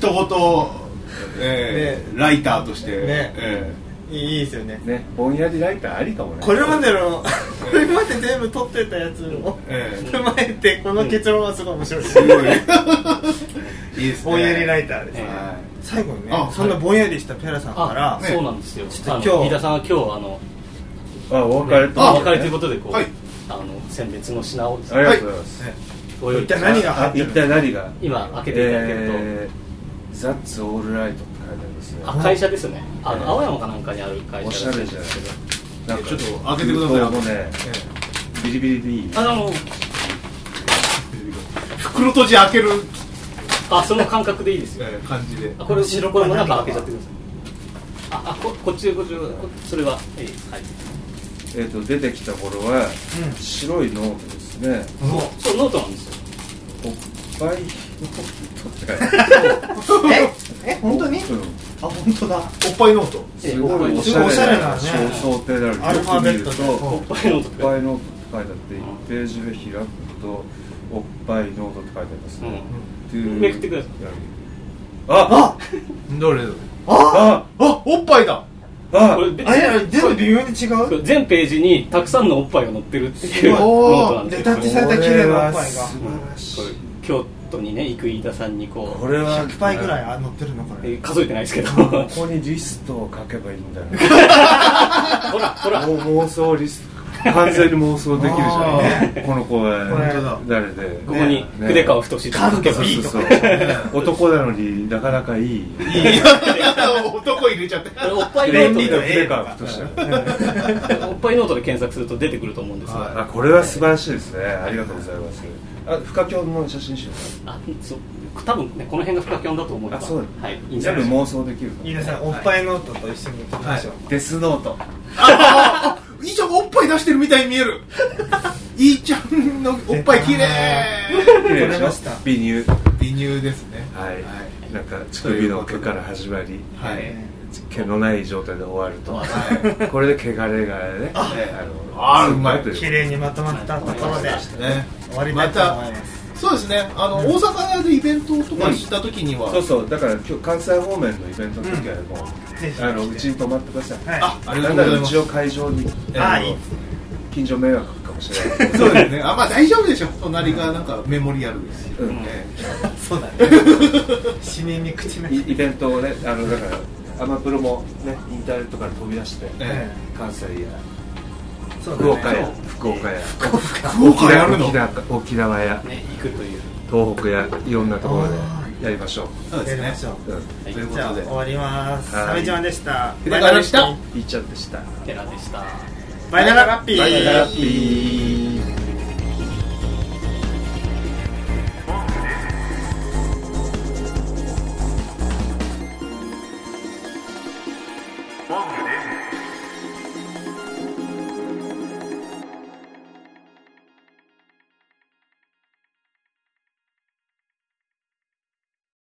言、ライターとして、 いいですよね。 ぼんやりライターありかもね。 これまで全部撮ってたやつを踏まえてこの結論はすごい面白いです。いいですね。ぼんやりライターですね。最後にね、そんなぼんやりしたペラさんから、 そうなんですよ。 今日飯田さんは今日お別れということで選別の品をありがとうございます。 一体何が入ってるの？ 一体何が今開けていただけると、 That's All Right って書いてありますね。 会社ですね。青山かなんかにある会社おしゃれじゃないですか。 ちょっと開けてください。 もうね、ビリビリでいい。 袋閉じ開けるその感覚でいいですよ。 感じで。 これこれも中開けちゃってください。こっちそれははい。 出てきた頃は白いノートですね。 そうノートなんですよ。 おっぱいノート本当に？本当だ。おっぱいノート。 すごいおしゃれな想定なのにアルファベットとおっぱいノートって書いてあって1ページ目開くとおっぱいノートって書いてありますね。 めくってください。 どれおっぱいだ。 これ全部微妙に違う。 全ページにたくさんのおっぱいが載ってるっていうノートなんですよ。 タッチされた綺麗なおっぱいが。 素晴らしい。 京都にね行く飯田さんにこれは100杯ぐらい載ってるのこれ。 数えてないですけど。 ここにリストを書けばいいんだよ。 ほら妄想リスト。完全に妄想できるじゃん。この子は誰で。 ここに筆川太と書けばいいとか。 男なのになかなかいい。 男入れちゃって。 おっぱいノートで筆川太おっぱいノートで検索すると出てくると思うんですが。 これは素晴らしいですね。ありがとうございます。 フカキョンの写真集そう多分ねこの辺がフカキョンだと思います。 そうだ、はい、全部妄想できる。 飯田さんおっぱいノートと一緒に行きましょう。 デスノート。 いいちゃんがおっぱい出してるみたいに見える。いいちゃんのおっぱい綺麗。 綺麗でしょ。美乳ですね。 はい。なんか乳首の毛から始まり、毛のない状態で終わると、これで毛がれがね、 うまい。 綺麗にまとまったところで終わりたいと思います。 そうですね。大阪でイベントとかした時には、 そうだから今日関西方面のイベントの時はもううちに泊まってください。 ありがとうございます。 うちを会場に近所迷惑かもしれない。 そうですね。まあ大丈夫でしょ。隣がなんかメモリアルですよね。 そうだね。締めに口なし。 イベントをね、だからアマプロもねインターネットから飛び出して関西や福岡や沖縄や行くという東北やいろんなところでやりましょう。 そうですね。 じゃあ終わります。鮫島でした。 バイナラでした。 いっちゃんでした。 寺でした。 バイナララッピー。 バイナララッピー。